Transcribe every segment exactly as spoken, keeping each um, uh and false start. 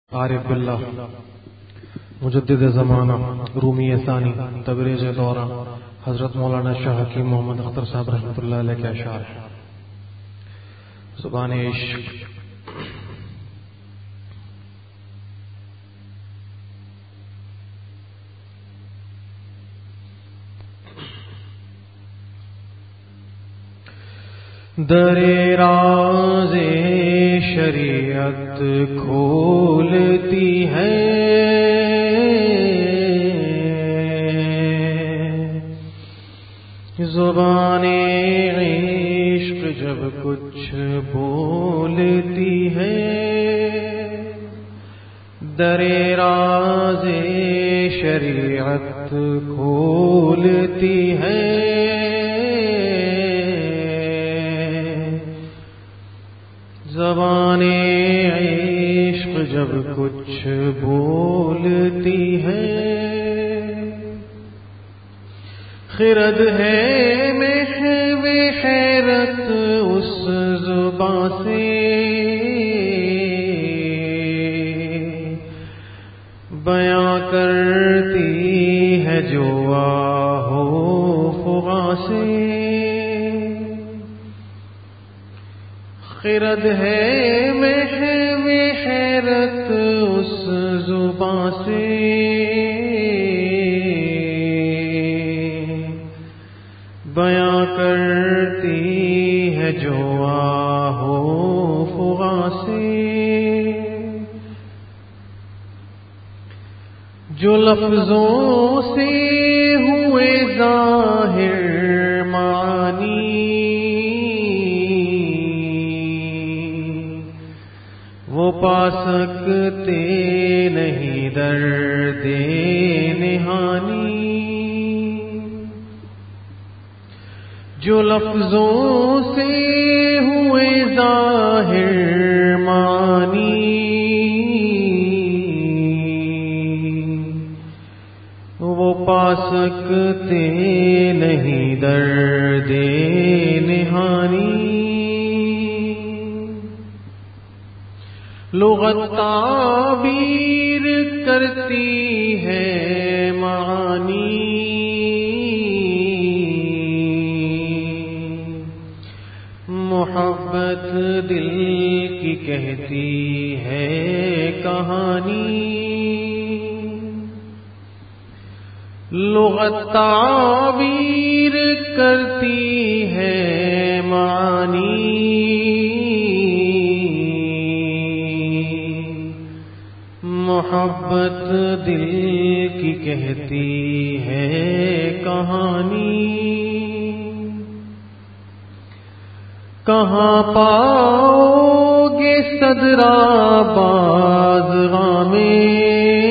عارف باللہ مجدد زمانہ رومی ثانی تبریز دورہ حضرت مولانا شاہ حکیم محمد اختر صاحب رحمۃ اللہ علیہ کے اشعار زبان عشق۔ در راز شریعت کھولتی ہے زبان عشق جب کچھ بولتی ہے، در راز شریعت کھولتی ہے، زبان عشق جب کچھ بولتی ہے، خرد ہے محو حیرت اس زبان سے، بیاں کرتی ہے جو آہو فغاں سے، خرد ہے محو حیرت اس زبان سے، بیاں کرتی ہے جو آہو فغاں سے، جو لفظوں سے ہوئے ظاہر معانی، وہ پا سکتے نہیں درد نہانی، جو لفظوں سے ہوئے ظاہر معانی، وہ پا سکتے نہیں درد نہانی، لغت تعبیر کرتی ہے معانی، محبت دل کی کہتی ہے کہانی، لغت تعبیر کرتی ہے معانی، محبت دل کی کہتی ہے کہانی، کہاں پاؤ گے صدرا بازغاں میں،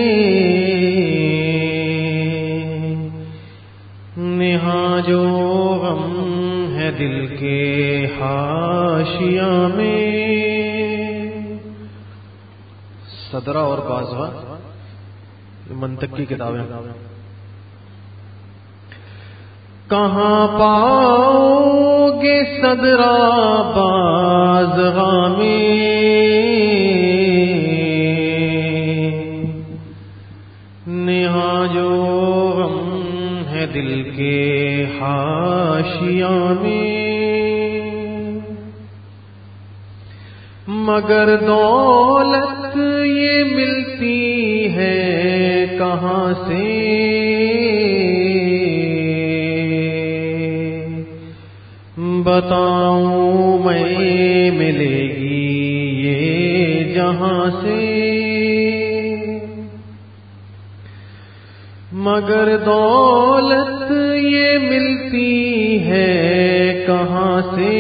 نہاں جو غم ہے دل کے حاشیہ میں، صدرہ اور بازغاں منطق کی کتابیں، کہاں پاؤ گے صدرا بازغاں میں، نہاں جو غم ہے دل کے حاشیہ میں، مگر دولت یہ ملتی ہے کہاں سے، بتاؤں میں ملے گی یہ جہاں سے، مگر دولت یہ ملتی ہے کہاں سے،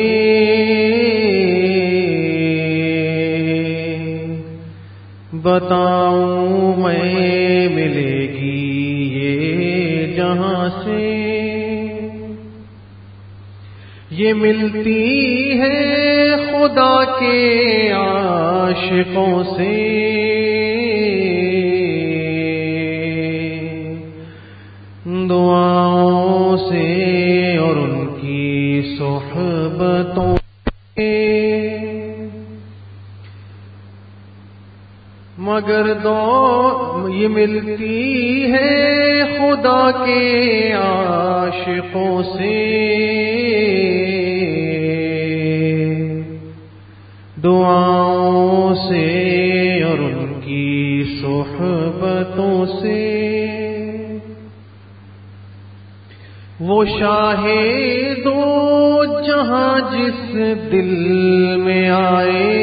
بتاؤں میں ملے گی یہ جہاں سے، یہ ملتی ہے خدا کے عاشقوں سے، دعاؤں سے اور ان کی صحبتوں سے، مگر مگر دو یہ ملتی ہے خدا کے عاشقوں سے، دعاؤں سے اور ان کی صحبتوں سے۔ وہ شاہ دو جہاں جس دل میں آئے،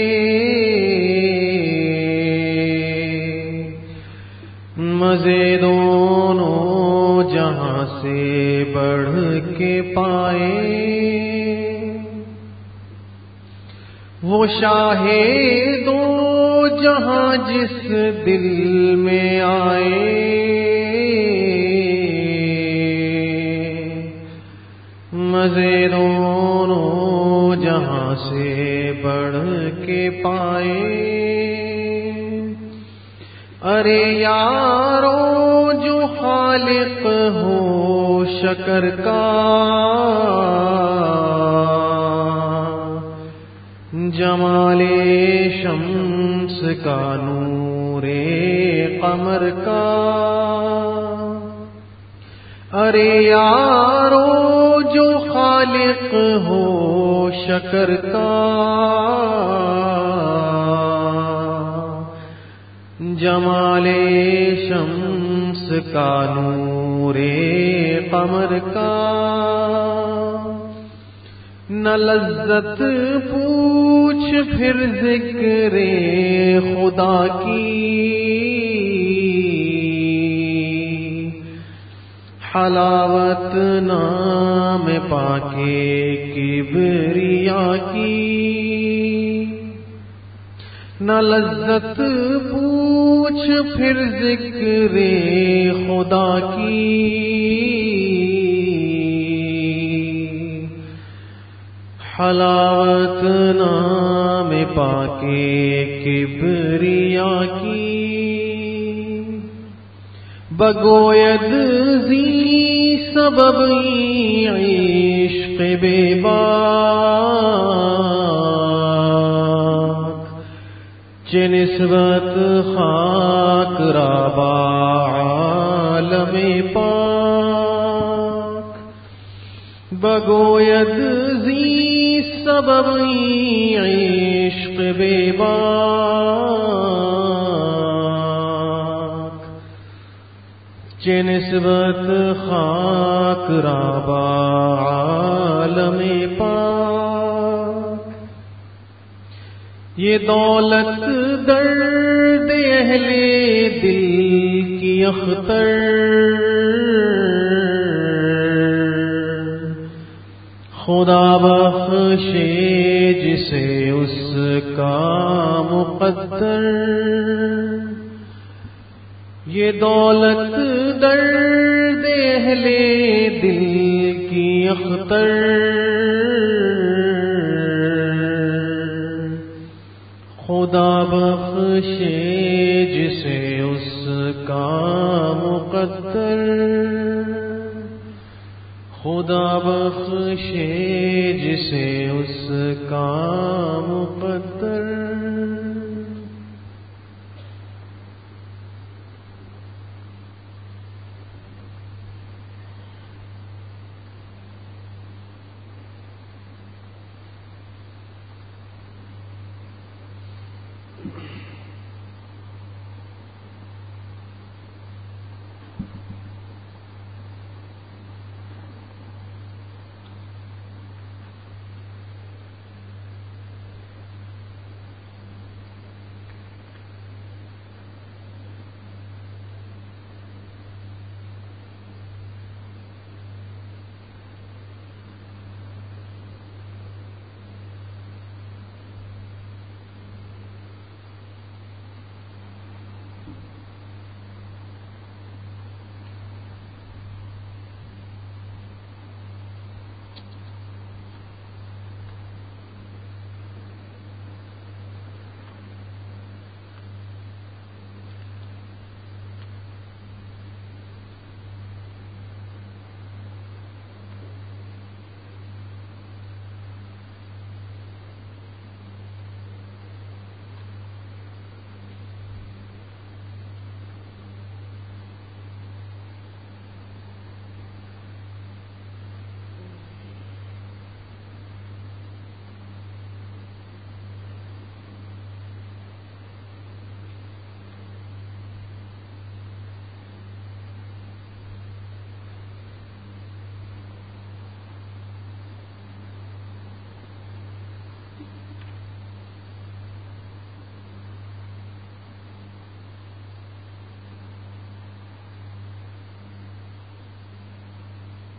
مزے دونوں جہاں سے بڑھ کے پائے۔ وہ شاہ دو جہاں جس دل میں آئے، مزے دونوں جہاں سے بڑھ کے پائے۔ ارے یارو جو خالق ہو شکر کا، جمال شمس کا نور قمر کا۔ ارے یارو جو خالق ہو شکر کا، جمال شمس کا نور قمر کا۔ نہ لذت پوچھ پھر ذکر خدا کی، حلاوت نام پاکے کبریا کی۔ نہ لذت پوچھ پھر ذکر خدا کی، حلاوت نام پاکے کبریا کی۔ بگوید زی سبب عشق بے باک، چه نسبت خاک را با عالم پاک۔ بگوید زی سبب عشق بے باک، چه نسبت خاک را با عالم پاک۔ یہ دولت درد اہل دل کی اختر، خدا بخشے جسے اس کا مقدر۔ یہ دولت درد اہل دل کی اختر، خدا بخشے جسے اس کا مقدر، خدا بخشے جسے اس کا مقدر۔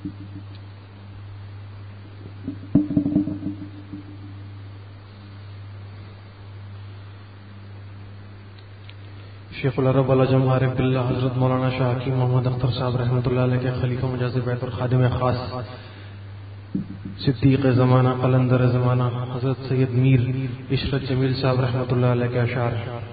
شیخ العرب العجم عارف باللہ حضرت مولانا شاہ حکیم محمد اختر صاحب رحمۃ اللہ علیہ کے خلیفہ مجاز بیت اور خادم خاص صدیق زمانہ قلندر زمانہ حضرت سید میر عشرت جمیل صاحب رحمۃ اللہ علیہ کے اشعار.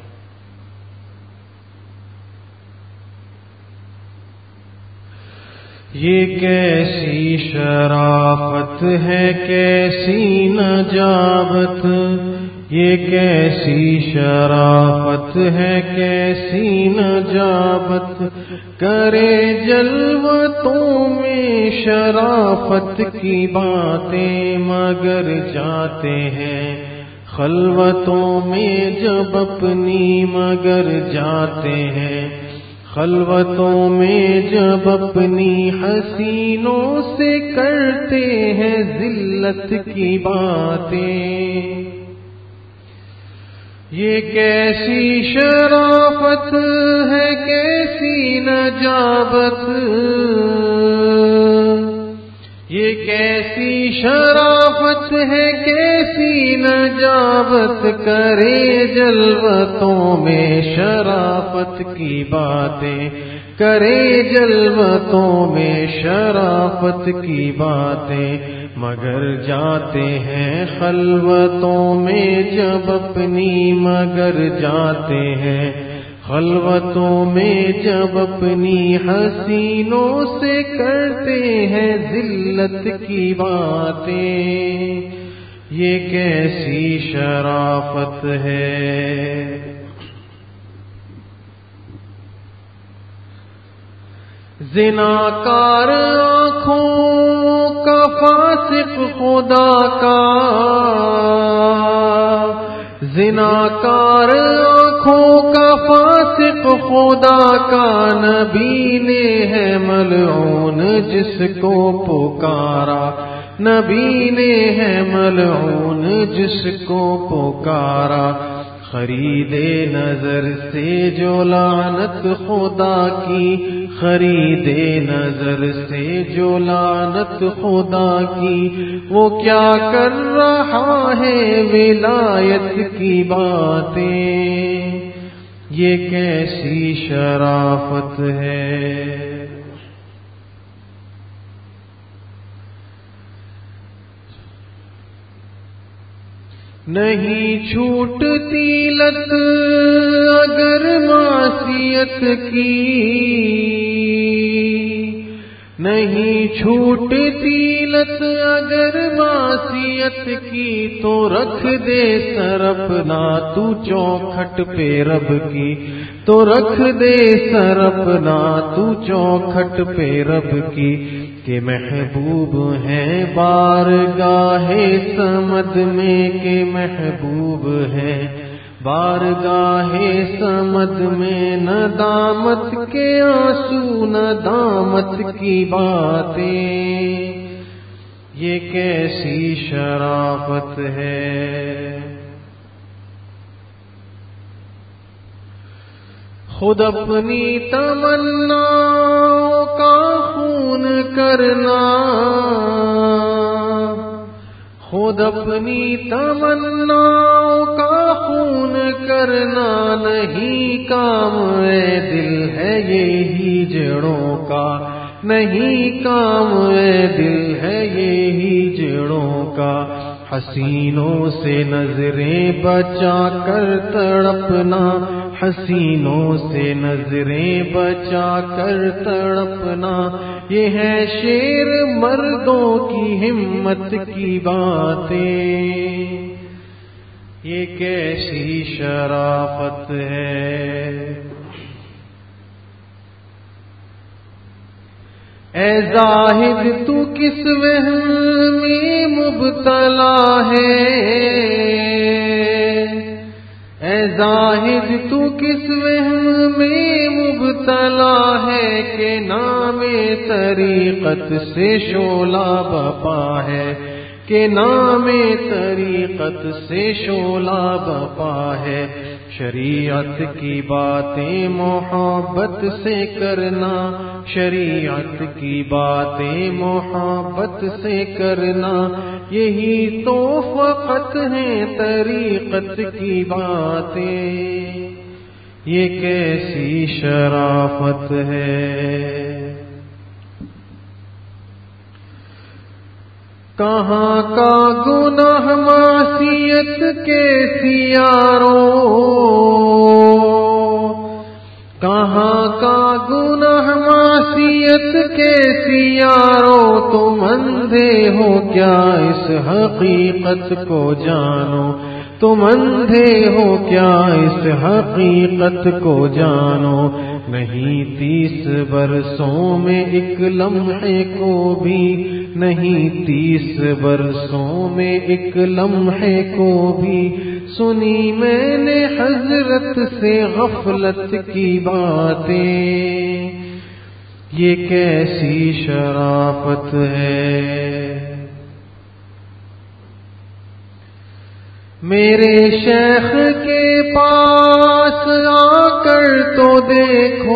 یہ کیسی شرافت ہے کیسی نجابت، یہ کیسی شرافت ہے کیسی نجابت، کرے جلوتوں میں شرافت کی باتیں مگر جاتے ہیں خلوتوں میں جب اپنی مگر جاتے ہیں خلوتوں میں جب اپنی حسینوں سے کرتے ہیں ذلت کی باتیں. یہ کیسی شرافت ہے کیسی نجابت، یہ کیسی شرافت ہے کیسی نجابت، کرے جلوتوں میں شرافت کی باتیں کرے جلوتوں میں شرافت کی باتیں مگر جاتے ہیں خلوتوں میں جب اپنی مگر جاتے ہیں خلوتوں میں جب اپنی حسینوں سے کرتے ہیں ذلت کی باتیں. یہ کیسی شرافت ہے. زناکار آنکھوں کا فاسق خدا کا، زناکار آنکھوں کا فاسق خدا کا، نبی نے ہے ملعون جس کو پکارا، نبی نے ہے ملعون جس کو پکارا. خریدے نظر سے جو لعنت خدا کی، خریدے نظر سے جو لعنت خدا کی، وہ کیا کر رہا ہے ولایت کی باتیں. یہ کیسی شرافت ہے. نہیں چھوٹتی لت اگر معصیت کی، نہیں چھوٹتی لت اگر معصیت کی، تو رکھ دے سر اپنا تو چوکھٹ پہ رب کی، تو رکھ دے سر اپنا تو چوکھٹ پہ رب کی. کہ محبوب ہیں بارگاہ سمد میں، کہ محبوب ہیں بارگاہ سمد میں، ندامت کے آنسو ندامت کی باتیں. یہ کیسی شرافت ہے. خود اپنی تمناؤں کا خون کرنا، خود اپنی تمناؤں کا خون کرنا، نہیں کام اے دل ہے یہی جڑوں کا، نہیں کام اے دل ہے یہی جڑوں کا. حسینوں سے نظریں بچا کر تڑپنا، حسینوں سے نظریں بچا کر تڑپنا، یہ ہے شیر مردوں کی ہمت کی باتیں. یہ کیسی شرافت ہے. اے زاہد تو کس وہم میں مبتلا ہے، اے زاہد تو کس وہم میں مبتلا ہے، کہ نام طریقت سے شعلہ بپا ہے، کہ نام طریقت سے شعلہ بپا ہے. شریعت کی باتیں محبت سے کرنا، شریعت کی باتیں محبت سے کرنا، یہی تو فقط ہیں طریقت کی باتیں، یہ کیسی شرافت ہے۔ کہاں کا گناہ معصیت کے سیاروں، کہاں کا گناہ معصیت کے سیاروں، تم اندھے ہو کیا اس حقیقت کو جانو، تم اندھے ہو کیا اس حقیقت کو جانو، نہیں تیس برسوں میں ایک لمحے کو بھی، نہیں تیس برسوں میں ایک لمحے کو بھی سنی میں نے حضرت سے غفلت کی باتیں، یہ کیسی شرافت ہے۔ میرے شیخ کے پاس آ کر تو دیکھو،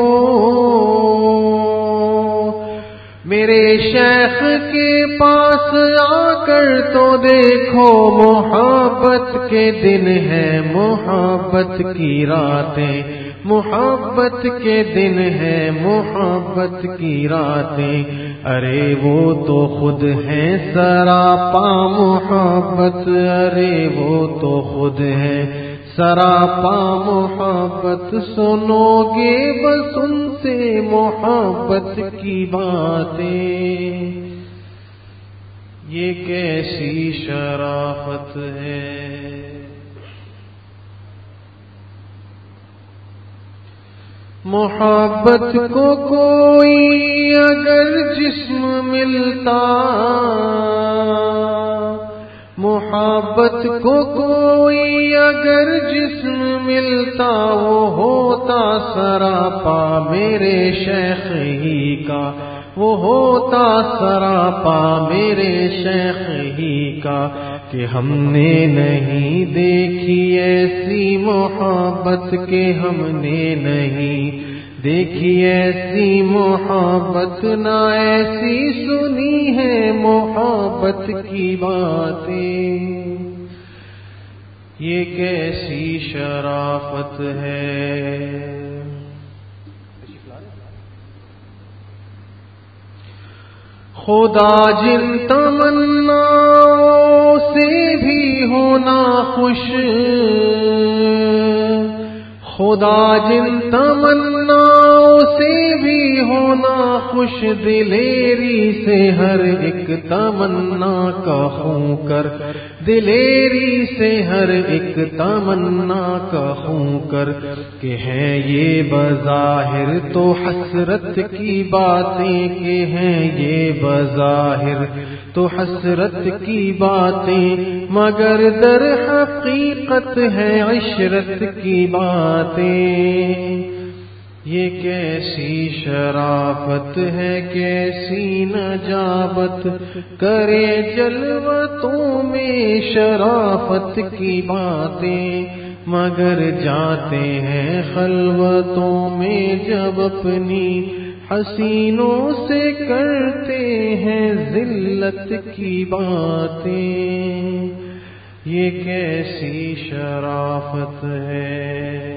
میرے شیخ کے پاس آ کر تو دیکھو، محبت کے دن ہیں محبت کی راتیں، محبت کے دن ہیں محبت کی راتیں، ارے وہ تو خود ہیں سراپا محبت، ارے وہ تو خود ہیں سراپا محبت، سنو گے بس ان سے محبت کی باتیں، یہ کیسی شرافت ہے۔ محبت کو کوئی اگر جسم ملتا، محبت کو کوئی اگر جسم ملتا، وہ ہوتا سراپا میرے شیخ ہی کا، وہ ہوتا سراپا میرے شیخ ہی کا، کہ ہم نے نہیں دیکھی ایسی محبت، کہ ہم نے نہیں دیکھی ایسی محبت، نہ ایسی سنی ہے محبت کی باتیں، یہ کیسی شرافت ہے۔ خدا جن تمناؤں سے بھی ہونا خوش، خدا جن تمناؤں سے بھی ہونا خوش، دلیری سے ہر ایک تمنا کا خوں کر، دلیری سے ہر ایک تمنا کا خوں کر، کہ ہیں یہ بظاہر تو حسرت کی باتیں، کہ ہیں یہ بظاہر تو حسرت کی باتیں، مگر در حقیقت ہے عشرت کی باتیں، یہ کیسی شرافت ہے کیسی نجابت، کرے جلوتوں میں شرافت کی باتیں، مگر جاتے ہیں خلوتوں میں جب اپنی حسینوں سے کرتے ہیں ذلت کی باتیں، یہ کیسی شرافت ہے۔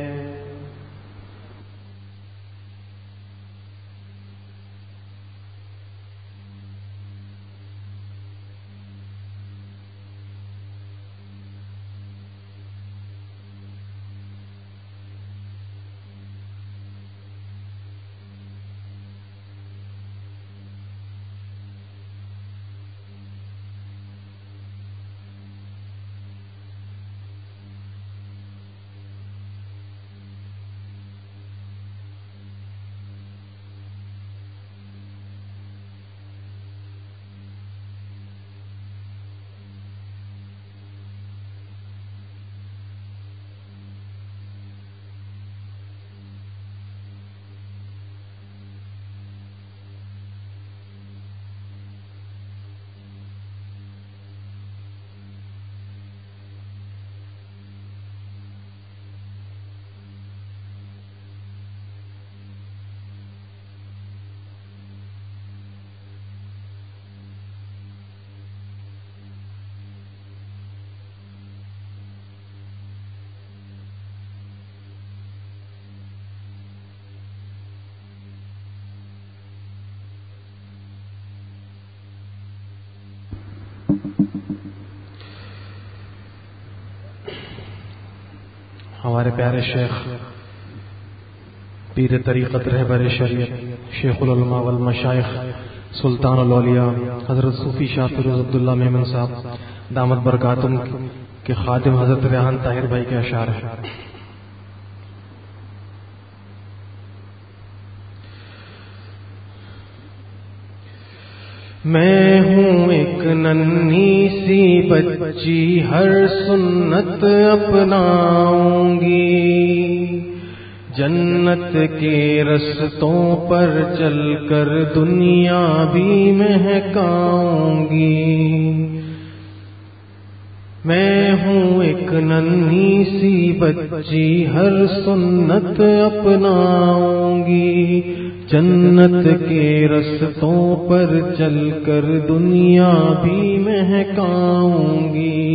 ہمارے پیارے شیخ پیر طریقت رہبر شریعت شیخ العلماء والمشائخ سلطان الاولیاء حضرت صوفی شاہ فیروز عبداللہ میمن صاحب دامت برکاتم کے خادم حضرت ریحان طاہر بھائی کے اشعار ہیں. میں ہوں ایک ننھی سی بچی ہر سنت اپناؤں گی، جنت کے رستوں پر چل کر دنیا بھی مہکاؤں گی. میں ہوں ایک ننھی سی بچی ہر سنت اپناؤں گی، جنت کے رستوں پر چل کر دنیا بھی مہکاؤں گی.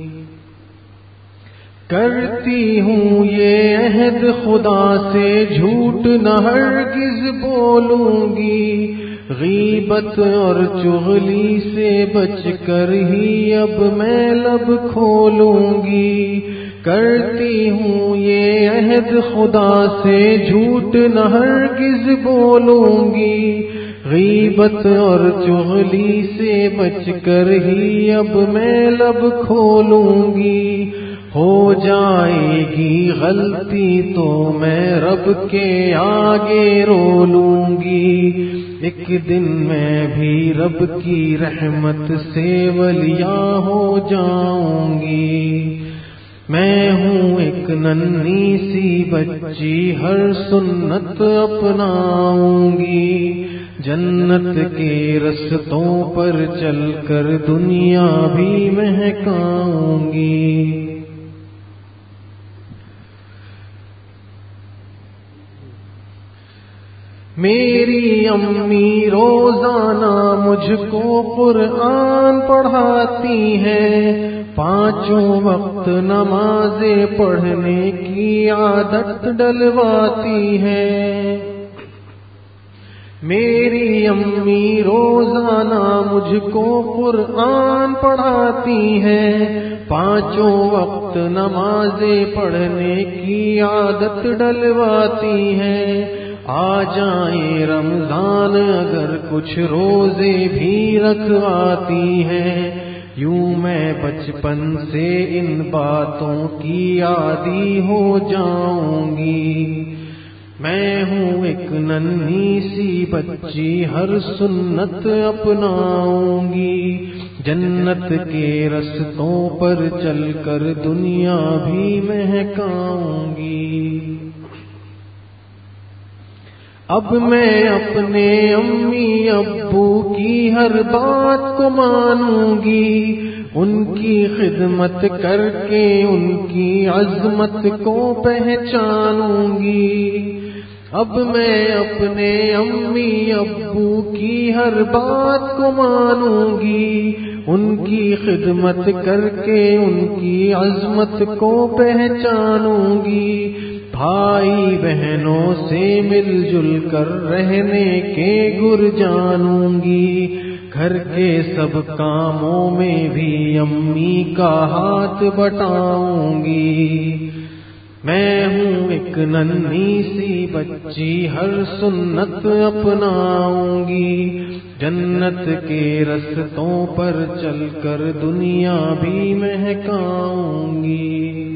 کرتی ہوں یہ عہد خدا سے جھوٹ نہ ہرگز بولوں گی، غیبت اور چغلی سے بچ کر ہی اب میں لب کھولوں گی. کرتی ہوں یہ عہد خدا سے جھوٹ نہ ہرگز بولوں گی، غیبت اور چغلی سے بچ کر ہی اب میں لب کھولوں گی. ہو جائے گی غلطی تو میں رب کے آگے رو لوں گی، ایک دن میں بھی رب کی رحمت سے ولیاں ہو جاؤں گی. میں ہوں ایک ننھی سی بچی ہر سنت اپناؤں گی، جنت کے رستوں پر چل کر دنیا بھی مہکاؤں گی. میری امی روزانہ مجھ کو قرآن پڑھاتی ہیں، پانچوں وقت نمازیں پڑھنے کی عادت ڈلواتی ہیں. میری امی روزانہ مجھ کو قرآن پڑھاتی ہیں، پانچوں وقت نمازیں پڑھنے کی عادت ڈلواتی ہیں. آ جائیں رمضان اگر کچھ روزے بھی رکھواتی ہیں، یوں میں بچپن سے ان باتوں کی عادی ہو جاؤں گی. میں ہوں ایک ننھی سی بچی ہر سنت اپناؤں گی، جنت کے رستوں پر چل کر دنیا بھی مہکاؤں گی. اب میں اپنے امی ابو کی ہر بات کو مانوں گی، ان کی خدمت کر کے ان کی عظمت کو پہچانوں گی. اب میں اپنے امی ابو کی ہر بات کو مانوں گی، ان کی خدمت کر کے ان کی عظمت کو پہچانوں گی. بھائی بہنوں سے مل جل کر رہنے کے گر جانوں گی، گھر کے سب کاموں میں بھی امی کا ہاتھ بٹاؤں گی. میں ہوں ایک ننھی سی بچی ہر سنت اپناؤں گی، جنت کے رستوں پر چل کر دنیا بھی مہکاؤں گی.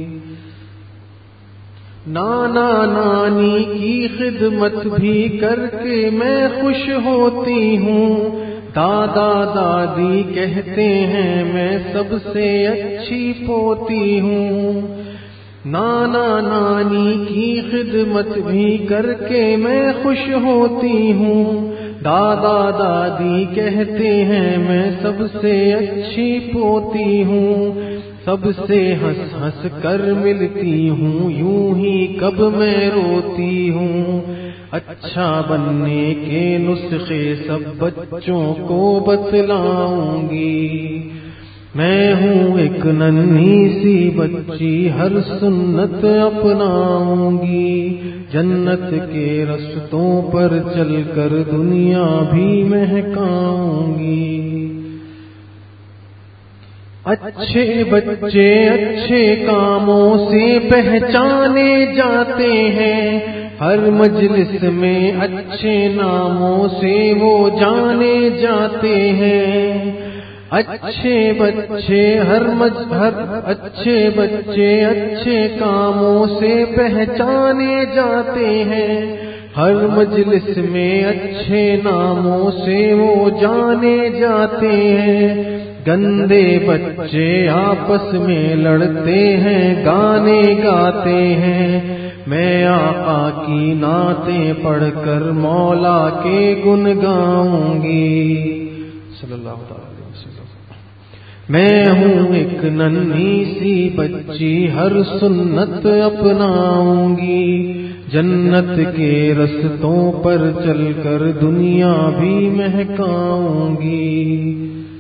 نانا نانی کی خدمت بھی کر کے میں خوش ہوتی ہوں، دادا دادی کہتے ہیں میں سب سے اچھی پوتی ہوں. نانا نانی کی خدمت بھی کر کے میں خوش ہوتی ہوں، دادا دادی کہتے ہیں میں سب سے اچھی پوتی ہوں. سب سے ہنس ہنس کر ملتی ہوں، یوں ہی کب میں روتی ہوں. اچھا بننے کے نسخے سب بچوں کو بتلاؤں گی. میں ہوں ایک ننھی سی بچی ہر سنت اپناؤں گی، جنت کے رستوں پر چل کر دنیا بھی مہکاؤں گی. اچھے بچے اچھے کاموں سے پہچانے جاتے ہیں، ہر مجلس میں اچھے ناموں سے وہ جانے جاتے ہیں۔ اچھے بچے ہر مجہر اچھے بچے اچھے کاموں سے پہچانے جاتے ہیں، ہر مجلس میں اچھے ناموں سے وہ جانے جاتے ہیں۔ گندے بچے آپس میں لڑتے ہیں، گانے گاتے ہیں، میں آقا کی نعتیں پڑھ کر مولا کے گن گاؤں گی صلی اللہ علیہ وسلم۔ میں ہوں ایک ننھی سی بچی، ہر سنت اپناؤں گی، جنت کے رستوں پر چل کر دنیا بھی مہکاؤں گی۔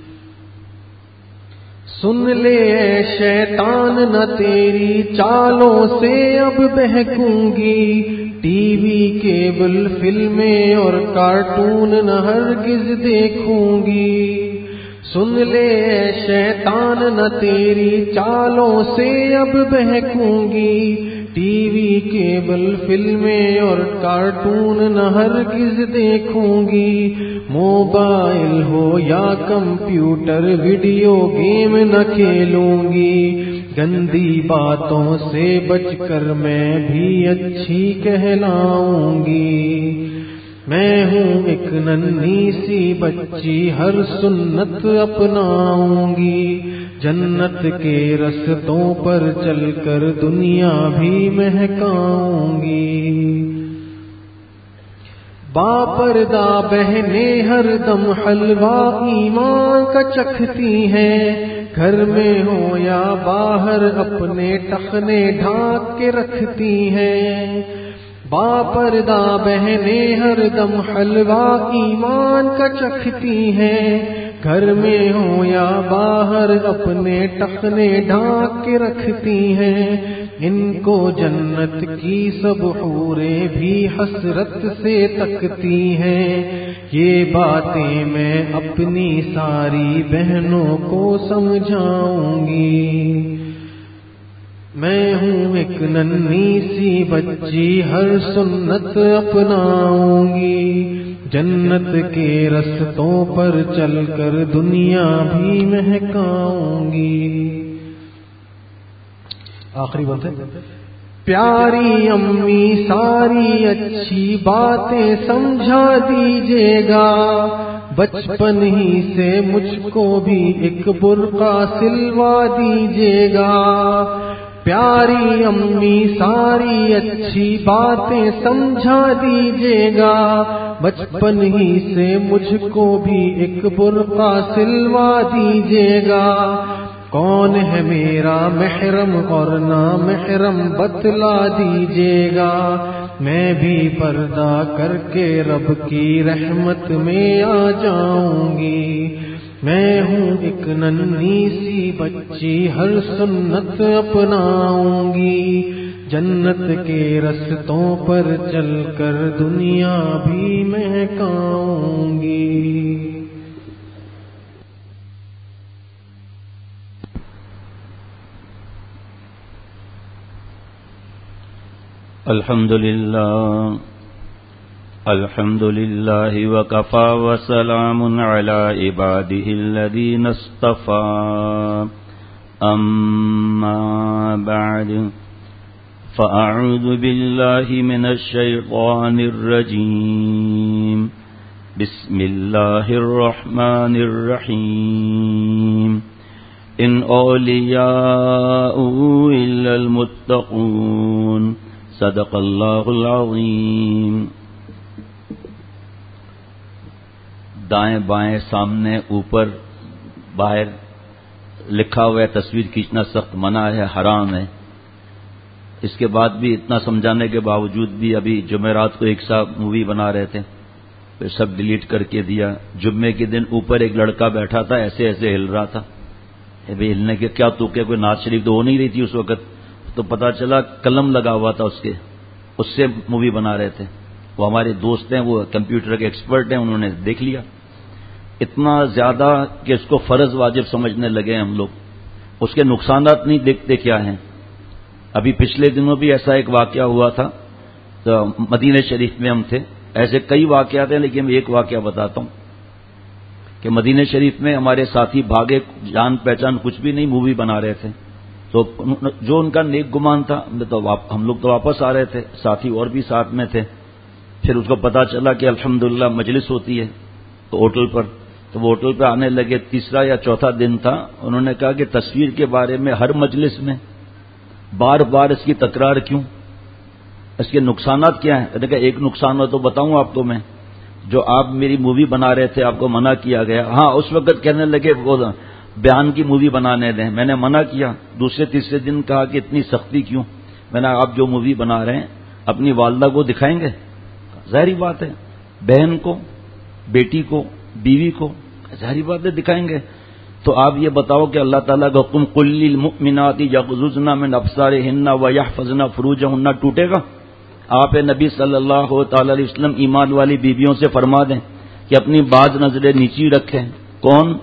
سن لے اے شیطان نہ تیری چالوں سے اب بہکوں گی، ٹی وی کیبل فلمیں اور کارٹون نہ ہرگز دیکھوں گی۔ سن لے اے شیطان نہ تیری چالوں سے اب بہکوں گی، ٹی وی کیبل فلمیں اور کارٹون نہ ہرگز دیکھوں گی۔ موبائل ہو یا کمپیوٹر ویڈیو گیم نہ کھیلوں گی، گندی باتوں سے بچ کر میں بھی اچھی کہلاؤں گی۔ میں ہوں ایک ننھی سی بچی، ہر سنت اپناؤں گی، جنت کے رستوں پر چل کر دنیا بھی مہکاؤں گی۔ باپردہ بہنیں ہر دم حلوہ ایمان کا چکھتی ہیں، گھر میں ہو یا باہر اپنے ٹخنے ڈھانک کے رکھتی ہیں۔ باپردہ بہنیں ہر دم حلوہ ایمان کا چکھتی ہیں، گھر میں ہو یا باہر اپنے ٹخنے ڈھانک کے رکھتی ہیں۔ ان کو جنت کی سب حوریں بھی حسرت سے تکتی ہیں، یہ باتیں میں اپنی ساری بہنوں کو سمجھاؤں گی۔ میں ہوں ایک ننھی سی بچی، ہر سنت اپناؤں گی، جنت کے رستوں پر چل کر دنیا بھی مہکاؤں گی۔ آخری بات ہے، پیاری امی ساری اچھی باتیں سمجھا دیجیے گا، بچپن ہی سے مجھ کو بھی ایک برقع سلوا دیجیے گا۔ پیاری امی ساری اچھی باتیں سمجھا دیجیے گا، بچپن ہی سے مجھ کو بھی ایک برقع سلوا دیجیے گا۔ کون ہے میرا محرم اور نامحرم بتلا دیجیے گا، میں بھی پردہ کر کے رب کی رحمت میں آ جاؤں گی۔ میں ہوں ایک ننھی سی بچی، ہر سنت اپناؤں گی، جنت کے رستوں پر چل کر دنیا بھی مہکاؤں گی۔ الحمد للہ الحمد للہ وکفى وسلام علی عباده الذین اصطفى اما بعد فاعوذ باللہ من الشیطان الرجیم بسم اللہ الرحمن الرحیم ان اولیاؤه الا المتقون صدق اللہ العظیم۔ دائیں بائیں سامنے اوپر باہر لکھا ہوا ہے، تصویر کھینچنا سخت منع ہے، حرام ہے۔ اس کے بعد بھی اتنا سمجھانے کے باوجود بھی ابھی جمعرات کو ایک صاحب مووی بنا رہے تھے، پھر سب ڈیلیٹ کر کے دیا۔ جمعے کے دن اوپر ایک لڑکا بیٹھا تھا، ایسے ایسے ہل رہا تھا، ابھی ہلنے کے کیا تو کہ کوئی نعت شریف تو ہو نہیں رہی تھی اس وقت، تو پتا چلا قلم لگا ہوا تھا اس کے، اس سے مووی بنا رہے تھے۔ وہ ہمارے دوست ہیں، وہ کمپیوٹر کے ایکسپرٹ ہیں، انہوں نے دیکھ لیا۔ اتنا زیادہ کہ اس کو فرض واجب سمجھنے لگے ہم لوگ، اس کے نقصانات نہیں دیکھتے کیا ہیں. ابھی پچھلے دنوں بھی ایسا ایک واقعہ ہوا تھا، تو مدینہ شریف میں ہم تھے. ایسے کئی واقعات ہیں لیکن میں ایک واقعہ بتاتا ہوں کہ مدینہ شریف میں ہمارے ساتھی بھاگے، جان پہچان کچھ بھی نہیں، مووی بنا رہے تھے. تو جو ان کا نیک گمان تھا، تو ہم لوگ تو واپس آ رہے تھے، ساتھی اور بھی ساتھ میں تھے. پھر اس کو پتا چلا کہ الحمدللہ مجلس ہوتی ہے تو ہوٹل پر، تو وہ ہوٹل پہ آنے لگے. تیسرا یا چوتھا دن تھا. انہوں نے کہا کہ تصویر کے بارے میں ہر مجلس میں بار بار اس کی تکرار کیوں، اس کے نقصانات کیا ہیں؟ میں نے کہا ایک نقصان ہو تو بتاؤں آپ کو میں. جو آپ میری مووی بنا رہے تھے آپ کو منع کیا گیا. ہاں اس وقت کہنے لگے وہ بیان کی مووی بنانے دیں. میں نے منع کیا. دوسرے تیسرے دن کہا کہ اتنی سختی کیوں؟ میں نے آپ جو مووی بنا رہے ہیں اپنی والدہ کو دکھائیں گے؟ ظاہری بات ہے، بہن کو، بیٹی کو، بیوی کو، ظاہری بات ہے دکھائیں گے. تو آپ یہ بتاؤ کہ اللہ تعالیٰ کا حکم قل للمؤمنات یغضضن من ابصارهن ویحفظن فروجهن ٹوٹے گا؟ آپ نبی صلی اللہ تعالی علیہ وسلم ایمان والی بیویوں سے فرما دیں کہ اپنی بعض نظریں نیچی رکھیں. کون؟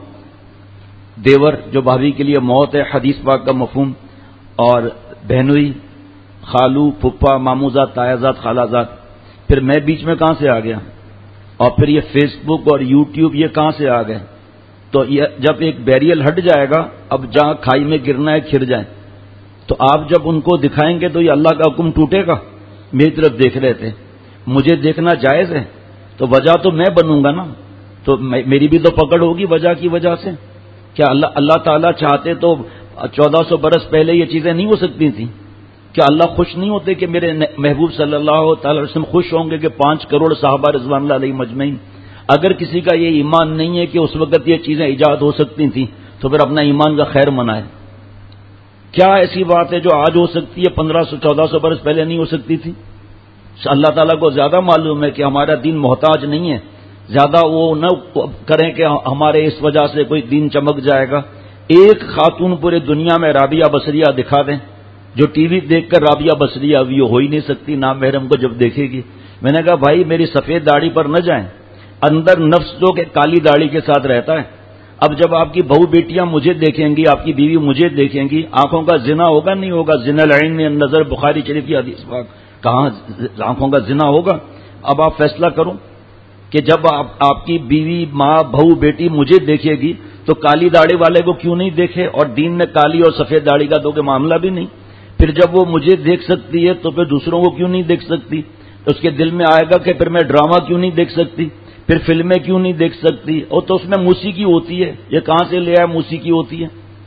دیور جو بھابھی کے لیے موت ہے، حدیث پاک کا مفہوم. اور بہنوئی، خالو، پھپھا، ماموزاد، تایازاد، خالازاد. پھر میں بیچ میں کہاں سے آ گیا؟ اور پھر یہ فیس بک اور یوٹیوب یہ کہاں سے آ گئے؟ تو یہ جب ایک بیریئر ہٹ جائے گا، اب جہاں کھائی میں گرنا ہے کھر جائیں. تو آپ جب ان کو دکھائیں گے تو یہ اللہ کا حکم ٹوٹے گا. میری طرف دیکھ رہے تھے، مجھے دیکھنا جائز ہے تو وجہ تو میں بنوں گا نا، تو میری بھی تو پکڑ ہوگی وجہ کی وجہ سے. کیا اللہ اللہ تعالیٰ چاہتے تو چودہ سو برس پہلے یہ چیزیں نہیں ہو سکتی تھیں؟ کیا اللہ خوش نہیں ہوتے کہ میرے محبوب صلی اللہ تعالی علیہ وسلم خوش ہوں گے کہ پانچ کروڑ صحابہ رضوان اللہ علیہ مجمعین؟ اگر کسی کا یہ ایمان نہیں ہے کہ اس وقت یہ چیزیں ایجاد ہو سکتی تھیں تو پھر اپنا ایمان کا خیر منائے. کیا ایسی بات ہے جو آج ہو سکتی ہے پندرہ سو چودہ سو برس پہلے نہیں ہو سکتی تھی؟ اللہ تعالیٰ کو زیادہ معلوم ہے کہ ہمارا دین محتاج نہیں ہے. زیادہ وہ نہ کریں کہ ہمارے اس وجہ سے کوئی دین چمک جائے گا. ایک خاتون پورے دنیا میں رابعہ بصریہ دکھا دیں جو ٹی وی دیکھ کر رابعہ بصریہ ابھی ہو ہی نہیں سکتی، نام محرم کو جب دیکھے گی. میں نے کہا بھائی میری سفید داڑھی پر نہ جائیں، اندر نفس جو کہ کالی داڑھی کے ساتھ رہتا ہے. اب جب آپ کی بہو بیٹیاں مجھے دیکھیں گی، آپ کی بیوی مجھے دیکھیں گی، آنکھوں کا زنا ہوگا نہیں ہوگا؟ زنا العین میں نظر، بخاری شریف کی حدیث پاک. کہاں آنکھوں کا زنا ہوگا؟ اب آپ فیصلہ کرو کہ جب آپ آپ کی بیوی، ماں، بہو، بیٹی مجھے دیکھے گی تو کالی داڑھی والے کو کیوں نہیں دیکھے؟ اور دین میں کالی اور سفید داڑھی کا تو کوئی معاملہ بھی نہیں. پھر جب وہ مجھے دیکھ سکتی ہے تو پھر دوسروں کو کیوں نہیں دیکھ سکتی؟ اس کے دل میں آئے گا کہ پھر میں ڈرامہ کیوں نہیں دیکھ سکتی، پھر فلمیں کیوں نہیں دیکھ سکتی؟ اور تو اس میں موسیقی ہوتی ہے، یہ کہاں سے لے آئے موسیقی ہوتی ہے؟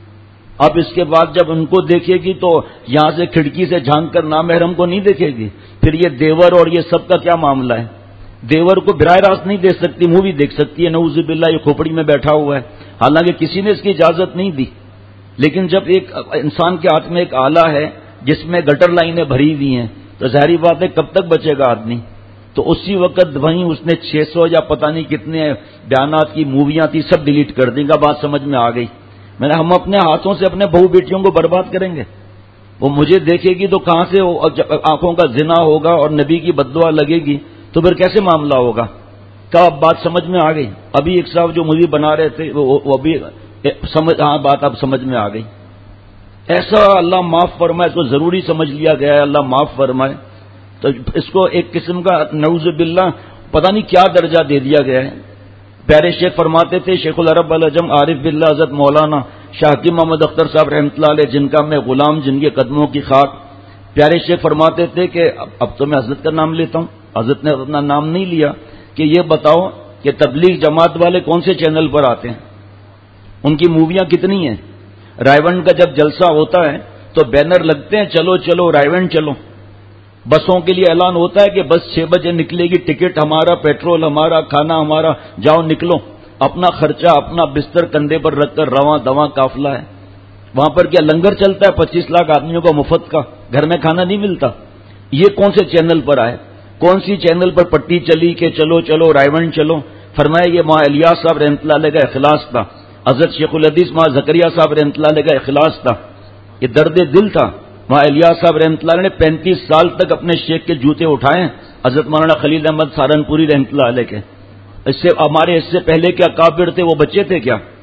اب اس کے بعد جب ان کو دیکھے گی تو یہاں سے کھڑکی سے جھانک کر نامحرم کو نہیں دیکھے گی. پھر یہ دیور اور یہ سب کا کیا معاملہ ہے؟ دیور کو براہ راست نہیں دیکھ سکتی، مووی دیکھ سکتی ہے، نعوذ باللہ یہ کھوپڑی میں بیٹھا ہوا ہے، حالانکہ کسی نے اس کی اجازت نہیں دی. لیکن جب ایک انسان کے ہاتھ میں ایک آلہ ہے جس میں گٹر لائنیں بھری ہوئی ہیں تو ظاہری بات ہے کب تک بچے گا آدمی؟ تو اسی وقت وہیں اس نے چھ سو یا پتہ نہیں کتنے بیانات کی موویاں تھی سب ڈیلیٹ کر دیں گا. بات سمجھ میں آ گئی؟ میں نے ہم اپنے ہاتھوں سے اپنے بہو بیٹیوں کو برباد کریں گے. وہ مجھے دیکھے گی تو کہاں سے آنکھوں کا زنا ہوگا اور نبی کی بددعا لگے گی تو پھر کیسے معاملہ ہوگا؟ کیا بات سمجھ میں آ گئی؟ ابھی ایک صاحب جو مووی بنا رہے تھے وہ بھی سمجھ، ہاں بات اب سمجھ میں آ گئی. ایسا اللہ معاف فرمائے، اس کو ضروری سمجھ لیا گیا ہے اللہ معاف فرمائے. تو اس کو ایک قسم کا نعوذ باللہ پتہ نہیں کیا درجہ دے دیا گیا ہے. پیارے شیخ فرماتے تھے، شیخ العرب العجم عارف باللہ حضرت مولانا شاہ حکیم محمد اختر صاحب رحمۃ اللہ علیہ، جن کا میں غلام، جن کے قدموں کی خاک. پیارے شیخ فرماتے تھے کہ اب تو میں حضرت کا نام لیتا ہوں، حضرت نے اپنا نام نہیں لیا، کہ یہ بتاؤ کہ تبلیغ جماعت والے کون سے چینل پر آتے ہیں، ان کی موویاں کتنی ہیں؟ رائیونڈ کا جب جلسہ ہوتا ہے تو بینر لگتے ہیں، چلو چلو رائیونڈ چلو. بسوں کے لیے اعلان ہوتا ہے کہ بس چھ بجے نکلے گی، ٹکٹ ہمارا، پیٹرول ہمارا، کھانا ہمارا، جاؤ نکلو. اپنا خرچہ اپنا بستر کندھے پر رکھ کر رواں دواں قافلہ ہے. وہاں پر کیا لنگر چلتا ہے پچیس لاکھ آدمیوں کا مفت کا؟ گھر میں کھانا نہیں ملتا. یہ کون سے چینل پر آئے؟ کون سی چینل پر پٹی چلی کہ چلو چلو رائیونڈ چلو؟ فرمایا یہ ماں الیاس صاحب رحمۃ اللہ علیہ کا اخلاص تھا، حضرت شیخ الحدیث ماں زکریا صاحب رحمۃ اللہ علیہ کا اخلاص تھا، یہ درد دل تھا. ماں الیاس صاحب رحمۃ اللہ علیہ نے پینتیس سال تک اپنے شیخ کے جوتے اٹھائے، حضرت مولانا خلیل احمد سہارنپوری رحمۃ اللہ علیہ کے. اس سے ہمارے اس سے پہلے کے اکابر تھے وہ بچے تھے کیا؟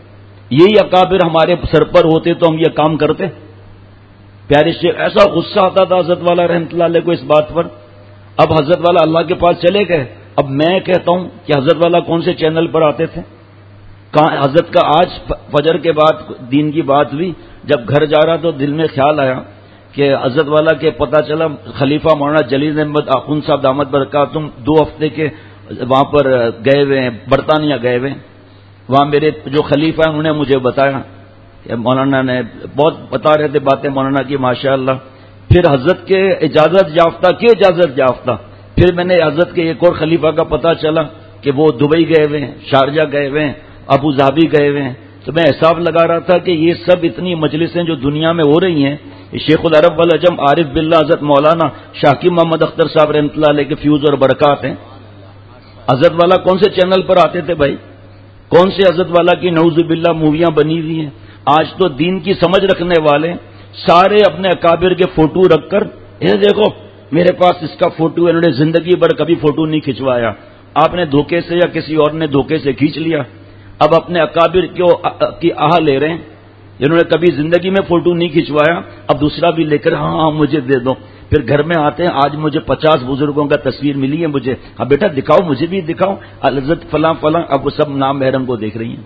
یہی اکابر ہمارے سر پر ہوتے تو ہم یہ کام کرتے؟ پیارے شیخ ایسا غصہ آتا تھا حضرت والا رحمۃ اللہ علیہ کو اس بات پر. اب حضرت والا اللہ کے پاس چلے گئے. اب میں کہتا ہوں کہ حضرت والا کون سے چینل پر آتے تھے؟ کہاں حضرت کا آج فجر کے بعد دین کی بات ہوئی، جب گھر جا رہا تو دل میں خیال آیا کہ حضرت والا کے پتہ چلا خلیفہ مولانا جلیل احمد آخوند صاحب دامت برکاتہم دو ہفتے کے وہاں پر گئے ہوئے ہیں، برطانیہ گئے ہوئے ہیں. وہاں میرے جو خلیفہ ہیں انہوں نے مجھے بتایا کہ مولانا نے بہت بتا رہے تھے باتیں مولانا کی ماشاء اللہ. پھر حضرت کے اجازت یافتہ کے اجازت یافتہ پھر میں نے حضرت کے ایک اور خلیفہ کا پتہ چلا کہ وہ دبئی گئے ہوئے ہیں، شارجہ گئے ہوئے ہیں، ابو ظہبی گئے ہوئے ہیں. تو میں حساب لگا رہا تھا کہ یہ سب اتنی مجلسیں جو دنیا میں ہو رہی ہیں، شیخ العرب والعجم عارف باللہ حضرت مولانا شاکر محمد اختر صاحب رحمۃ اللہ علیہ کے فیوز اور برکات ہیں. حضرت والا کون سے چینل پر آتے تھے بھائی؟ کون سے حضرت والا کی نعوذ باللہ موویاں بنی ہوئی ہیں؟ آج تو دین کی سمجھ رکھنے والے سارے اپنے اکابر کے فوٹو رکھ کر یہ دیکھو میرے پاس اس کا فوٹو ہے، انہوں نے زندگی بھر کبھی فوٹو نہیں کھنچوایا، آپ نے دھوکے سے یا کسی اور نے دھوکے سے کھینچ لیا. اب اپنے اکابر کی آہ لے رہے ہیں جنہوں نے کبھی زندگی میں فوٹو نہیں کھنچوایا، اب دوسرا بھی لے کر ہاں ہاں مجھے دے دو. پھر گھر میں آتے ہیں، آج مجھے پچاس بزرگوں کا تصویر ملی ہے، مجھے ہاں بیٹا دکھاؤ، مجھے بھی دکھاؤ، حضرت فلاں فلاں. اب وہ سب نام محرم کو دیکھ رہی ہیں.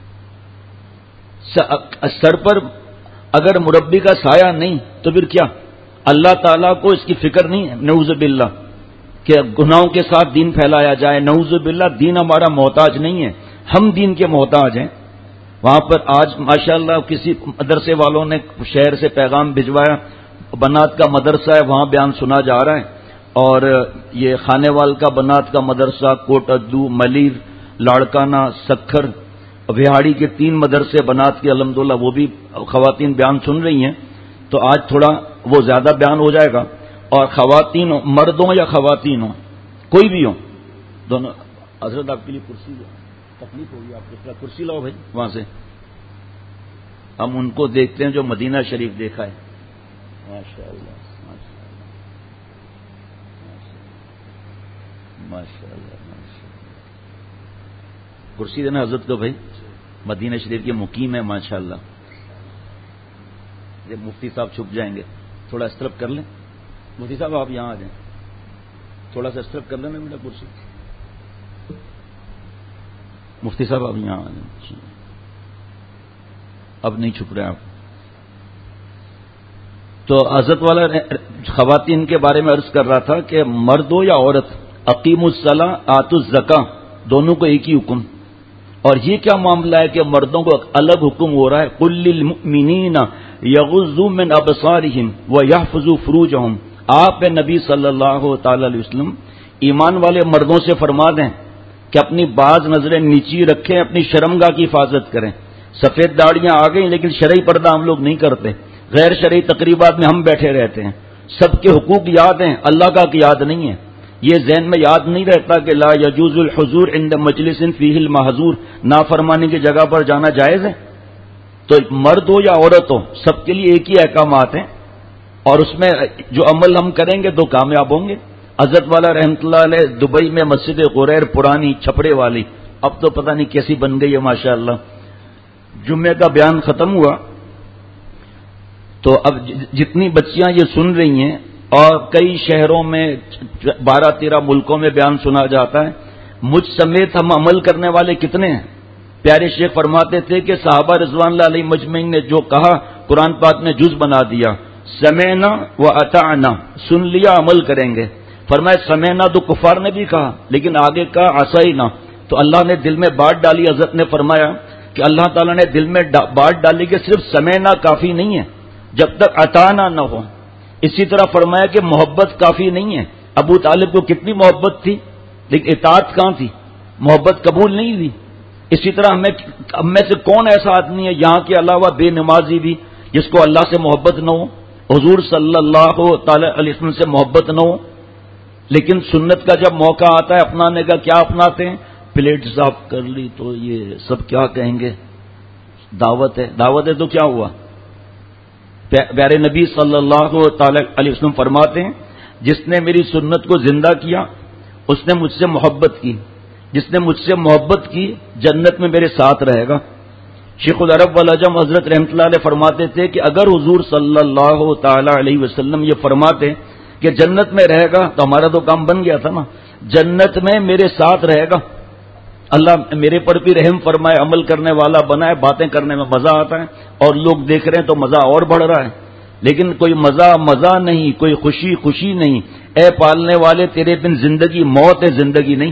سر پر اگر مربی کا سایہ نہیں تو پھر کیا؟ اللہ تعالیٰ کو اس کی فکر نہیں ہے نعوذ باللہ کہ گناہوں کے ساتھ دین پھیلایا جائے. نعوذ باللہ دین ہمارا محتاج نہیں ہے، ہم دین کے محتاج ہیں. وہاں پر آج ماشاءاللہ کسی مدرسے والوں نے شہر سے پیغام بھجوایا، بنات کا مدرسہ ہے وہاں بیان سنا جا رہا ہے، اور یہ خانے وال کا بنات کا مدرسہ، کوٹ ادو، ملیر، لاڑکانہ، سکھر، وہاڑی کے تین مدرسے بنات کے الحمدللہ وہ بھی خواتین بیان سن رہی ہیں. تو آج تھوڑا وہ زیادہ بیان ہو جائے گا. اور خواتین مرد ہوں یا خواتین ہوں کوئی بھی ہوں دونوں. حضرت آپ کے لیے کرسی تکلیف ہوگی، آپ کو کرسی لاؤ بھائی وہاں سے. ہم ان کو دیکھتے ہیں جو مدینہ شریف دیکھا ہے. ماشاء اللہ ماشاء اللہ. کرسی دینا حضرت کو بھائی، مدینہ شریف کے مقیم ہے ماشاء اللہ. جب مفتی صاحب چھپ جائیں گے تھوڑا اس طرف کر لیں. مفتی صاحب آپ یہاں آ جائیں، تھوڑا سا اس طرف کر لینا میرا کرسی. مفتی صاحب آپ یہاں آ جائیں، اب نہیں چھپ رہے آپ. تو حضرت والا خواتین کے بارے میں عرض کر رہا تھا کہ مرد ہو یا عورت، اقیم الصلاۃ آتوا الزکاۃ دونوں کو ایک ہی حکم. اور یہ کیا معاملہ ہے کہ مردوں کو الگ حکم ہو رہا ہے؟ قل للمؤمنین یغضوا من ابصارہم ویحفظوا فروجہم. آپ نبی صلی اللہ تعالی علیہ وسلم ایمان والے مردوں سے فرما دیں کہ اپنی بعض نظریں نیچی رکھیں، اپنی شرمگاہ کی حفاظت کریں. سفید داڑیاں آ گئیں لیکن شرعی پردہ ہم لوگ نہیں کرتے، غیر شرعی تقریبات میں ہم بیٹھے رہتے ہیں. سب کے حقوق یاد ہیں، اللہ کا یاد نہیں ہے. یہ ذہن میں یاد نہیں رہتا کہ لا یجوز الحضور عند مجلس فیہ المحظور، نافرمانی کی جگہ پر جانا جائز ہے. تو مرد ہو یا عورت ہو سب کے لیے ایک ہی احکامات ہیں، اور اس میں جو عمل ہم کریں گے تو کامیاب ہوں گے. حضرت والا رحمۃ اللہ علیہ دبئی میں مسجد غریر پرانی چھپڑے والی، اب تو پتہ نہیں کیسی بن گئی ہے ماشاء اللہ. جمعے کا بیان ختم ہوا تو اب جتنی بچیاں یہ سن رہی ہیں، اور کئی شہروں میں بارہ تیرہ ملکوں میں بیان سنا جاتا ہے، مجھ سمیت ہم عمل کرنے والے کتنے ہیں؟ پیارے شیخ فرماتے تھے کہ صحابہ رضوان اللہ علیہ مجمعین نے جو کہا قرآن پاک نے جز بنا دیا. سمعنا و اطعنا، سن لیا عمل کریں گے. فرمایا سمعنا تو کفار نے بھی کہا، لیکن آگے کہا عصینا، تو اللہ نے دل میں بات ڈالی. حضرت نے فرمایا کہ اللہ تعالیٰ نے دل میں بات ڈالی کہ صرف سمعنا کافی نہیں ہے جب تک اطعنا نہ ہو. اسی طرح فرمایا کہ محبت کافی نہیں ہے. ابو طالب کو کتنی محبت تھی لیکن اطاعت کہاں تھی؟ محبت قبول نہیں ہوئی. اسی طرح ہمیں ہم میں سے کون ایسا آدمی ہے یہاں کے علاوہ بے نمازی بھی جس کو اللہ سے محبت نہ ہو، حضور صلی اللہ تعالی علیہ وسلم سے محبت نہ ہو؟ لیکن سنت کا جب موقع آتا ہے اپنانے کا، کیا اپناتے ہیں؟ پلیٹ صاف کر لی تو یہ سب کیا کہیں گے، دعوت ہے. دعوت ہے تو کیا ہوا؟ پیارے نبی صلی اللہ تعالی علیہ وسلم فرماتے ہیں جس نے میری سنت کو زندہ کیا اس نے مجھ سے محبت کی، جس نے مجھ سے محبت کی جنت میں میرے ساتھ رہے گا. شیخ العرب والعجم حضرت رحمۃ اللہ علیہ فرماتے تھے کہ اگر حضور صلی اللہ تعالی علیہ وسلم یہ فرماتے کہ جنت میں رہے گا تو ہمارا تو کام بن گیا تھا نا، جنت میں میرے ساتھ رہے گا، اللہ میرے پر بھی رحم فرمائے، عمل کرنے والا بنائے، باتیں کرنے میں مزہ آتا ہے اور لوگ دیکھ رہے ہیں تو مزہ اور بڑھ رہا ہے، لیکن کوئی مزہ مزہ نہیں، کوئی خوشی خوشی نہیں۔ اے پالنے والے تیرے بن زندگی موت ہے، زندگی نہیں۔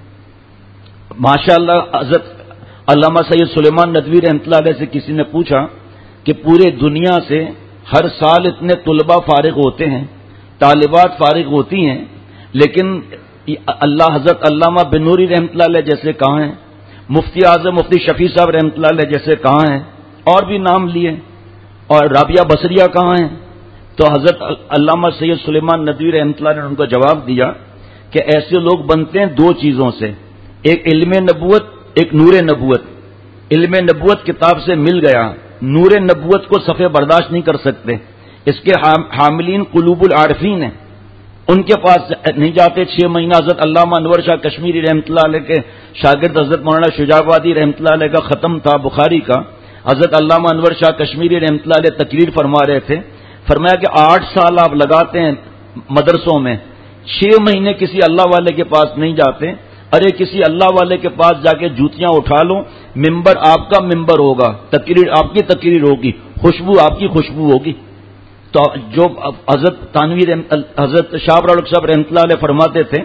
ماشاء اللہ حضرت علامہ سید سلیمان ندوی رحمۃ اللہ علیہ سے کسی نے پوچھا کہ پورے دنیا سے ہر سال اتنے طلباء فارغ ہوتے ہیں، طالبات فارغ ہوتی ہیں، لیکن اللہ حضرت علامہ بنوری رحمۃ اللہ علیہ جیسے کہاں ہیں، مفتی اعظم مفتی شفیع صاحب رحمۃ اللہ علیہ جیسے کہاں ہیں، اور بھی نام لیے، اور رابعہ بصریہ کہاں ہیں؟ تو حضرت علامہ سید سلیمان ندوی رحمۃ اللہ نے ان کو جواب دیا کہ ایسے لوگ بنتے ہیں دو چیزوں سے، ایک علم نبوت، ایک نور نبوت۔ علم نبوت کتاب سے مل گیا، نور نبوت کو صفحے برداشت نہیں کر سکتے، اس کے حاملین قلوب العارفین ہیں، ان کے پاس نہیں جاتے۔ چھ مہینہ حضرت علامہ انور شاہ کشمیری رحمۃ اللہ علیہ کے شاگرد حضرت مولانا شجاع آبادی رحمۃ اللہ علیہ کا ختم تھا بخاری کا، حضرت علامہ انور شاہ کشمیری رحمۃ اللہ علیہ تقریر فرما رہے تھے، فرمایا کہ آٹھ سال آپ لگاتے ہیں مدرسوں میں، چھ مہینے کسی اللہ والے کے پاس نہیں جاتے، ارے کسی اللہ والے کے پاس جا کے جوتیاں اٹھا لو، ممبر آپ کا ممبر ہوگا، تقریر آپ کی تقریر ہوگی، خوشبو آپ کی خوشبو ہوگی۔ تو جو حضرت تانوی حضرت شاہ ابرالحق صاحب رحمۃ اللہ علیہ فرماتے تھے،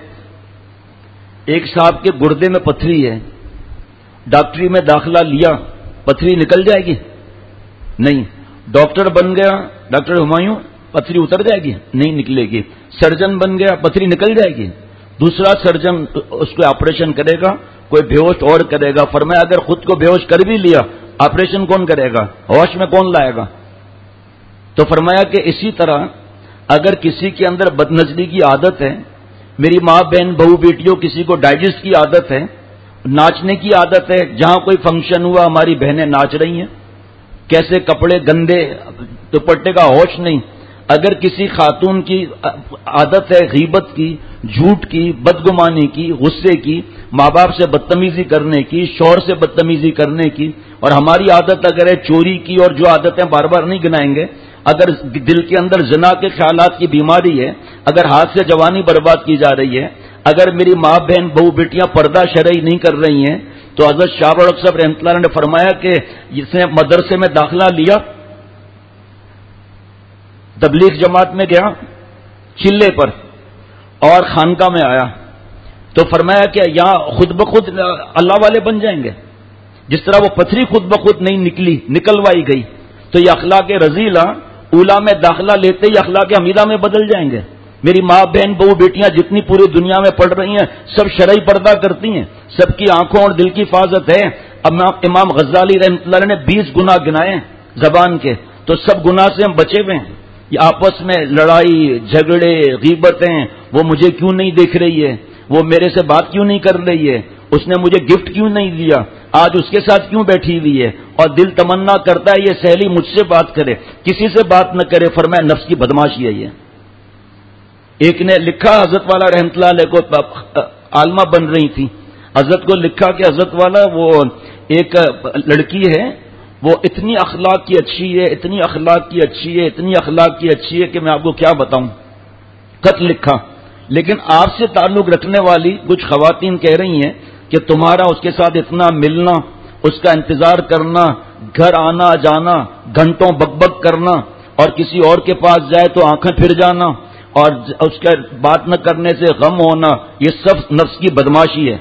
ایک صاحب کے گردے میں پتھری ہے، ڈاکٹری میں داخلہ لیا، پتھری نکل جائے گی؟ نہیں۔ ڈاکٹر بن گیا ڈاکٹر ہمایوں، پتھری اتر جائے گی؟ نہیں نکلے گی۔ سرجن بن گیا، پتھری نکل جائے گی؟ دوسرا سرجن اس کو آپریشن کرے گا، کوئی بے ہوش اور کرے گا، فرمایا اگر خود کو بے ہوش کر بھی لیا آپریشن کون کرے گا؟ ہوش میں کون لائے گا؟ تو فرمایا کہ اسی طرح اگر کسی کے اندر بدنظری کی عادت ہے، میری ماں بہن بہو بیٹیوں کسی کو ڈائجسٹ کی عادت ہے، ناچنے کی عادت ہے، جہاں کوئی فنکشن ہوا ہماری بہنیں ناچ رہی ہیں، کیسے کپڑے گندے، دوپٹے کا ہوش نہیں۔ اگر کسی خاتون کی عادت ہے غیبت کی، جھوٹ کی، بدگمانی کی، غصے کی، ماں باپ سے بدتمیزی کرنے کی، شوہر سے بدتمیزی کرنے کی، اور ہماری عادت اگر ہے چوری کی، اور جو عادتیں بار بار نہیں گنائیں گے، اگر دل کے اندر زنا کے خیالات کی بیماری ہے، اگر ہاتھ سے جوانی برباد کی جا رہی ہے، اگر میری ماں بہن بہو بیٹیاں پردہ شرعی نہیں کر رہی ہیں، تو حضرت شاہ ابرالحق صاحب رحمۃ اللہ نے فرمایا کہ جس نے مدرسے میں داخلہ لیا، تبلیغ جماعت میں گیا چلے پر اور خانقاہ میں آیا، تو فرمایا کہ یہاں خود بخود اللہ والے بن جائیں گے؟ جس طرح وہ پتھری خود بخود نہیں نکلی، نکلوائی گئی، تو یہ اخلاق رذیلہ اولا میں داخلہ لیتے ہی اخلاق حمیدہ میں بدل جائیں گے۔ میری ماں بہن بہو بیٹیاں جتنی پوری دنیا میں پڑھ رہی ہیں سب شرعی پردہ کرتی ہیں، سب کی آنکھوں اور دل کی حفاظت ہے۔ امام غزالی رحمۃ اللہ نے بیس گناہ گنائے زبان کے، تو سب گناہ سے ہم بچے ہوئے ہیں۔ یہ آپس میں لڑائی جھگڑے غیبتیں، وہ مجھے کیوں نہیں دیکھ رہی ہے، وہ میرے سے بات کیوں نہیں کر رہی ہے، اس نے مجھے گفٹ کیوں نہیں دیا، آج اس کے ساتھ کیوں بیٹھی ہوئی ہے، اور دل تمنا کرتا ہے یہ سہیلی مجھ سے بات کرے، کسی سے بات نہ کرے، فرمایا نفس کی بدماشی ہے یہ۔ ایک نے لکھا حضرت والا رحمۃ اللہ علیہ کو عالمہ بن رہی تھی، حضرت کو لکھا کہ حضرت والا وہ ایک لڑکی ہے، وہ اتنی اخلاق کی اچھی ہے، اتنی اخلاق کی اچھی ہے، اتنی اخلاق کی اچھی ہے کہ میں آپ کو کیا بتاؤں۔ خط لکھا، لیکن آپ سے تعلق رکھنے والی کچھ خواتین کہہ رہی ہیں کہ تمہارا اس کے ساتھ اتنا ملنا، اس کا انتظار کرنا، گھر آنا جانا، گھنٹوں بک بک کرنا، اور کسی اور کے پاس جائے تو آنکھیں پھر جانا، اور اس کے بات نہ کرنے سے غم ہونا، یہ سب نفس کی بدماشی ہے۔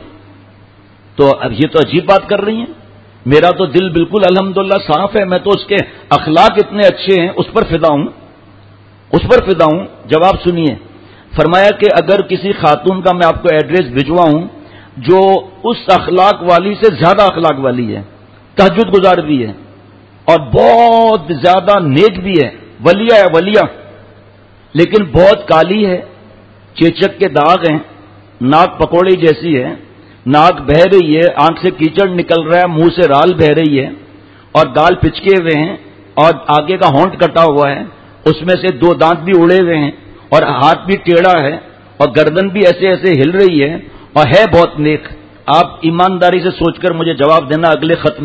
تو اب یہ تو عجیب بات کر رہی ہیں، میرا تو دل بالکل الحمدللہ صاف ہے، میں تو اس کے اخلاق اتنے اچھے ہیں، اس پر فدا ہوں، اس پر فدا ہوں۔ جواب سنیے، فرمایا کہ اگر کسی خاتون کا میں آپ کو ایڈریس بھجواؤں جو اس اخلاق والی سے زیادہ اخلاق والی ہے، تہجد گزار بھی ہے اور بہت زیادہ نیک بھی ہے، ولیہ ہے ولیہ، لیکن بہت کالی ہے، چیچک کے داغ ہیں، ناک پکوڑی جیسی ہے، ناک بہہ رہی ہے، آنکھ سے کیچڑ نکل رہا ہے، منہ سے رال بہہ رہی ہے، اور گال پچکے ہوئے ہیں، اور آگے کا ہونٹ کٹا ہوا ہے، اس میں سے دو دانت بھی اڑے ہوئے ہیں، اور ہاتھ بھی ٹیڑھا ہے، اور گردن بھی ایسے ایسے ہل رہی ہے، اور ہے بہت نیک۔ آپ ایمانداری سے سوچ کر مجھے جواب دینا اگلے خط میں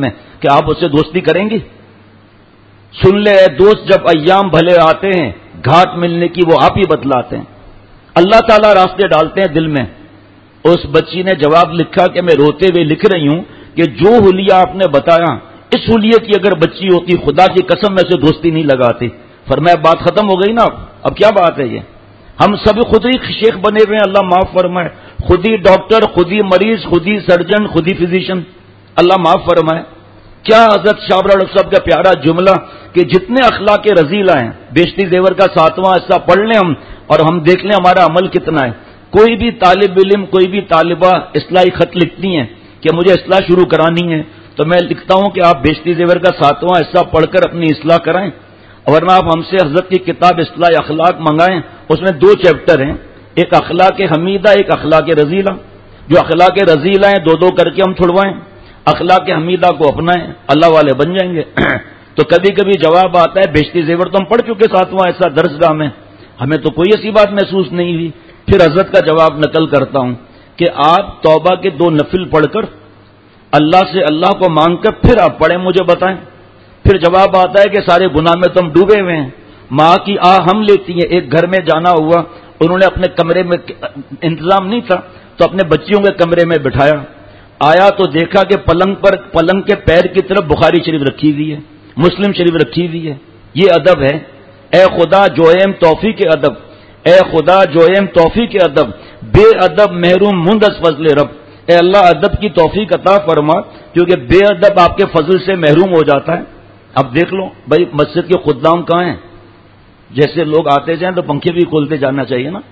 کہ آپ اس سے دوستی کریں گی؟ سن لے اے دوست، جب ایام بھلے آتے ہیں گھاٹ ملنے کی وہ آپ ہی بتلاتے ہیں۔ اللہ تعالیٰ راستے ڈالتے ہیں دل میں۔ اس بچی نے جواب لکھا کہ میں روتے ہوئے لکھ رہی ہوں کہ جو حلیہ آپ نے بتایا، اس حلیے کی اگر بچی ہوتی خدا کی قسم میں سے دوستی نہیں لگاتی۔ فرمایا بات ختم ہو گئی نا، اب کیا بات ہے یہ؟ ہم سب خود ہی شیخ بنے ہوئے ہیں، اللہ معاف فرمائے، خود ہی ڈاکٹر، خود ہی مریض، خود ہی سرجن، خود ہی فزیشین، اللہ معاف فرمائے۔ کیا حضرت شاہ ڈاکٹر صاحب کا پیارا جملہ کہ جتنے اخلاق رذیلہ ہیں، بیشتی زیور کا ساتواں حصہ پڑھ لیں ہم اور ہم دیکھ لیں ہمارا عمل کتنا ہے۔ کوئی بھی طالب علم، کوئی بھی طالبہ اصلاحی خط لکھتی ہیں کہ مجھے اصلاح شروع کرانی ہے، تو میں لکھتا ہوں کہ آپ بیشتی زیور کا ساتواں حصہ پڑھ کر اپنی اصلاح کرائیں، ورنہ آپ ہم سے حضرت کی کتاب اصلاح اخلاق منگائیں، اس میں دو چیپٹر ہیں، ایک اخلاق حمیدہ، ایک اخلاق رذیلہ۔ جو اخلاق رذیلہ ہیں دو دو کر کے ہم چھڑوائیں، اخلاق حمیدہ کو اپنائیں، اللہ والے بن جائیں گے۔ تو کبھی کبھی جواب آتا ہے بیشتی زیور تو ہم پڑھ چکے ساتواں ایسا درس گاہ میں، ہمیں تو کوئی ایسی بات محسوس نہیں ہوئی۔ پھر حضرت کا جواب نقل کرتا ہوں کہ آپ توبہ کے دو نفل پڑھ کر اللہ سے اللہ کو مانگ کر پھر آپ پڑھیں، مجھے بتائیں۔ پھر جواب آتا ہے کہ سارے گناہ میں تو ہم ڈوبے ہوئے ہیں، ماں کی آہ ہم لیتی ہیں۔ ایک گھر میں جانا ہوا، انہوں نے اپنے کمرے میں انتظام نہیں تھا تو اپنے بچیوں کے کمرے میں بٹھایا، آیا تو دیکھا کہ پلنگ پر پلنگ کے پیر کی طرف بخاری شریف رکھی ہوئی ہے، مسلم شریف رکھی ہوئی ہے۔ یہ ادب ہے؟ اے خدا جویم توفیق کے ادب، اے خدا جویم توفیق کے ادب، بے ادب محروم مند از فضل رب۔ اے اللہ ادب کی توفیق عطا فرما، کیونکہ بے ادب آپ کے فضل سے محروم ہو جاتا ہے۔ اب دیکھ لو بھائی مسجد کے خدام کہاں ہیں؟ جیسے لوگ آتے جائیں تو پنکھے بھی کھولتے جانا چاہیے نا۔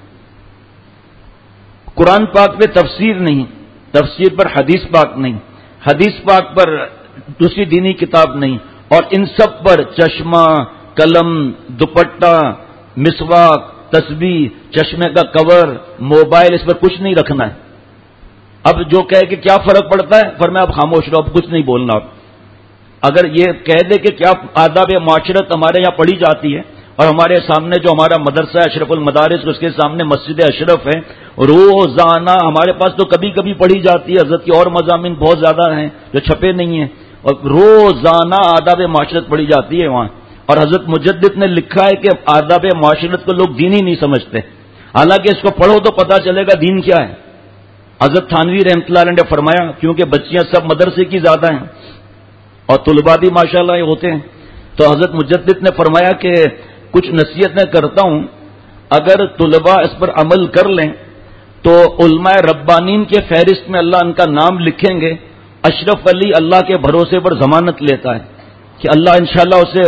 قرآن پاک پہ تفسیر نہیں، تفسیر پر حدیث پاک نہیں، حدیث پاک پر دوسری دینی کتاب نہیں، اور ان سب پر چشمہ، قلم، دوپٹہ، مسواک، تسبیح، چشمے کا کور، موبائل، اس پر کچھ نہیں رکھنا ہے۔ اب جو کہے کہ کیا فرق پڑتا ہے، فرمایا اب خاموش رہو، اب کچھ نہیں بولنا۔ آپ اگر یہ کہہ دے کہ کیا آداب معاشرت ہمارے یہاں پڑھی جاتی ہے، اور ہمارے سامنے جو ہمارا مدرسہ اشرف المدارس، اس کے سامنے مسجد اشرف ہے، روزانہ ہمارے پاس تو کبھی کبھی پڑھی جاتی ہے، حضرت کی اور مضامین بہت زیادہ ہیں جو چھپے نہیں ہیں، اور روزانہ آداب معاشرت پڑھی جاتی ہے وہاں۔ اور حضرت مجدد نے لکھا ہے کہ آداب معاشرت کو لوگ دین ہی نہیں سمجھتے، حالانکہ اس کو پڑھو تو پتہ چلے گا دین کیا ہے۔ حضرت تھانوی رحمۃ اللہ علیہ نے فرمایا کیونکہ بچیاں سب مدرسے کی زیادہ ہیں اور طلباء بھی ماشاءاللہ یہ ہوتے ہیں، تو حضرت مجدد نے فرمایا کہ کچھ نصیحتیں کرتا ہوں، اگر طلباء اس پر عمل کر لیں تو علماء ربانین کے فہرست میں اللہ ان کا نام لکھیں گے۔ اشرف علی اللہ کے بھروسے پر ضمانت لیتا ہے کہ اللہ انشاءاللہ اسے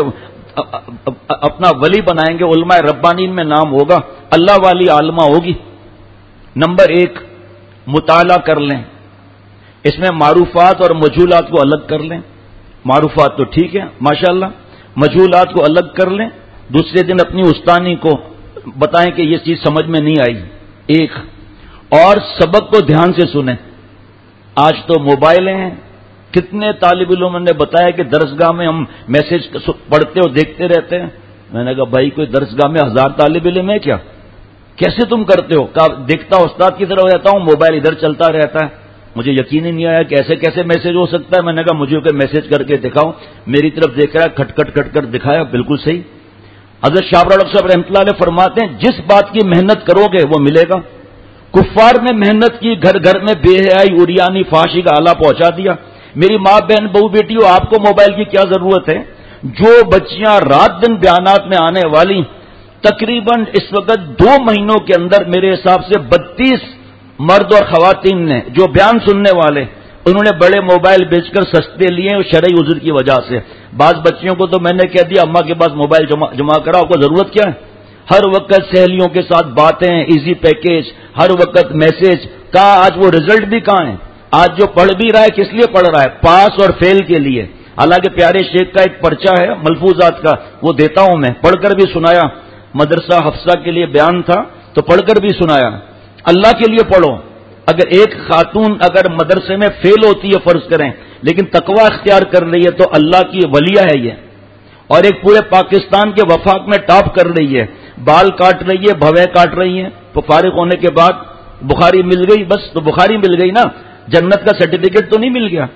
اپنا ولی بنائیں گے، علماء ربانین میں نام ہوگا، اللہ والی عالمہ ہوگی۔ نمبر ایک، مطالعہ کر لیں، اس میں معروفات اور مجہولات کو الگ کر لیں۔ معروفات تو ٹھیک ہے ماشاءاللہ، مجہولات کو الگ کر لیں۔ دوسرے دن اپنی استانی کو بتائیں کہ یہ چیز سمجھ میں نہیں آئی، ایک، اور سبق کو دھیان سے سنیں۔ آج تو موبائلیں ہیں، کتنے طالب علموں نے بتایا کہ درسگاہ میں ہم میسج پڑھتے اور دیکھتے رہتے ہیں۔ میں نے کہا بھائی کوئی درسگاہ میں ہزار طالب علم ہے کیا؟ کیسے تم کرتے ہو؟ کہا دیکھتا استاد کی طرف رہتا ہوں، موبائل ادھر چلتا رہتا ہے، مجھے یقین ہی نہیں آیا کہ ایسے کیسے میسج ہو سکتا ہے۔ میں نے کہا مجھے کوئی میسج کر کے دکھاؤ، میری طرف دیکھ رہا ہے، کھٹ کھٹ کھٹ کر دکھایا، بالکل صحیح۔ حضرت شاہ ڈاکٹر صاحب رحمۃ اللہ علیہ فرماتے ہیں جس بات کی محنت کرو گے وہ ملے گا۔ کفار نے محنت کی، گھر گھر میں بے حیائی، عریانی، فحاشی کا آلہ پہنچا دیا۔ میری ماں بہن بہو بیٹیوں، آپ کو موبائل کی کیا ضرورت ہے؟ جو بچیاں رات دن بیانات میں آنے والی، تقریباً اس وقت دو مہینوں کے اندر میرے حساب سے بتیس مرد اور خواتین نے جو بیان سننے والے، انہوں نے بڑے موبائل بیچ کر سستے لیے اور شرعی عذر کی وجہ سے۔ بعض بچیوں کو تو میں نے کہہ دیا اماں کے پاس موبائل جمع جمع کرا، آپ کو ضرورت کیا ہے؟ ہر وقت سہیلیوں کے ساتھ باتیں، ایزی پیکیج، ہر وقت میسج۔ کہا آج وہ رزلٹ بھی کہاں ہے؟ آج جو پڑھ بھی رہا ہے کس لیے پڑھ رہا ہے؟ پاس اور فیل کے لیے۔ حالانکہ پیارے شیخ کا ایک پرچہ ہے ملفوظات کا، وہ دیتا ہوں میں، پڑھ کر بھی سنایا، مدرسہ حفصہ کے لیے بیان تھا تو پڑھ کر بھی سنایا۔ اللہ کے لیے پڑھو۔ اگر ایک خاتون اگر مدرسے میں فیل ہوتی ہے فرض کریں لیکن تقوی اختیار کر رہی ہے تو اللہ کی ولیہ ہے یہ، اور ایک پورے پاکستان کے وفاق میں ٹاپ کر رہی ہے، بال کاٹ رہی ہے، بھویں کاٹ رہی ہیں، تو فارغ ہونے کے بعد بخاری مل گئی، بس تو بخاری مل گئی نا، جنت کا سرٹیفکیٹ تو نہیں مل گیا۔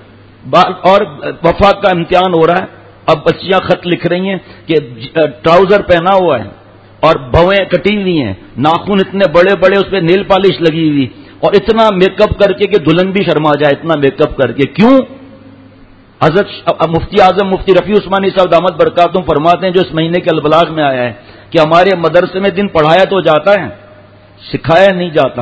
اور وفاق کا امتحان ہو رہا ہے. اب بچیاں خط لکھ رہی ہیں کہ ٹراؤزر پہنا ہوا ہے اور بھویں کٹی ہوئی ہیں, ناخن اتنے بڑے بڑے, اس پہ نیل پالش لگی ہوئی, اور اتنا میک اپ کر کے کہ دلہن بھی شرما جائے, اتنا میک اپ کر کے. کیوں؟ حضرت مفتی اعظم مفتی رفیع عثمانی صاحب دامت برکاتہم فرماتے ہیں, جو اس مہینے کے البلاغ میں آیا ہے کہ ہمارے مدرسے میں دن پڑھایا تو جاتا ہے, سکھایا نہیں جاتا.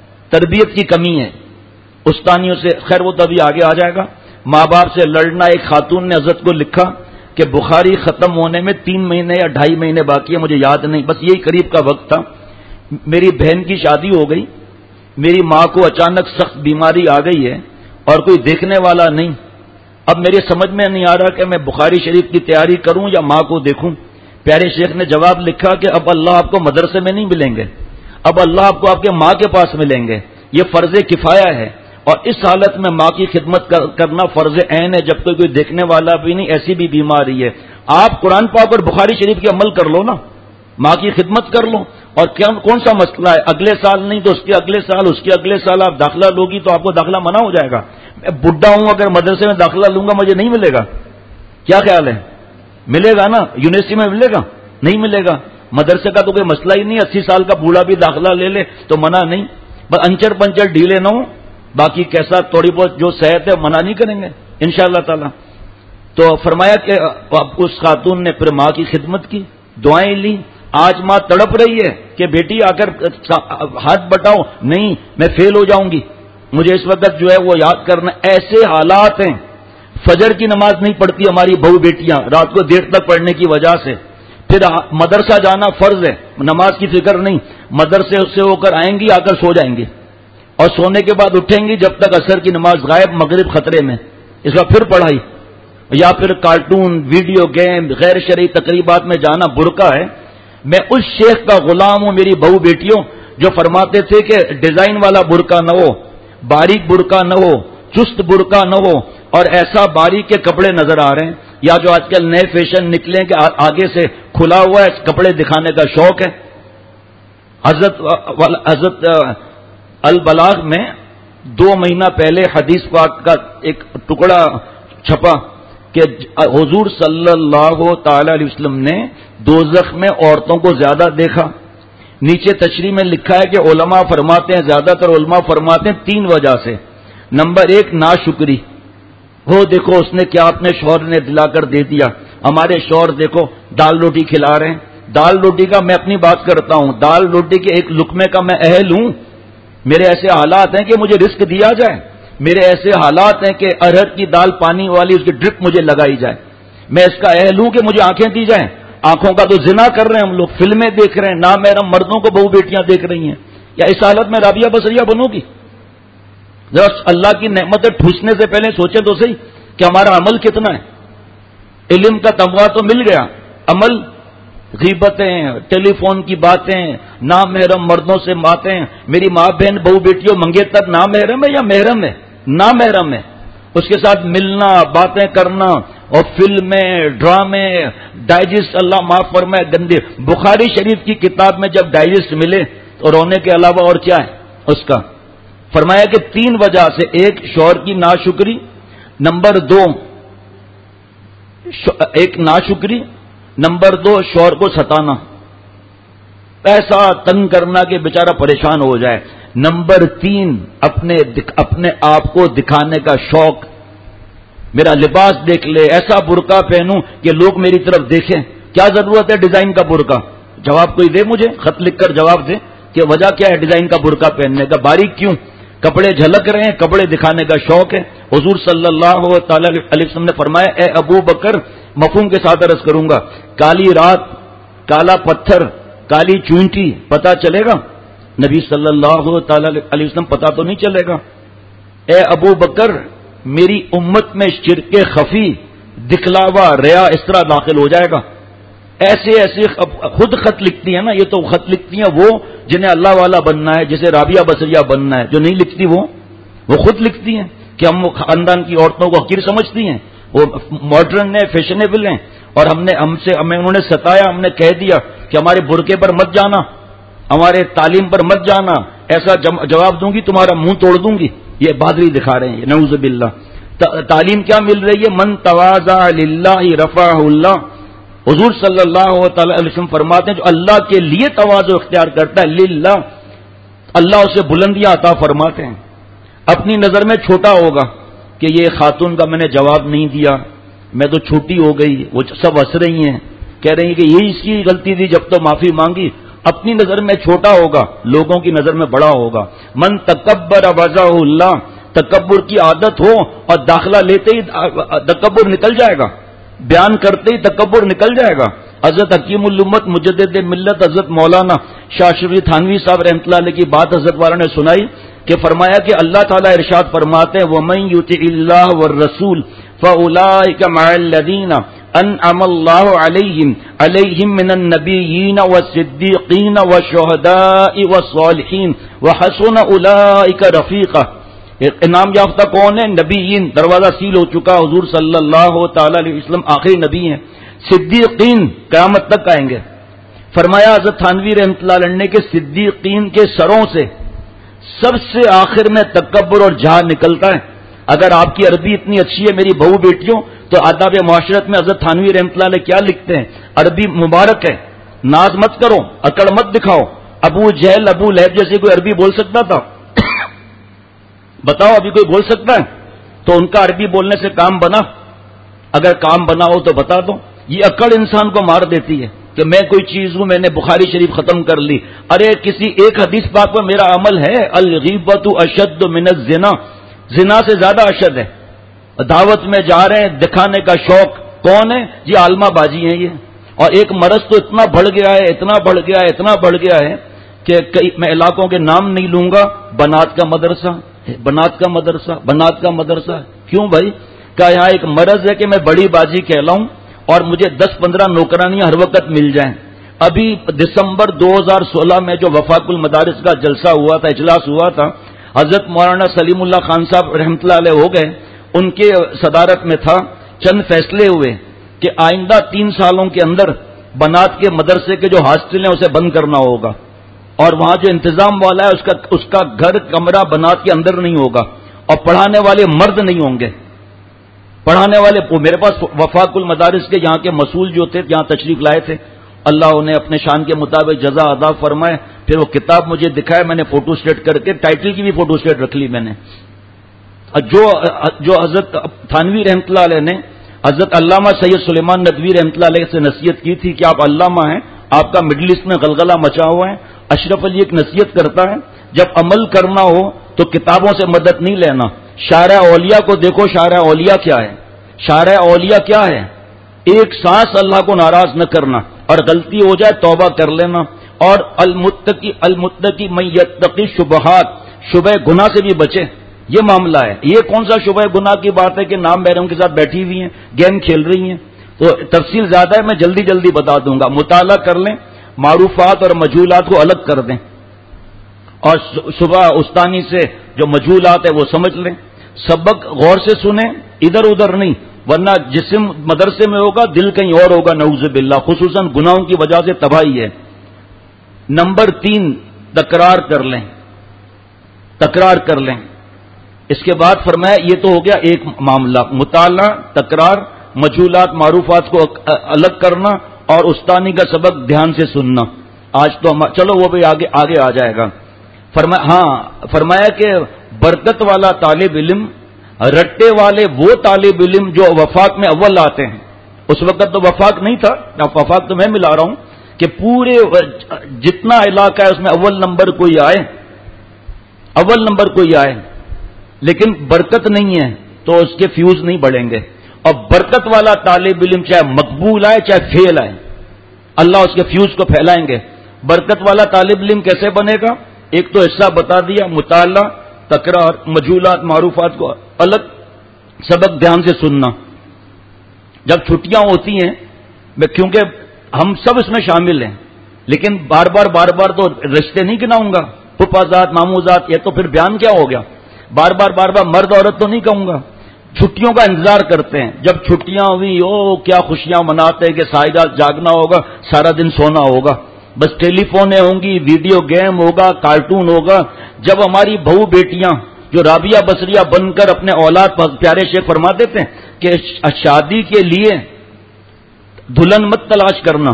تربیت کی کمی ہے استانیوں سے. خیر وہ تو ابھی آگے آ جائے گا. ماں باپ سے لڑنا. ایک خاتون نے حضرت کو لکھا کہ بخاری ختم ہونے میں تین مہینے یا ڈھائی مہینے باقی ہے, مجھے یاد نہیں, بس یہی قریب کا وقت تھا. میری بہن کی شادی ہو گئی, میری ماں کو اچانک سخت بیماری آ گئی ہے اور کوئی دیکھنے والا نہیں. اب میرے سمجھ میں نہیں آ رہا کہ میں بخاری شریف کی تیاری کروں یا ماں کو دیکھوں. پیارے شیخ نے جواب لکھا کہ اب اللہ آپ کو مدرسے میں نہیں ملیں گے, اب اللہ آپ کو آپ کے ماں کے پاس ملیں گے. یہ فرض کفایہ ہے, اور اس حالت میں ماں کی خدمت کرنا فرض عین ہے, جب کوئی کوئی دیکھنے والا بھی نہیں, ایسی بھی بیماری ہے. آپ قرآن پاک اور بخاری شریف کے عمل کر لو نا, ماں کی خدمت کر لو. اور کون سا مسئلہ ہے؟ اگلے سال نہیں تو اس کے اگلے سال, اس کے اگلے سال آپ داخلہ لوگی تو آپ کو داخلہ منع ہو جائے گا. میں بڈھا ہوں, اگر مدرسے میں داخلہ لوں گا مجھے نہیں ملے گا, کیا خیال ہے؟ ملے گا نا؟ یونیورسٹی میں ملے گا؟ نہیں ملے گا. مدرسے کا تو کوئی مسئلہ ہی نہیں, اسی سال کا بوڑھا بھی داخلہ لے لے تو منع نہیں. بس انچر پنچر ڈھیلے نہ ہو, باقی کیسا تھوڑی بہت جو صحت ہے منع نہیں کریں گے انشاءاللہ تعالی. تو فرمایا کہ اس خاتون نے پھر ماں کی خدمت کی, دعائیں لی. آج ماں تڑپ رہی ہے کہ بیٹی آ کر ہاتھ بٹاؤ, نہیں میں فیل ہو جاؤں گی, مجھے اس وقت جو ہے وہ یاد کرنا. ایسے حالات ہیں. فجر کی نماز نہیں پڑھتی ہماری بہو بیٹیاں رات کو دیر تک پڑھنے کی وجہ سے. پھر مدرسہ جانا فرض ہے, نماز کی فکر نہیں, مدرسے سے ہو کر آئیں گی, آ کر سو جائیں گی, اور سونے کے بعد اٹھیں گی جب تک عصر کی نماز غائب, مغرب خطرے میں. اس کا پھر پڑھائی, یا پھر کارٹون, ویڈیو گیم, غیر شرعی تقریبات میں جانا برقع ہے. میں اس شیخ کا غلام ہوں میری بہو بیٹیوں جو فرماتے تھے کہ ڈیزائن والا برقع نہ ہو, باریک برقع نہ ہو, چست برقع نہ ہو, اور ایسا باریک کے کپڑے نظر آ رہے ہیں, یا جو آج کل نئے فیشن نکلے کہ آگے سے کھلا ہوا ہے, کپڑے دکھانے کا شوق ہے. حضرت حضرت البلاغ میں دو مہینہ پہلے حدیث پاک کا ایک ٹکڑا چھپا کہ حضور صلی اللہ تعالی علیہ وسلم نے دوزخ میں عورتوں کو زیادہ دیکھا. نیچے تشریح میں لکھا ہے کہ علماء فرماتے ہیں, زیادہ تر علماء فرماتے ہیں تین وجہ سے. نمبر ایک, ناشکری. وہ دیکھو اس نے کیا اپنے شوہر نے دلا کر دے دیا. ہمارے شوہر دیکھو دال روٹی کھلا رہے ہیں. دال روٹی کا میں اپنی بات کرتا ہوں, دال روٹی کے ایک لقمے کا میں اہل ہوں. میرے ایسے حالات ہیں کہ مجھے رزق دیا جائے, میرے ایسے حالات ہیں کہ ارہر کی دال پانی والی اس کی ڈرپ مجھے لگائی جائے. میں اس کا اہل ہوں کہ مجھے آنکھیں دی جائیں. آنکھوں کا تو زنا کر رہے ہیں ہم لوگ, فلمیں دیکھ رہے ہیں, نامحرم مردوں کو بہو بیٹیاں دیکھ رہی ہیں. یا اس حالت میں رابعہ بصریہ بنو گی؟ ذرا اللہ کی نعمتیں ٹھوسنے سے پہلے سوچیں تو صحیح کہ ہمارا عمل کتنا ہے. علم کا تمغہ تو مل گیا, عمل غیبتیں, ٹیلی فون کی باتیں, نامحرم مردوں سے باتیں. میری ماں بہن بہو بیٹیوں منگیتر نامحرم ہے یا محرم ہے؟ نامحرم ہے. اس کے ساتھ ملنا, باتیں کرنا, اور فلمیں, ڈرامے, ڈائجسٹ, اللہ معاف فرمائے گندے. بخاری شریف کی کتاب میں جب ڈائجسٹ ملے تو رونے کے علاوہ اور کیا ہے اس کا؟ فرمایا کہ تین وجہ سے, ایک شوہر کی ناشکری, نمبر دو ایک ناشکری, نمبر دو شوہر کو ستانا, ایسا تنگ کرنا کہ بیچارہ پریشان ہو جائے. نمبر تین اپنے اپنے آپ کو دکھانے کا شوق, میرا لباس دیکھ لے, ایسا برقع پہنوں کہ لوگ میری طرف دیکھیں. کیا ضرورت ہے ڈیزائن کا برقع؟ جواب کوئی دے, مجھے خط لکھ کر جواب دے کہ وجہ کیا ہے ڈیزائن کا برقع پہننے کا. باریک کیوں؟ کپڑے جھلک رہے ہیں, کپڑے دکھانے کا شوق ہے. حضور صلی اللہ تعالی علیہ وسلم نے فرمایا, اے ابو بکر, مفہوم کے ساتھ عرض کروں گا, کالی رات, کالا پتھر, کالی چونٹی پتا چلے گا؟ نبی صلی اللہ تعالی علیہ وسلم پتا تو نہیں چلے گا. اے ابو بکر, میری امت میں شرک خفی, دکھلاوا, ریا اس طرح داخل ہو جائے گا. ایسے ایسے خود خط لکھتی ہیں نا, یہ تو خط لکھتی ہیں وہ جنہیں اللہ والا بننا ہے, جسے رابعہ بصریہ بننا ہے. جو نہیں لکھتی وہ وہ خود لکھتی ہیں کہ ہم خاندان کی عورتوں کو حقیر سمجھتی ہیں, وہ ماڈرن ہیں, فیشنیبل ہیں, اور ہم نے ہم سے ہمیں انہوں نے ستایا, ہم نے کہہ دیا کہ ہمارے برقعے پر مت جانا, ہمارے تعلیم پر مت جانا, ایسا جواب دوں گی تمہارا منہ توڑ دوں گی. یہ بہادری دکھا رہے ہیں, نعوذ باللہ. تعلیم کیا مل رہی ہے؟ من تواضع للہ رفعہ اللہ. حضور صلی اللہ تعالی علیہ وسلم فرماتے ہیں جو اللہ کے لیے تواضع اختیار کرتا ہے للہ، اللہ اسے بلندیاں عطا فرماتے ہیں. اپنی نظر میں چھوٹا ہوگا کہ یہ خاتون کا میں نے جواب نہیں دیا، میں تو چھوٹی ہو گئی، وہ سب ہنس رہی ہیں، کہہ رہی ہیں کہ یہی اس کی غلطی تھی جب تو معافی مانگی. اپنی نظر میں چھوٹا ہوگا، لوگوں کی نظر میں بڑا ہوگا. من تکبر وضعہ اللہ، تکبر کی عادت ہو اور داخلہ لیتے ہی تکبر نکل جائے گا، بیان کرتے ہی تکبر نکل جائے گا. حضرت حکیم الامت مجدد ملت حضرت مولانا شاہ شفیع تھانوی صاحب رحمۃ اللہ علیہ کی بات حضرت والا نے سنائی کہ فرمایا کہ اللہ تعالیٰ ارشاد فرماتے ہیں وَمَن يُطِعِ اللَّهَ وَالرَّسُولَ فَأُولَٰئِكَ مَعَ الَّذِينَ أَنْعَمَ اللَّهُ عَلَيْهِمْ عَلَيْهِمْ مِنَ النَّبِيِّينَ وَالصِّدِّيقِينَ وَالشُّهَدَاءِ وَالصَّالِحِينَ وَحَسُنَ أُولَٰئِكَ رَفِيقًا. انعام یافتہ کون ہے؟ نبیین، دروازہ سیل ہو چکا، حضور صلی اللہ تعالی علیہ وسلم آخری نبی ہیں. صدیقین قیامت تک آئیں گے. فرمایا حضرت تھانوی رحمۃ اللہ علیہ نے کہ صدیقین کے سروں سے سب سے آخر میں تکبر اور جہاں نکلتا ہے. اگر آپ کی عربی اتنی اچھی ہے میری بہو بیٹیوں تو آداب معاشرت میں حضرت تھانوی رحمۃ اللہ علیہ کیا لکھتے ہیں؟ عربی مبارک ہے، ناز مت کرو، اکڑ مت دکھاؤ. ابو جہل ابو لہب جیسے کوئی عربی بول سکتا تھا؟ بتاؤ ابھی کوئی بول سکتا ہے؟ تو ان کا عربی بولنے سے کام بنا؟ اگر کام بنا ہو تو بتا دو. یہ اکڑ انسان کو مار دیتی ہے کہ میں کوئی چیز ہوں، میں نے بخاری شریف ختم کر لی. ارے کسی ایک حدیث پاک پر میرا عمل ہے، الغیبۃ اشد من الزنا، زنا سے زیادہ اشد ہے. دعوت میں جا رہے ہیں، دکھانے کا شوق. کون ہے؟ یہ عالمہ بازی ہیں یہ. اور ایک مرض تو اتنا بڑھ گیا ہے، اتنا بڑھ گیا ہے، اتنا بڑھ گیا ہے کہ کئی میں علاقوں کے نام نہیں لوں گا. بنات کا مدرسہ، بنات کا مدرسہ، بنات کا مدرسہ. کیوں بھائی؟ کہ یہاں ایک مرض ہے کہ میں بڑی بازی کہلاؤں اور مجھے دس پندرہ نوکرانیاں ہر وقت مل جائیں. ابھی دسمبر دو ہزار سولہ میں جو وفاق المدارس کا جلسہ ہوا تھا، اجلاس ہوا تھا، حضرت مولانا سلیم اللہ خان صاحب رحمۃ اللہ علیہ ہو گئے، ان کے صدارت میں تھا. چند فیصلے ہوئے کہ آئندہ تین سالوں کے اندر بنات کے مدرسے کے جو ہاسٹل ہیں اسے بند کرنا ہوگا، اور وہاں جو انتظام والا ہے اس کا اس کا گھر کمرہ بنات کے اندر نہیں ہوگا، اور پڑھانے والے مرد نہیں ہوں گے. پڑھانے والے میرے پاس وفاق المدارس کے یہاں کے مسئول جو تھے یہاں تشریف لائے تھے، اللہ انہیں اپنے شان کے مطابق جزا ادا فرمائے. پھر وہ کتاب مجھے دکھائے، میں نے فوٹو اسٹیٹ کر کے ٹائٹل کی بھی فوٹو اسٹیٹ رکھ لی میں نے. جو جو حضرت تھانوی رحمۃ اللہ علیہ نے حضرت علامہ سید سلیمان ندوی رحمۃ اللہ علیہ سے نصیحت کی تھی کہ آپ علامہ ہیں، آپ کا مڈل ایسٹ میں غلغلہ مچا ہوا ہے. اشرف علی ایک نصیحت کرتا ہے جب عمل کرنا ہو تو کتابوں سے مدد نہیں لینا. شارع اولیاء کو دیکھو، شارع اولیاء کیا ہے؟ شارع اولیاء کیا ہے؟ ایک سانس اللہ کو ناراض نہ کرنا، اور غلطی ہو جائے توبہ کر لینا. اور المتقی المتقی من یتقی شبہات، شبہ گناہ سے بھی بچے. یہ معاملہ ہے. یہ کون سا شبہ گناہ کی بات ہے کہ نام بیروں کے ساتھ بیٹھی ہوئی ہیں، گیم کھیل رہی ہیں؟ تو تفصیل زیادہ ہے، میں جلدی جلدی بتا دوں گا. مطالعہ کر لیں، معروفات اور مجہولات کو الگ کر دیں، اور صبح استانی سے جو مجہولات ہے وہ سمجھ لیں. سبق غور سے سنیں، ادھر ادھر نہیں، ورنہ جسم مدرسے میں ہوگا دل کہیں اور ہوگا، نعوذ باللہ. خصوصاً گناہوں کی وجہ سے تباہی ہے. نمبر تین، تکرار کر لیں، تکرار کر لیں. اس کے بعد فرمایا یہ تو ہو گیا ایک معاملہ، مطالعہ، تکرار، مجہولات معروفات کو الگ کرنا، اور استانی کا سبق دھیان سے سننا. آج تو چلو وہ بھی آگے آگے آ جائے گا. فرمایا ہاں فرمایا کہ برکت والا طالب علم، رٹے والے وہ طالب علم جو وفاق میں اول آتے ہیں. اس وقت تو وفاق نہیں تھا، وفاق تو میں ملا رہا ہوں کہ پورے جتنا علاقہ ہے اس میں اول نمبر کوئی آئے، اول نمبر کوئی آئے، لیکن برکت نہیں ہے تو اس کے فیوز نہیں بڑھیں گے. اور برکت والا طالب علم چاہے مقبول آئے چاہے فیل آئے، اللہ اس کے فیوز کو پھیلائیں گے. برکت والا طالب علم کیسے بنے گا؟ ایک تو حصہ بتا دیا، مطالعہ، تکرار، مجہولات معروفات کو الگ، سبق دھیان سے سننا. جب چھٹیاں ہوتی ہیں، کیونکہ ہم سب اس میں شامل ہیں، لیکن بار بار بار بار تو رشتے نہیں گناؤں گا، پھپھا ذات ماموں ذات، یہ تو پھر بیان کیا ہو گیا. بار بار بار بار مرد عورت تو نہیں کہوں گا. چھٹیوں کا انتظار کرتے ہیں، جب چھٹیاں ہوئی او کیا خوشیاں مناتے ہیں کہ ساری رات جاگنا ہوگا، سارا دن سونا ہوگا، بس ٹیلی فونیں ہوں گی، ویڈیو گیم ہوگا، کارٹون ہوگا. جب ہماری بہو بیٹیاں جو رابعہ بصریہ بن کر اپنے اولاد پیارے شیخ فرما دیتے ہیں کہ شادی کے لیے دلہن مت تلاش کرنا،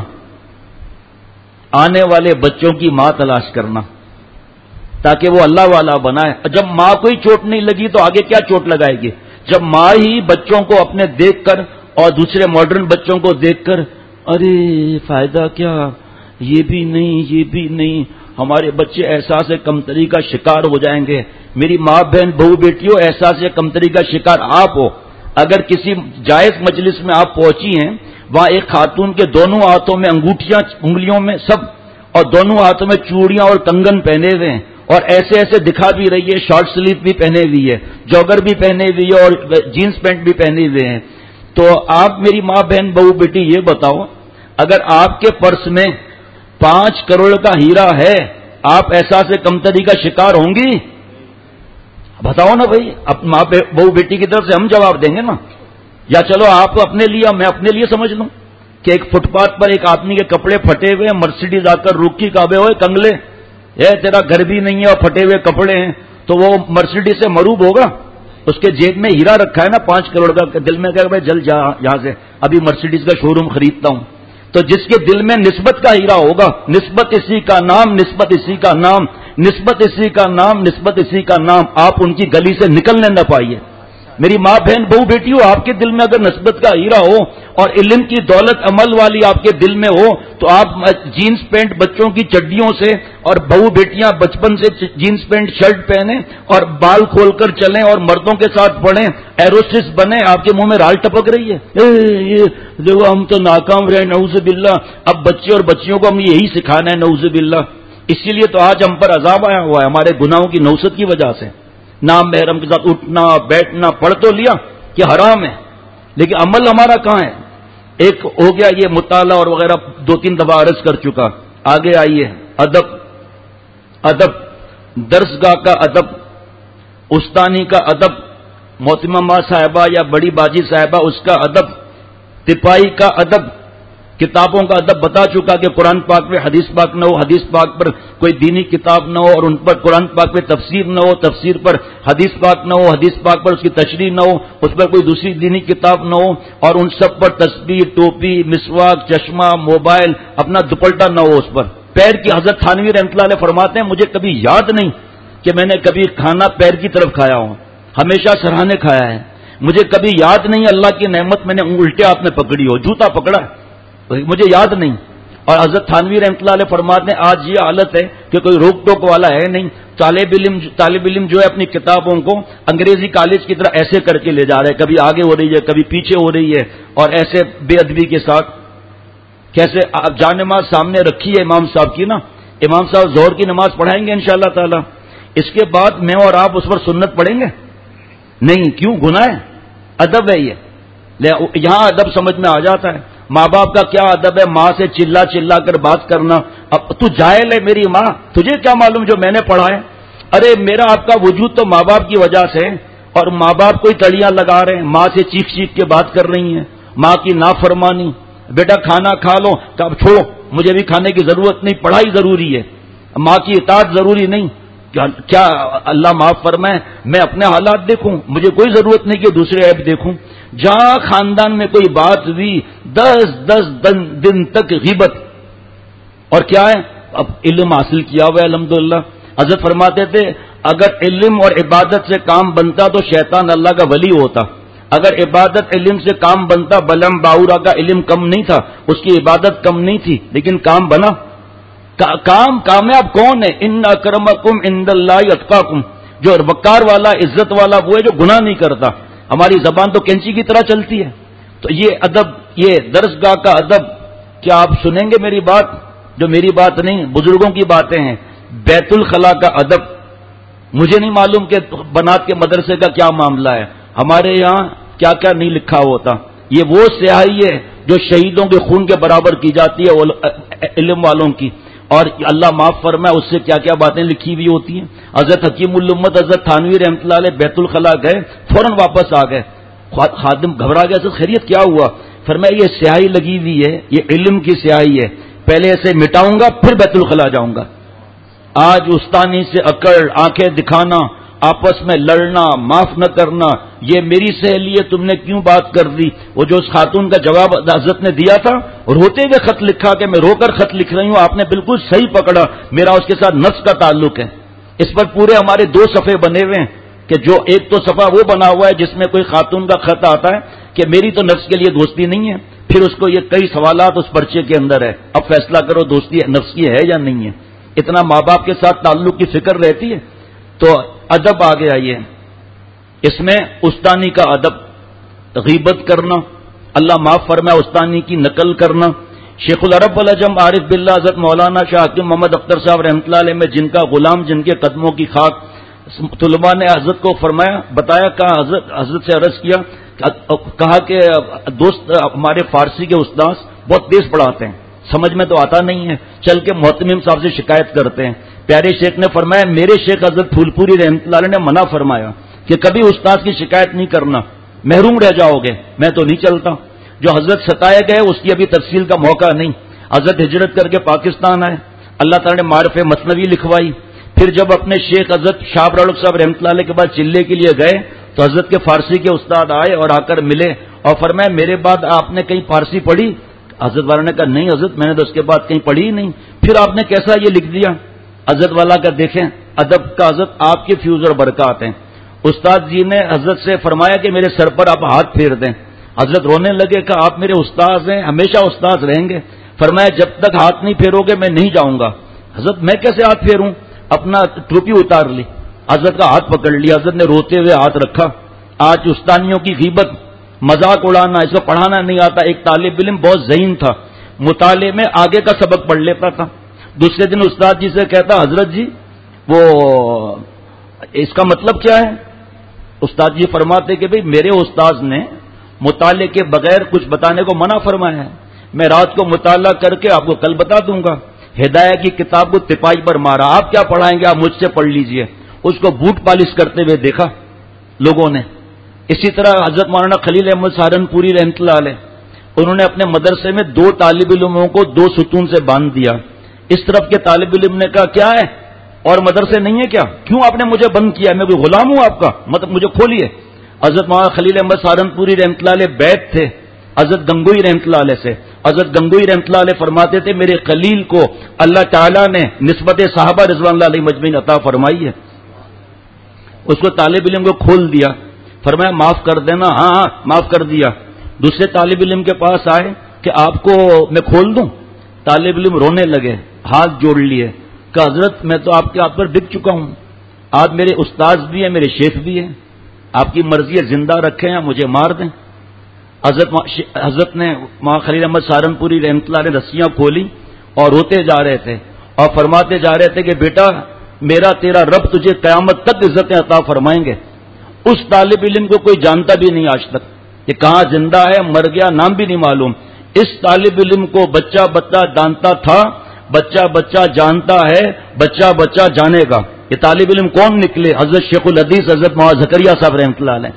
آنے والے بچوں کی ماں تلاش کرنا تاکہ وہ اللہ والا بنائے. جب ماں کو ہی چوٹ نہیں لگی تو آگے کیا چوٹ لگائے گی؟ جب ماں ہی بچوں کو اپنے دیکھ کر اور دوسرے ماڈرن بچوں کو دیکھ کر ارے فائدہ کیا، یہ بھی نہیں یہ بھی نہیں، ہمارے بچے احساس کمتری کا شکار ہو جائیں گے. میری ماں بہن بہو بیٹیوں، احساس کمتری کا شکار آپ ہو. اگر کسی جائز مجلس میں آپ پہنچی ہیں، وہاں ایک خاتون کے دونوں ہاتھوں میں انگوٹھیاں، انگلیوں میں سب، اور دونوں ہاتھوں میں چوڑیاں اور کنگن پہنے ہوئے ہیں، اور ایسے ایسے دکھا بھی رہی ہے، شارٹ سلیپ بھی پہنے ہوئی ہے، جوگر بھی پہنے ہوئی ہے، اور جینس پینٹ بھی پہنے ہوئے ہیں. تو آپ میری ماں بہن بہو بیٹی یہ بتاؤ، اگر آپ کے پرس میں پانچ کروڑ کا ہیرا ہے، آپ احساس کمتری کا شکار ہوں گی؟ بتاؤ نا بھائی. اب ماں بہو بیٹی کی طرف سے ہم جواب دیں گے نا. یا چلو آپ اپنے لیے، میں اپنے لیے سمجھ لوں کہ ایک فٹ پاتھ پر ایک آدمی کے کپڑے پھٹے ہوئے، مرسیڈیز آ کر روکی، کعبے ہوئے کنگلے، اے تیرا گھر بھی نہیں ہے اور پھٹے ہوئے کپڑے ہیں، تو وہ مرسیڈیز سے مروب ہوگا؟ اس کے جیب میں ہیرا رکھا ہے نا پانچ کروڑ کا، دل میں کہے بھائی جل جا یہاں سے، ابھی مرسیڈیز کا شو روم خریدتا ہوں. تو جس کے دل میں نسبت کا ہیرا ہوگا، نسبت اسی کا نام، نسبت اسی کا نام، نسبت اسی کا نام، نسبت اسی کا نام، آپ ان کی گلی سے نکلنے نہ پائیے. میری ماں بہن بہو بیٹی ہو، آپ کے دل میں اگر نسبت کا ہیرا ہو اور علم کی دولت عمل والی آپ کے دل میں ہو، تو آپ جینس پینٹ بچوں کی چڈیوں سے، اور بہو بیٹیاں بچپن سے جینس پینٹ شرٹ پہنیں اور بال کھول کر چلیں اور مردوں کے ساتھ پڑھیں، ایروسٹس بنے. آپ کے منہ میں رال ٹپک رہی ہے، اے یہ دیکھو ہم تو ناکام رہے، نعوذ باللہ. اب بچے اور بچیوں کو ہم یہی سکھانا ہے، نعوذ باللہ. اسی لیے تو آج ہم پر عذاب آیا ہوا ہے ہمارے گناہوں کی نوسط کی وجہ سے. نام محرم کے ساتھ اٹھنا بیٹھنا، پڑھ تو لیا کہ حرام ہے، لیکن عمل ہمارا کہاں ہے؟ ایک ہو گیا یہ مطالعہ اور وغیرہ، دو تین دفعہ عرض کر چکا. آگے آئیے، ادب. ادب، درسگاہ کا ادب، استانی کا ادب، محترمہ ماں صاحبہ یا بڑی باجی صاحبہ اس کا ادب، تپائی کا ادب، کتابوں کا ادب بتا چکا کہ قرآن پاک میں حدیث پاک نہ ہو، حدیث پاک پر کوئی دینی کتاب نہ ہو، اور ان پر قرآن پاک پہ تفسیر نہ ہو، تفسیر پر حدیث پاک نہ ہو، حدیث پاک پر اس کی تشریح نہ ہو، اس پر کوئی دوسری دینی کتاب نہ ہو، اور ان سب پر تسبیح، ٹوپی، مسواک، چشمہ، موبائل، اپنا دوپٹہ نہ ہو اس پر. پیر کی حضرت تھانوی رحمۃ اللہ علیہ فرماتے ہیں مجھے کبھی یاد نہیں کہ میں نے کبھی کھانا پیر کی طرف کھایا ہوں، ہمیشہ سرہانے کھایا ہے. مجھے کبھی یاد نہیں اللہ کی نعمت میں نے الٹے ہاتھ میں پکڑی ہو، جوتا پکڑا ہے، مجھے یاد نہیں. اور حضرت تھانوی رحمۃ اللہ علیہ فرماتے ہیں آج یہ حالت ہے کہ کوئی روک ٹوک والا ہے نہیں. طالب علم طالب علم جو ہے اپنی کتابوں کو انگریزی کالج کی طرح ایسے کر کے لے جا رہے ہیں، کبھی آگے ہو رہی ہے کبھی پیچھے ہو رہی ہے، اور ایسے بے ادبی کے ساتھ. کیسے آپ جان نماز سامنے رکھی ہے امام صاحب کی نا، امام صاحب ظہر کی نماز پڑھائیں گے انشاءاللہ تعالی. اس کے بعد میں اور آپ اس پر سنت پڑھیں گے نہیں؟ کیوں؟ گناہ ہے؟ ادب ہے یہ. یہاں ادب سمجھ میں آ جاتا ہے. ماں باپ کا کیا ادب ہے؟ ماں سے چلا چلا کر بات کرنا. اب تو جاہل ہے میری ماں، تجھے کیا معلوم جو میں نے پڑھا ہے؟ ارے میرا آپ کا وجود تو ماں باپ کی وجہ سے، اور ماں باپ کوئی تڑیاں لگا رہے ہیں، ماں سے چیخ چیخ کے بات کر رہی ہیں، ماں کی نافرمانی. بیٹا کھانا کھا لو، کب چھوڑو مجھے بھی کھانے کی ضرورت نہیں، پڑھائی ضروری ہے، ماں کی اطاعت ضروری نہیں. کیا اللہ معاف فرمائے میں اپنے حالات دیکھوں، مجھے کوئی ضرورت نہیں کہ دوسرے عیب دیکھوں. جہاں خاندان میں کوئی بات ہوئی دس دس دن تک غیبت. اور کیا ہے؟ اب علم حاصل کیا ہوا ہے الحمدللہ. حضرت فرماتے تھے اگر علم اور عبادت سے کام بنتا تو شیطان اللہ کا ولی ہوتا. اگر عبادت علم سے کام بنتا، بلم باورا کا علم کم نہیں تھا، اس کی عبادت کم نہیں تھی، لیکن کام بنا. کام کامیاب کون ہے؟ ان اکرمکم عند اللہ اتقاکم. جو وقار والا، عزت والا وہ ہے جو گناہ نہیں کرتا. ہماری زبان تو کینچی کی طرح چلتی ہے. تو یہ ادب، یہ درسگاہ کا ادب. کیا آپ سنیں گے میری بات؟ جو میری بات نہیں بزرگوں کی باتیں ہیں. بیت الخلا کا ادب. مجھے نہیں معلوم کہ بنات کے مدرسے کا کیا معاملہ ہے، ہمارے یہاں کیا کیا نہیں لکھا ہوتا. یہ وہ سیاہی ہے جو شہیدوں کے خون کے برابر کی جاتی ہے علم والوں کی، اور اللہ معاف فرمائے اس سے کیا کیا باتیں لکھی ہوئی ہوتی ہیں. حضرت حکیم الامت حضرت تھانوی رحمۃ اللہ علیہ بیت الخلا گئے، فوراً واپس آ گئے. خادم گھبرا گیا، سر خیریت کیا ہوا؟ فرمایا یہ سیاہی لگی ہوئی ہے، یہ علم کی سیاہی ہے، پہلے اسے مٹاؤں گا پھر بیت الخلا جاؤں گا. آج استانی سے اکڑ، آنکھیں دکھانا آپس میں لڑنا، معاف نہ کرنا، یہ میری سہیلی ہے تم نے کیوں بات کر دی. وہ جو اس خاتون کا جواب حضرت نے دیا تھا اور روتے ہوئے خط لکھا کہ میں رو کر خط لکھ رہی ہوں، آپ نے بالکل صحیح پکڑا، میرا اس کے ساتھ نفس کا تعلق ہے. اس پر پورے ہمارے دو صفحے بنے ہوئے ہیں کہ جو ایک تو صفحہ وہ بنا ہوا ہے جس میں کوئی خاتون کا خط آتا ہے کہ میری تو نفس کے لیے دوستی نہیں ہے، پھر اس کو یہ کئی سوالات اس پرچے کے اندر ہے، اب فیصلہ کرو دوستی نفس کی ہے یا نہیں ہے. اتنا ماں باپ کے ساتھ تعلق کی فکر رہتی ہے. تو ادب آ گیا، یہ اس میں استانی کا ادب، غیبت کرنا، اللہ معاف فرمائے استانی کی نقل کرنا. شیخ العرب والعجم عارف باللہ حضرت مولانا شاہ حکیم محمد اختر صاحب رحمۃ اللہ علیہ میں جن کا غلام، جن کے قدموں کی خاک، طلباء نے حضرت کو فرمایا، بتایا، کہا حضرت حضرت سے عرض کیا، کہا کہ دوست ہمارے فارسی کے استاذ بہت تیز پڑھاتے ہیں، سمجھ میں تو آتا نہیں ہے، چل کے محتمم صاحب سے شکایت کرتے ہیں. پیارے شیخ نے فرمایا میرے شیخ حضرت پھول پوری رحمۃ اللہ علیہ نے منع فرمایا کہ کبھی استاذ کی شکایت نہیں کرنا، محروم رہ جاؤ گے، میں تو نہیں چلتا. جو حضرت ستائے گئے اس کی ابھی تفصیل کا موقع نہیں. حضرت ہجرت کر کے پاکستان آئے، اللہ تعالیٰ نے معرف مثنوی لکھوائی. پھر جب اپنے شیخ حضرت شاہ رولق صاحب رحمۃ اللہ علیہ کے بعد چلے کے لیے گئے تو حضرت کے فارسی کے استاد آئے اور آ کر ملے اور فرمایا میرے بعد آپ نے کہیں فارسی پڑھی؟ حضرت والا نے کہا نہیں حضرت میں نے تو اس کے بعد کہیں پڑھی ہی نہیں. پھر آپ نے کیسا یہ لکھ دیا؟ حضرت والا کا دیکھیں ادب کا، حضرت آپ کے فیوز اور برکات ہیں. استاد جی نے حضرت سے فرمایا کہ میرے سر پر آپ ہاتھ پھیر دیں. حضرت رونے لگے، کہا آپ میرے استاذ ہیں، ہمیشہ استاذ رہیں گے. فرمایا جب تک ہاتھ نہیں پھیرو گے میں نہیں جاؤں گا. حضرت میں کیسے ہاتھ پھیروں؟ اپنا ٹوپی اتار لی، حضرت کا ہاتھ پکڑ لیا، حضرت نے روتے ہوئے ہاتھ رکھا. آج استانیوں کی غیبت، مذاق اڑانا، اس کو پڑھانا نہیں آتا. ایک طالب علم بہت ذہین تھا، مطالعے میں آگے کا سبق پڑھ لیتا تھا. دوسرے دن استاد جی سے کہتا حضرت جی وہ اس کا مطلب کیا ہے؟ استاد جی فرماتے کہ بھئی میرے استاذ نے مطالعے کے بغیر کچھ بتانے کو منع فرمایا ہے، میں رات کو مطالعہ کر کے آپ کو کل بتا دوں گا. ہدایہ کی کتاب کو تپائی پر مارا، آپ کیا پڑھائیں گے، آپ مجھ سے پڑھ لیجئے. اس کو بوٹ پالش کرتے ہوئے دیکھا لوگوں نے. اسی طرح حضرت مولانا خلیل احمد سہارنپوری رحمۃ اللہ علیہ، انہوں نے اپنے مدرسے میں دو طالب علموں کو دو ستون سے باندھ دیا. اس طرف کے طالب علم نے کہا کیا ہے اور مدرسے نہیں ہے کیا، کیوں آپ نے مجھے بند کیا، میں کوئی غلام ہوں آپ کا، مطلب مجھے کھولیے. حضرت مولانا خلیل احمد سہارنپوری رحمۃ اللہ علیہ بیت تھے حضرت گنگوئی رحمۃ اللہ علیہ سے. حضرت گنگوئی رحمۃ اللہ علیہ فرماتے تھے میرے خلیل کو اللہ تعالیٰ نے نسبت صحابہ رضوان اللہ علیہ مجمعین عطا فرمائی ہے. اس کو طالب علم کو کھول دیا، فرمایا معاف کر دینا. ہاں ہاں معاف کر دیا. دوسرے طالب علم کے پاس آئے کہ آپ کو میں کھول دوں. طالب علم رونے لگے، ہاتھ جوڑ لیے، کہ حضرت میں تو آپ کے ہاتھ پر بک چکا ہوں، آپ میرے استاذ بھی ہیں، میرے شیخ بھی ہیں، آپ کی مرضی ہے زندہ رکھیں یا مجھے مار دیں. حضرت حضرت نے ماں خلیل احمد سہارنپوری رحمۃ اللہ نے رسیاں کھولی اور روتے جا رہے تھے اور فرماتے جا رہے تھے کہ بیٹا میرا تیرا رب تجھے قیامت تک عزتیں عطا فرمائیں گے. اس طالب علم کو کوئی جانتا بھی نہیں آج تک کہ کہاں زندہ ہے، مر گیا، نام بھی نہیں معلوم. اس طالب علم کو بچہ بچہ جانتا تھا، بچہ بچہ جانتا ہے، بچہ بچہ جانے گا. یہ طالب علم کون نکلے؟ حضرت شیخ الحدیث حضرت مولانا زکریا صاحب رحمۃ اللہ علیہ.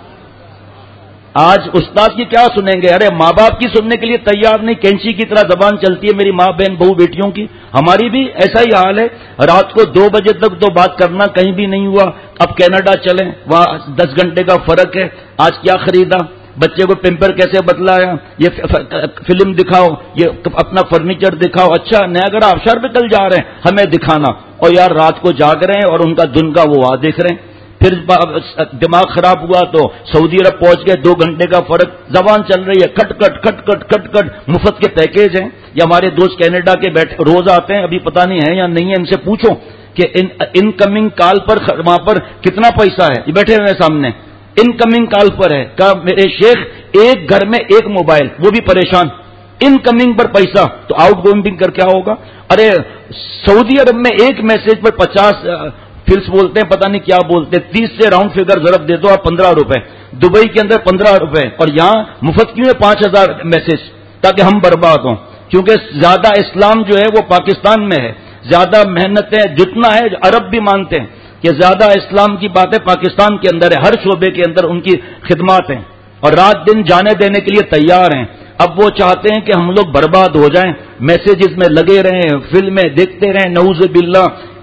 آج استاد کی کیا سنیں گے؟ ارے ماں باپ کی سننے کے لیے تیار نہیں، کینچی کی طرح زبان چلتی ہے میری ماں بہن بہو بیٹیوں کی. ہماری بھی ایسا ہی حال ہے، رات کو دو بجے تک تو بات کرنا کہیں بھی نہیں ہوا. اب کینیڈا چلیں، وہاں دس گھنٹے کا فرق ہے. آج کیا خریدا، بچے کو پیمپر کیسے بدلایا، یہ فلم دکھاؤ، یہ اپنا فرنیچر دکھاؤ. اچھا نیاگرا آبشار پہ کل جا رہے ہیں ہمیں دکھانا، اور یار رات کو جاگ رہے ہیں اور ان کا دن کا وہ وہاں دیکھ رہے ہیں. پھر دماغ خراب ہوا تو سعودی عرب پہنچ گئے، دو گھنٹے کا فرق، زبان چل رہی ہے کٹ کٹ کٹ کٹ کٹ کٹ. مفت کے پیکیج ہیں. یا ہمارے دوست کینیڈا کے بیٹھے روز آتے ہیں، ابھی پتہ نہیں ہے یا نہیں ہے، ان سے پوچھو کہ ان کمنگ کال پر وہاں پر کتنا پیسہ ہے. یہ بیٹھے ہوئے سامنے ان کمنگ کال پر ہے. کہا میرے شیخ ایک گھر میں ایک موبائل، وہ بھی پریشان، ان کمنگ پر پیسہ تو آؤٹ گوئنگ پر کیا ہوگا. ارے سعودی عرب میں ایک میسج پر پچاس فلس بولتے ہیں، پتہ نہیں کیا بولتے، تیس سے راؤنڈ فگر ضرب دے دو آپ پندرہ روپے. دبئی کے اندر پندرہ روپے، اور یہاں مفت کیوں ہے پانچ ہزار میسج؟ تاکہ ہم برباد ہوں. کیونکہ زیادہ اسلام جو ہے وہ پاکستان میں ہے، زیادہ محنتیں جتنا ہے عرب بھی مانتے ہیں کہ زیادہ اسلام کی باتیں پاکستان کے اندر ہے، ہر شعبے کے اندر ان کی خدمات ہیں اور رات دن جانے دینے کے لیے تیار ہیں. اب وہ چاہتے ہیں کہ ہم لوگ برباد ہو جائیں، میسیجز میں لگے رہیں، فلمیں دیکھتے رہیں، نعوذ باللہ.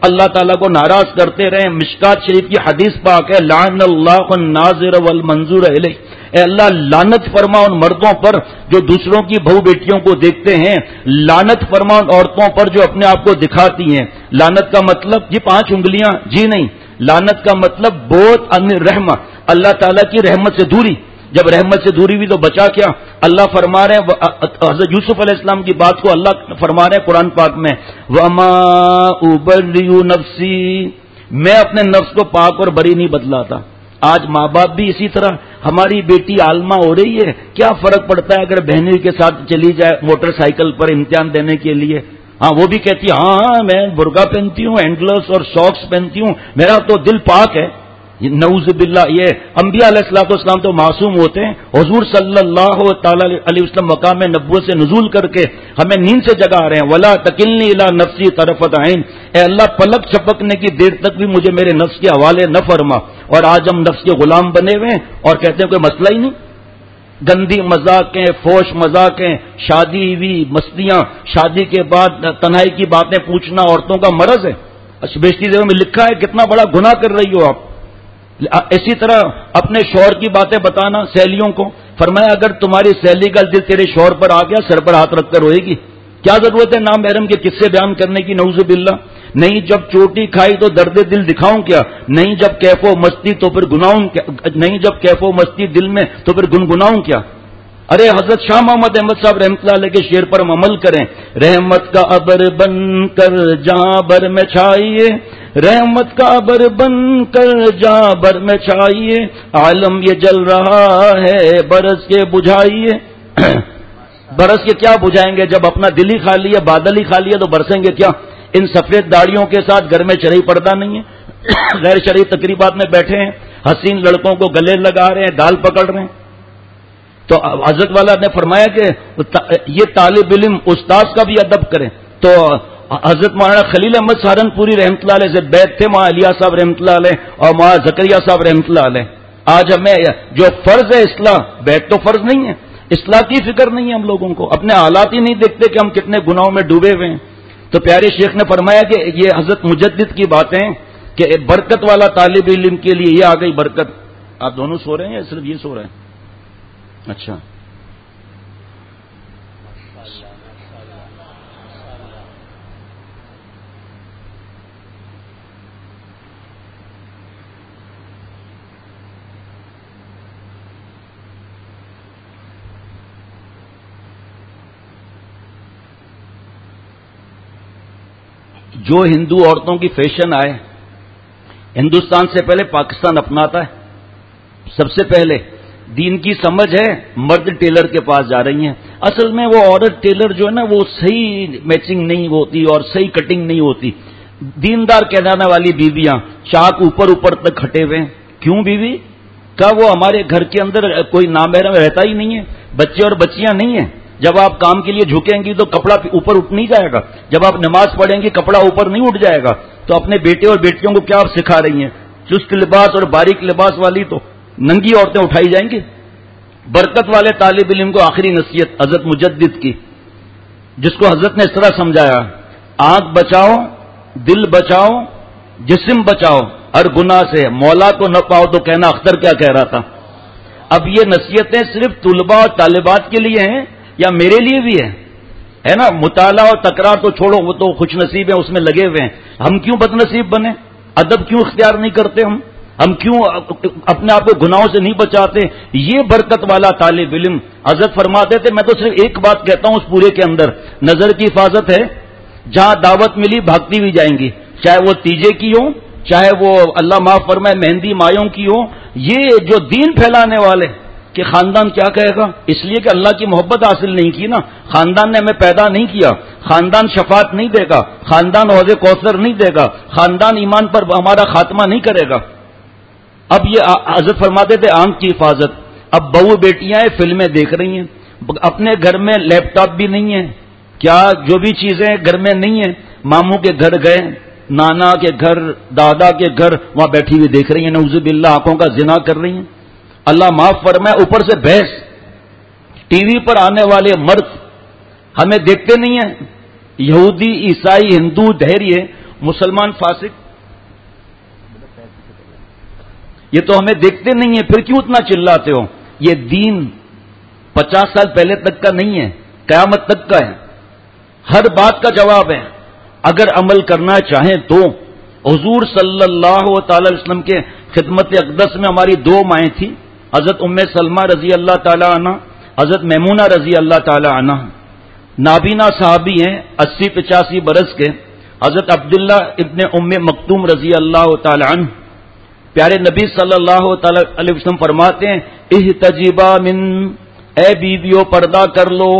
اللہ تعالیٰ کو ناراض کرتے رہیں. مشکات شریف کی حدیث پاک ہے لعن اللہ الناظر والمنظور الیہ، اے اللہ لعنت فرما ان مردوں پر جو دوسروں کی بہو بیٹیوں کو دیکھتے ہیں، لعنت فرما ان عورتوں پر جو اپنے آپ کو دکھاتی ہیں. لعنت کا مطلب یہ پانچ انگلیاں جی نہیں، لعنت کا مطلب بہت ان رحمہ، اللہ تعالیٰ کی رحمت سے دوری. جب رحمت سے دوری ہوئی تو بچا کیا؟ اللہ فرما رہے ہیں حضرت یوسف علیہ السلام کی بات کو اللہ فرما رہے ہیں قرآن پاک میں وَمَا أُبَرِّئُ نَفْسِي، میں اپنے نفس کو پاک اور بری نہیں بدلاتا. آج ماں باپ بھی اسی طرح. ہماری بیٹی عالمہ ہو رہی ہے، کیا فرق پڑتا ہے اگر بہنوئی کے ساتھ چلی جائے موٹر سائیکل پر امتحان دینے کے لیے؟ ہاں وہ بھی کہتی ہے ہاں ہاں میں برقع پہنتی ہوں، ہینڈلرس اور ساکس پہنتی ہوں، میرا تو دل پاک ہے. نعوذ باللہ، یہ انبیاء علیہ الصلوۃ والسلام تو معصوم ہوتے ہیں. حضور صلی اللہ تعالی علیہ وسلم مقام نبوت سے نزول کر کے ہمیں نیند سے جگا رہے ہیں. ولا تکلنی الی نفسی طرفۃ عین، اے اللہ پلک چھپکنے کی دیر تک بھی مجھے میرے نفس کے حوالے نہ فرما. اور آج ہم نفس کے غلام بنے ہوئے ہیں اور کہتے ہیں کوئی مسئلہ ہی نہیں. گندی مذاقیں، فوش مذاقیں، شادی ہوئی مستیاں، شادی کے بعد تنہائی کی باتیں پوچھنا عورتوں کا مرض ہے. بیشتری دیروں میں لکھا ہے کتنا بڑا گناہ کر رہی ہو آپ. اسی طرح اپنے شوہر کی باتیں بتانا سہیلیوں کو. فرمایا اگر تمہاری سہیلی کا دل تیرے شوہر پر آ گیا سر پر ہاتھ رکھ کر روئے گی. کیا ضرورت ہے نام محرم کے قصے بیان کرنے کی؟ نعوذ باللہ. نہیں جب چوٹی کھائی تو درد دل دکھاؤں کیا؟ نہیں جب کیف و مستی تو پھر گناؤں کیا؟ نہیں جب کیف و مستی دل میں تو پھر گنگناؤں کیا؟ ارے حضرت شاہ محمد احمد صاحب رحمۃ اللہ علیہ کے شعر پر ہم عمل کریں. رحمت کا ابر بن کر جہاں بر میں چھائیے، رحمت کا ابر بن کر جہاں بر میں چھائیے، عالم یہ جل رہا ہے برس کے بجھائیے. برس کے کیا بجھائیں گے جب اپنا دل ہی خالی ہے، بادل ہی خالی ہے تو برسیں گے کیا؟ ان سفید داڑیوں کے ساتھ گھر میں شرعی پردہ نہیں ہے، غیر شرعی تقریبات میں بیٹھے ہیں، حسین لڑکوں کو گلے لگا رہے ہیں، دال پکڑ رہے ہیں. تو حضرت والا نے فرمایا کہ یہ طالب علم استاذ کا بھی ادب کرے. تو حضرت مولانا خلیل احمد سہارنپوری رحمۃ اللہ علیہ سے بیت تھے مولانا الیاس صاحب رحمۃ اللہ علیہ اور مولانا زکریا صاحب رحمۃ اللہ علیہ. آج ہمیں جو فرض ہے اصلاح، بیت تو فرض نہیں ہے، اصلاح کی فکر نہیں ہے ہم لوگوں کو. اپنے حالات ہی نہیں دیکھتے کہ ہم کتنے گناہوں میں ڈوبے ہوئے ہیں. تو پیارے شیخ نے فرمایا کہ یہ حضرت مجدد کی باتیں کہ برکت والا طالب علم کے لیے یہ آ گئی برکت. آپ دونوں سو رہے ہیں یا صرف یہ سو رہے ہیں؟ اچھا جو ہندو عورتوں کی فیشن آئے، ہندوستان سے پہلے پاکستان اپناتا ہے. سب سے پہلے دین کی سمجھ ہے، مرد ٹیلر کے پاس جا رہی ہیں. اصل میں وہ عورت ٹیلر جو ہے نا وہ صحیح میچنگ نہیں ہوتی اور صحیح کٹنگ نہیں ہوتی. دیندار کہلانے والی بیویاں چاک اوپر اوپر تک ہٹے ہوئے. کیوں بیوی کا وہ ہمارے گھر کے اندر کوئی نامحرم رہتا ہی نہیں ہے، بچے اور بچیاں نہیں ہیں. جب آپ کام کے لیے جھکیں گی تو کپڑا اوپر اٹھ نہیں جائے گا، جب آپ نماز پڑھیں گی کپڑا اوپر نہیں اٹھ جائے گا. تو اپنے بیٹے اور بیٹیوں کو کیا آپ سکھا رہی ہیں؟ چست لباس اور باریک لباس والی تو ننگی عورتیں اٹھائی جائیں گی. برکت والے طالب علم کو آخری نصیحت حضرت مجدد کی، جس کو حضرت نے اس طرح سمجھایا: آنکھ بچاؤ، دل بچاؤ، جسم بچاؤ، ہر گناہ سے مولا کو نہ پاؤ تو کہنا اختر کیا کہہ رہا تھا. اب یہ نصیحتیں صرف طلباء اور طالبات کے لیے ہیں یا میرے لیے بھی ہے؟ ہے نا. مطالعہ اور تکرار تو چھوڑو، وہ تو خوش نصیب ہیں، اس میں لگے ہوئے ہیں. ہم کیوں بد نصیب بنے؟ ادب کیوں اختیار نہیں کرتے؟ ہم ہم کیوں اپنے آپ کو گناہوں سے نہیں بچاتے؟ یہ برکت والا طالب علم. حضرت فرماتے تھے میں تو صرف ایک بات کہتا ہوں اس پورے کے اندر، نظر کی حفاظت ہے. جہاں دعوت ملی بھاگتی ہوئی جائیں گی، چاہے وہ تیجے کی ہو، چاہے وہ اللہ معاف فرمائے مہندی مایوں کی ہو. یہ جو دین پھیلانے والے کہ خاندان کیا کہے گا، اس لیے کہ اللہ کی محبت حاصل نہیں کی نا. خاندان نے ہمیں پیدا نہیں کیا، خاندان شفاعت نہیں دے گا، خاندان حوض کوثر نہیں دے گا، خاندان ایمان پر ہمارا خاتمہ نہیں کرے گا. اب یہ حضرت فرماتے تھے آنکھ کی حفاظت. اب بہو بیٹیاں فلمیں دیکھ رہی ہیں، اپنے گھر میں لیپ ٹاپ بھی نہیں ہے، کیا جو بھی چیزیں گھر میں نہیں ہیں، ماموں کے گھر گئے، نانا کے گھر، دادا کے گھر، وہاں بیٹھی ہوئی دیکھ رہی ہیں، نعوذ باللہ آنکھوں کا زنا کر رہی ہیں. اللہ معاف فرمائے. اوپر سے بحث، ٹی وی پر آنے والے مرد ہمیں دیکھتے نہیں ہیں. یہودی، عیسائی، ہندو ٹھہریے، مسلمان فاسق، یہ تو ہمیں دیکھتے نہیں ہیں، پھر کیوں اتنا چلاتے ہو؟ یہ دین پچاس سال پہلے تک کا نہیں ہے، قیامت تک کا ہے، ہر بات کا جواب ہے اگر عمل کرنا چاہیں تو۔ حضور صلی اللہ تعالی علیہ وسلم کے خدمت اقدس میں ہماری دو مائیں تھیں، حضرت ام سلمہ رضی اللہ تعالی عنہ، حضرت میمونہ رضی اللہ تعالی عنہ، نابینا صحابی ہیں اسی پچاسی برس کے، حضرت عبداللہ ابن ام مکتوم رضی اللہ تعالی عنہ۔ پیارے نبی صلی اللہ تعالی علیہ وسلم فرماتے ہیں احتجبا من، اے بیویو پردہ کر لو۔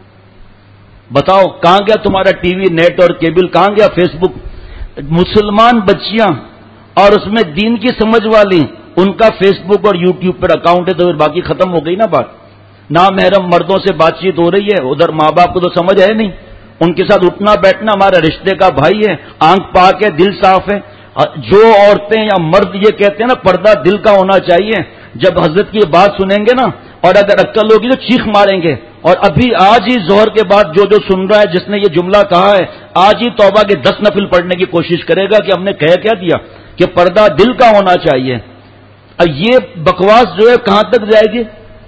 بتاؤ کہاں گیا تمہارا ٹی وی، نیٹ اور کیبل، کہاں گیا فیس بک؟ مسلمان بچیاں اور اس میں دین کی سمجھ والی، ان کا فیس بک اور یوٹیوب پر اکاؤنٹ ہے، تو پھر باقی ختم ہو گئی نا بات۔ نامحرم مردوں سے بات چیت ہو رہی ہے، ادھر ماں باپ کو تو سمجھ ہے نہیں، ان کے ساتھ اٹھنا بیٹھنا ہمارا رشتے کا بھائی ہے، آنکھ پاک ہے، دل صاف ہے۔ جو عورتیں یا مرد یہ کہتے ہیں نا پردہ دل کا ہونا چاہیے، جب حضرت کی بات سنیں گے نا اور اگر عقل ہوگی تو چیخ ماریں گے۔ اور ابھی آج ہی ظہر کے بعد جو جو سن رہا ہے جس نے یہ جملہ کہا ہے، آج ہی توبہ کے دس نفل پڑھنے کی کوشش کرے گا کہ ہم نے کہہ کیا دیا کہ پردہ دل کا ہونا چاہیے۔ اب یہ بکواس جو ہے کہاں تک جائے گی؟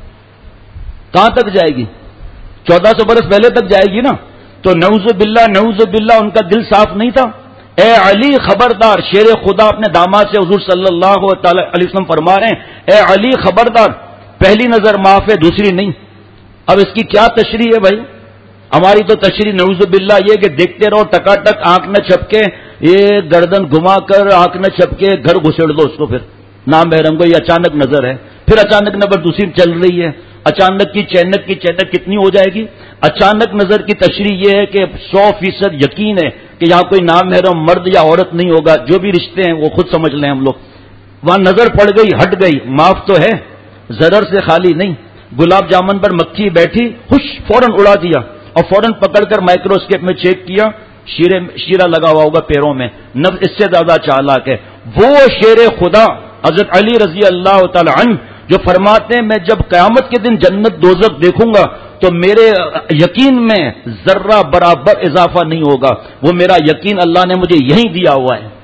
کہاں تک جائے گی؟ چودہ سو برس پہلے تک جائے گی نا۔ تو نعوذ باللہ نعوذ باللہ ان کا دل صاف نہیں تھا۔ اے علی خبردار، شیر خدا اپنے داماد سے حضور صلی اللہ تعالی علیہ وسلم فرما رہے ہیں اے علی خبردار، پہلی نظر معاف ہے دوسری نہیں۔ اب اس کی کیا تشریح ہے بھائی؟ ہماری تو تشریح نعوذ باللہ یہ کہ دیکھتے رہو ٹکا ٹک، آنکھ نہ چھپکے، یہ گردن گھما کر آنکھ نہ چھپکے گھر گھسیڑ دو اس کو، پھر نام بحرم کو یہ اچانک نظر ہے، پھر اچانک نظر دوسری چل رہی ہے، اچانک کی چینک کی چینک کتنی ہو جائے گی؟ اچانک نظر کی تشریح یہ ہے کہ سو فیصد یقین ہے کہ یہاں کوئی نام محرم مرد یا عورت نہیں ہوگا، جو بھی رشتے ہیں وہ خود سمجھ لیں ہم لوگ۔ وہاں نظر پڑ گئی ہٹ گئی، معاف تو ہے، ضرر سے خالی نہیں۔ گلاب جامن پر مکھی بیٹھی، خوش فوراً اڑا دیا اور فوراً پکڑ کر مائکروسکوپ میں چیک کیا، شیرے شیرہ لگا ہوا ہوگا پیروں میں، نفس اس سے زیادہ چالاک ہے۔ وہ شیر خدا حضرت علی رضی اللہ تعالی عنہ جو فرماتے ہیں میں جب قیامت کے دن جنت دوزخ دیکھوں گا تو میرے یقین میں ذرہ برابر اضافہ نہیں ہوگا، وہ میرا یقین اللہ نے مجھے یہی دیا ہوا ہے۔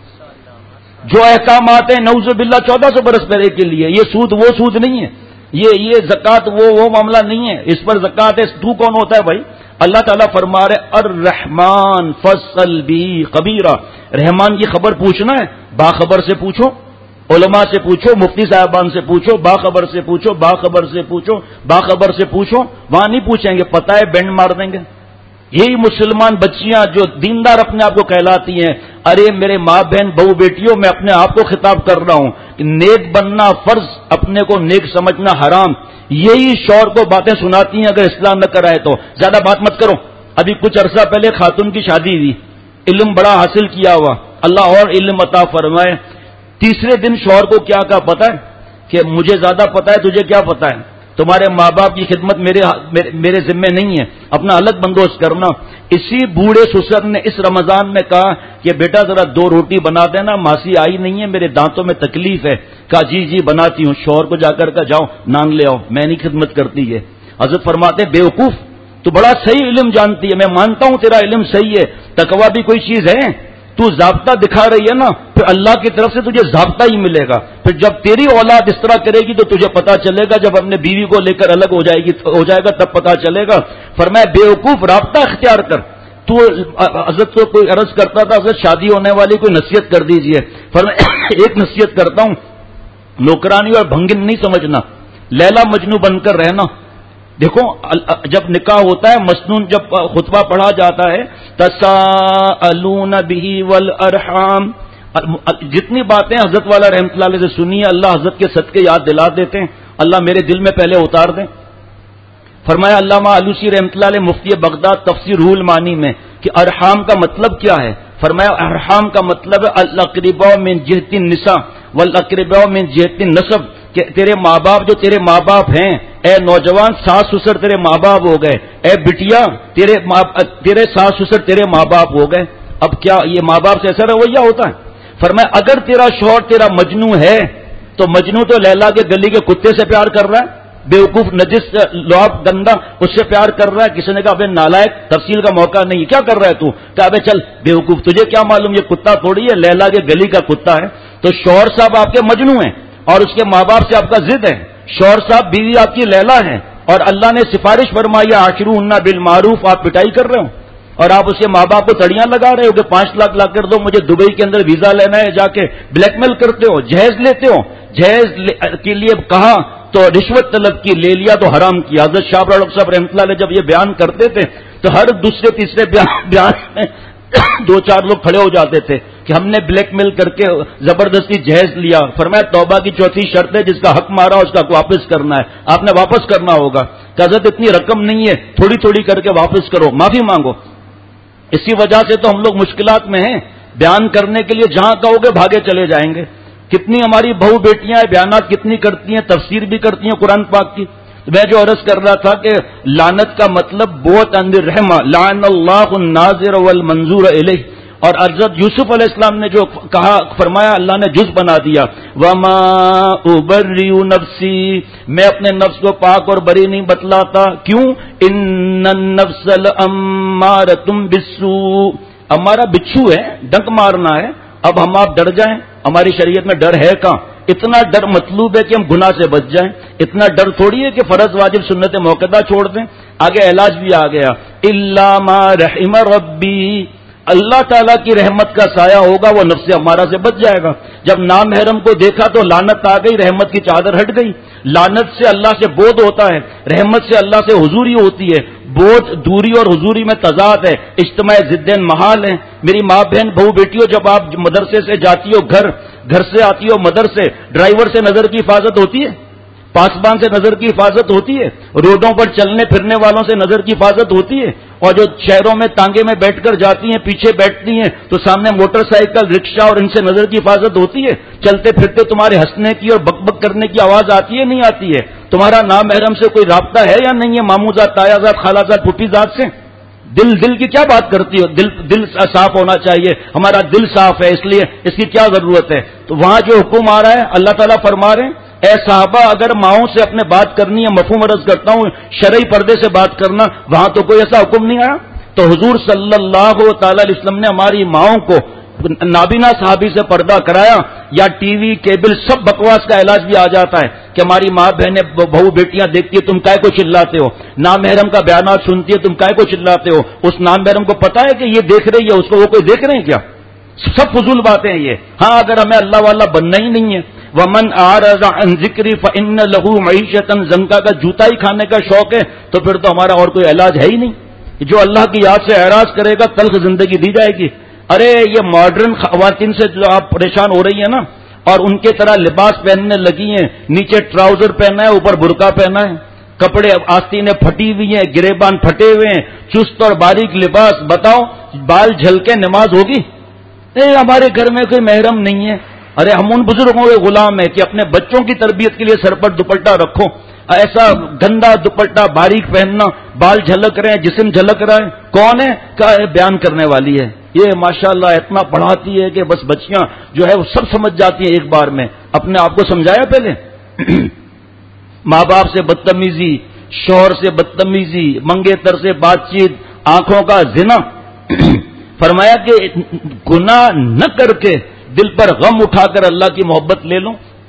جو احکامات ہیں نعوذ باللہ چودہ سو برس پہلے کے لیے، یہ سود وہ سود نہیں ہے، یہ یہ زکوٰۃ وہ وہ معاملہ نہیں ہے، اس پر زکوٰۃ ہے، تو کون ہوتا ہے بھائی؟ اللہ تعالیٰ فرما رہے الرحمن فصل بھی خبیرہ، رحمان کی خبر پوچھنا ہے باخبر سے پوچھو، علماء سے پوچھو، مفتی صاحبان سے پوچھو، باخبر سے پوچھو، باخبر سے پوچھو، باخبر سے پوچھو، وہاں نہیں پوچھیں گے، پتہ ہے بینڈ مار دیں گے۔ یہی مسلمان بچیاں جو دیندار اپنے آپ کو کہلاتی ہیں، ارے میرے ماں بہن بہو بیٹیوں میں اپنے آپ کو خطاب کر رہا ہوں کہ نیک بننا فرض، اپنے کو نیک سمجھنا حرام، یہی شوہر کو باتیں سناتی ہیں اگر اصلاح نہ کرائے تو۔ زیادہ بات مت کرو، ابھی کچھ عرصہ پہلے خاتون کی شادی ہوئی، علم بڑا حاصل کیا ہوا، اللہ اور علم عطا فرمائے۔ تیسرے دن شوہر کو کیا کہا پتہ ہے کہ مجھے زیادہ پتہ ہے، تجھے کیا پتہ ہے؟ تمہارے ماں باپ کی خدمت میرے میرے ذمہ نہیں ہے، اپنا الگ بندوبست کرنا۔ اسی بوڑھے سسر نے اس رمضان میں کہا کہ بیٹا ذرا دو روٹی بنا دینا، ماسی آئی نہیں ہے، میرے دانتوں میں تکلیف ہے۔ کہا جی جی بناتی ہوں۔ شوہر کو جا کر کہا جاؤ نان لے آؤ، میں نہیں خدمت کرتی ہے۔ حضرت فرماتے بے وقوف، تو بڑا صحیح علم جانتی ہے، میں مانتا ہوں تیرا علم صحیح ہے، تقویٰ بھی کوئی چیز ہے، تو ضابطہ دکھا رہی ہے نا، پھر اللہ کی طرف سے تجھے ضابطہ ہی ملے گا۔ پھر جب تیری اولاد اس طرح کرے گی تو تجھے پتا چلے گا، جب اپنے بیوی کو لے کر الگ ہو جائے گی ہو جائے گا تب پتا چلے گا۔ فرمایا بے وقوف رابطہ اختیار کر۔ تو حضرت کو کوئی عرض کرتا تھا حضرت شادی ہونے والی کوئی نصیحت کر دیجئے، فرمایا ایک نصیحت کرتا ہوں، نوکرانی اور بھنگن نہیں سمجھنا، لیلا مجنو بن کر رہنا۔ دیکھو جب نکاح ہوتا ہے مسنون جب خطبہ پڑھا جاتا ہے تساءلون بہ والارحام، جتنی باتیں حضرت والا رحمۃ اللہ علیہ سے سنی ہے اللہ حضرت کے صدقے یاد دلا دیتے ہیں، اللہ میرے دل میں پہلے اتار دیں۔ فرمایا علامہ آلوسی رحمۃ اللہ علیہ مفتی بغداد تفسیر روح المعانی میں کہ ارحام کا مطلب کیا ہے، فرمایا ارحام کا مطلب ہے الاقرباء من جہت النساء والاقرباء من جہت النسب، کہ تیرے ماں باپ جو تیرے ماں باپ ہیں، اے نوجوان ساس سسر تیرے ماں باپ ہو گئے، اے بٹیا تیرے تیرے ساس سسر تیرے ماں باپ ہو گئے۔ اب کیا یہ ماں باپ سے ایسا رویہ ہوتا ہے؟ فرمایا اگر تیرا شوہر تیرا مجنو ہے تو مجنو تو لیلا کے گلی کے کتے سے پیار کر رہا ہے، بیوقوف نجس لعاب گندا اس سے پیار کر رہا ہے. کسی نے کہا ابے نالائق تفصیل کا موقع نہیں, کیا کر رہا ہے تو؟ کہا ابے چل بیوقوف, تجھے کیا معلوم یہ کتا تھوڑی ہے, لیلا کے گلی کا کتا ہے. تو شوہر صاحب آپ کے مجنو ہیں اور اس کے ماں باپ سے آپ کا ضد ہے. شوہر صاحب بیوی آپ کی لیلا ہے اور اللہ نے سفارش فرمائی عاشروہن بالمعروف, آپ پٹائی کر رہے ہو اور آپ اس کے ماں باپ کو تڑیاں لگا رہے ہو کہ پانچ لاکھ لا کر دو, مجھے دبئی کے اندر ویزا لینا ہے, جا کے بلیک میل کرتے ہو, جہیز لیتے ہو. جہیز کے لیے کہا تو رشوت طلب کی, لے لیا تو حرام کیا. حضرت شاہ ڈاکٹر صاحب رحمۃ اللہ علیہ جب یہ بیان کرتے تھے تو ہر دوسرے تیسرے بیان, بیان میں دو چار لوگ کھڑے ہو جاتے تھے کہ ہم نے بلیک میل کر کے زبردستی جہیز لیا. فرمایا توبہ کی چوتھی شرط ہے جس کا حق مارا اس کا واپس کرنا ہے, آپ نے واپس کرنا ہوگا. کہ حضرت اتنی رقم نہیں ہے, تھوڑی تھوڑی کر کے واپس کرو, معافی مانگو. اسی وجہ سے تو ہم لوگ مشکلات میں ہیں. بیان کرنے کے لیے جہاں کہو گے بھاگے چلے جائیں گے. کتنی ہماری بہو بیٹیاں ہیں, بیانات کتنی کرتی ہیں, تفسیر بھی کرتی ہیں قرآن پاک کی. میں جو عرض کر رہا تھا کہ لعنت کا مطلب بہت اندر رحمہ, لعن اللہ الناظر والمنظور الیہ. اور حضرت یوسف علیہ السلام نے جو کہا فرمایا اللہ نے جز بنا دیا, وما ابرئ نفسی, میں اپنے نفس کو پاک اور بری نہیں بتلاتا. کیوں؟ ان النفس لامارۃ بالسوء, ہمارا بچھو ہے, ڈنک مارنا ہے. اب ہم آپ ڈر جائیں, ہماری شریعت میں ڈر ہے کہاں؟ اتنا ڈر مطلوب ہے کہ ہم گناہ سے بچ جائیں. اتنا ڈر تھوڑی ہے کہ فرض واجب سنت موقع چھوڑ دیں. آگے علاج بھی آ گیا, الا ما رحم ربی, اللہ تعالیٰ کی رحمت کا سایہ ہوگا وہ نفس ہمارا سے بچ جائے گا. جب نامحرم کو دیکھا تو لعنت آ گئی, رحمت کی چادر ہٹ گئی. لعنت سے اللہ سے بودھ ہوتا ہے, رحمت سے اللہ سے حضوری ہوتی ہے. بودھ دوری اور حضوری میں تضاد ہے, اجتماع ضدین محال ہے. میری ماں بہن بہو بیٹیوں, جب آپ مدرسے سے جاتی ہو گھر, گھر سے آتی ہو مدرسے, ڈرائیور سے نظر کی حفاظت ہوتی ہے, پاسبان سے نظر کی حفاظت ہوتی ہے, روڈوں پر چلنے پھرنے والوں سے نظر کی حفاظت ہوتی ہے. اور جو شہروں میں تانگے میں بیٹھ کر جاتی ہیں, پیچھے بیٹھتی ہیں, تو سامنے موٹر سائیکل رکشہ اور ان سے نظر کی حفاظت ہوتی ہے. چلتے پھرتے تمہارے ہنسنے کی اور بک بک کرنے کی آواز آتی ہے نہیں آتی ہے؟ تمہارا نام محرم سے کوئی رابطہ ہے یا نہیں ہے, ماموں زاد, تایا زاد, خالہ زاد, پھوپھی زاد سے؟ دل دل کی کیا بات کرتی ہو؟ دل دل صاف ہونا چاہیے. ہمارا دل صاف ہے, اس لیے اس کی کیا ضرورت ہے؟ تو وہاں جو حکم آ رہا ہے اللہ تعالیٰ فرما رہے ہیں, اے صحابہ اگر ماؤں سے اپنے بات کرنی ہے, مفہوم عرض کرتا ہوں شرعی پردے سے بات کرنا, وہاں تو کوئی ایسا حکم نہیں آیا. تو حضور صلی اللہ تعالی علیہ وسلم نے ہماری ماؤں کو نابینا صحابی سے پردہ کرایا. یا ٹی وی کیبل سب بکواس کا علاج بھی آ جاتا ہے کہ ہماری ماں بہنیں بہو بیٹیاں دیکھتی ہے, تم کائے کو چلاتے ہو؟ نام محرم کا بیانات سنتی ہے, تم کائے کو چلاتے ہو؟ اس نام محرم کو پتا ہے کہ یہ دیکھ رہی ہے, اس کو وہ کوئی دیکھ رہے ہیں کیا؟ سب فضول باتیں ہیں یہ. ہاں اگر ہمیں اللہ والا بننا ہی نہیں ہے, ومن اعرض عن ذکری فان له معیشۃ ضنکا کا جوتا ہی کھانے کا شوق ہے, تو پھر تو ہمارا اور کوئی علاج ہے ہی نہیں. جو اللہ کی یاد سے اعراض کرے گا تلخ زندگی دی جائے گی. ارے یہ ماڈرن خواتین سے جو آپ پریشان ہو رہی ہیں نا, اور ان کے طرح لباس پہننے لگی ہیں, نیچے ٹراؤزر پہنا ہے, اوپر برقع پہنا ہے, کپڑے آستینیں پھٹی ہوئی ہیں, گریبان پھٹے ہوئے ہیں, چست اور باریک لباس. بتاؤ بال جھل کے نماز ہوگی؟ اے ہمارے گھر میں کوئی محرم نہیں ہے. ارے ہم ان بزرگوں کے غلام ہیں کہ اپنے بچوں کی تربیت کے لیے سر پر دوپٹہ رکھو. ایسا گندا دوپٹہ باریک پہننا, بال جھلک رہے ہیں, جسم جھلک رہا ہے, کون ہے؟ کیا بیان کرنے والی ہے یہ ماشاءاللہ اتنا پڑھاتی ہے کہ بس بچیاں جو ہے وہ سب سمجھ جاتی ہیں ایک بار میں. اپنے آپ کو سمجھایا پہلے. ماں باپ سے بدتمیزی, شوہر سے بدتمیزی, منگیتر سے بات چیت, آنکھوں کا زنا. فرمایا کہ گناہ نہ کر کے دل پر غم اٹھا کر اللہ کی محبت لے لو,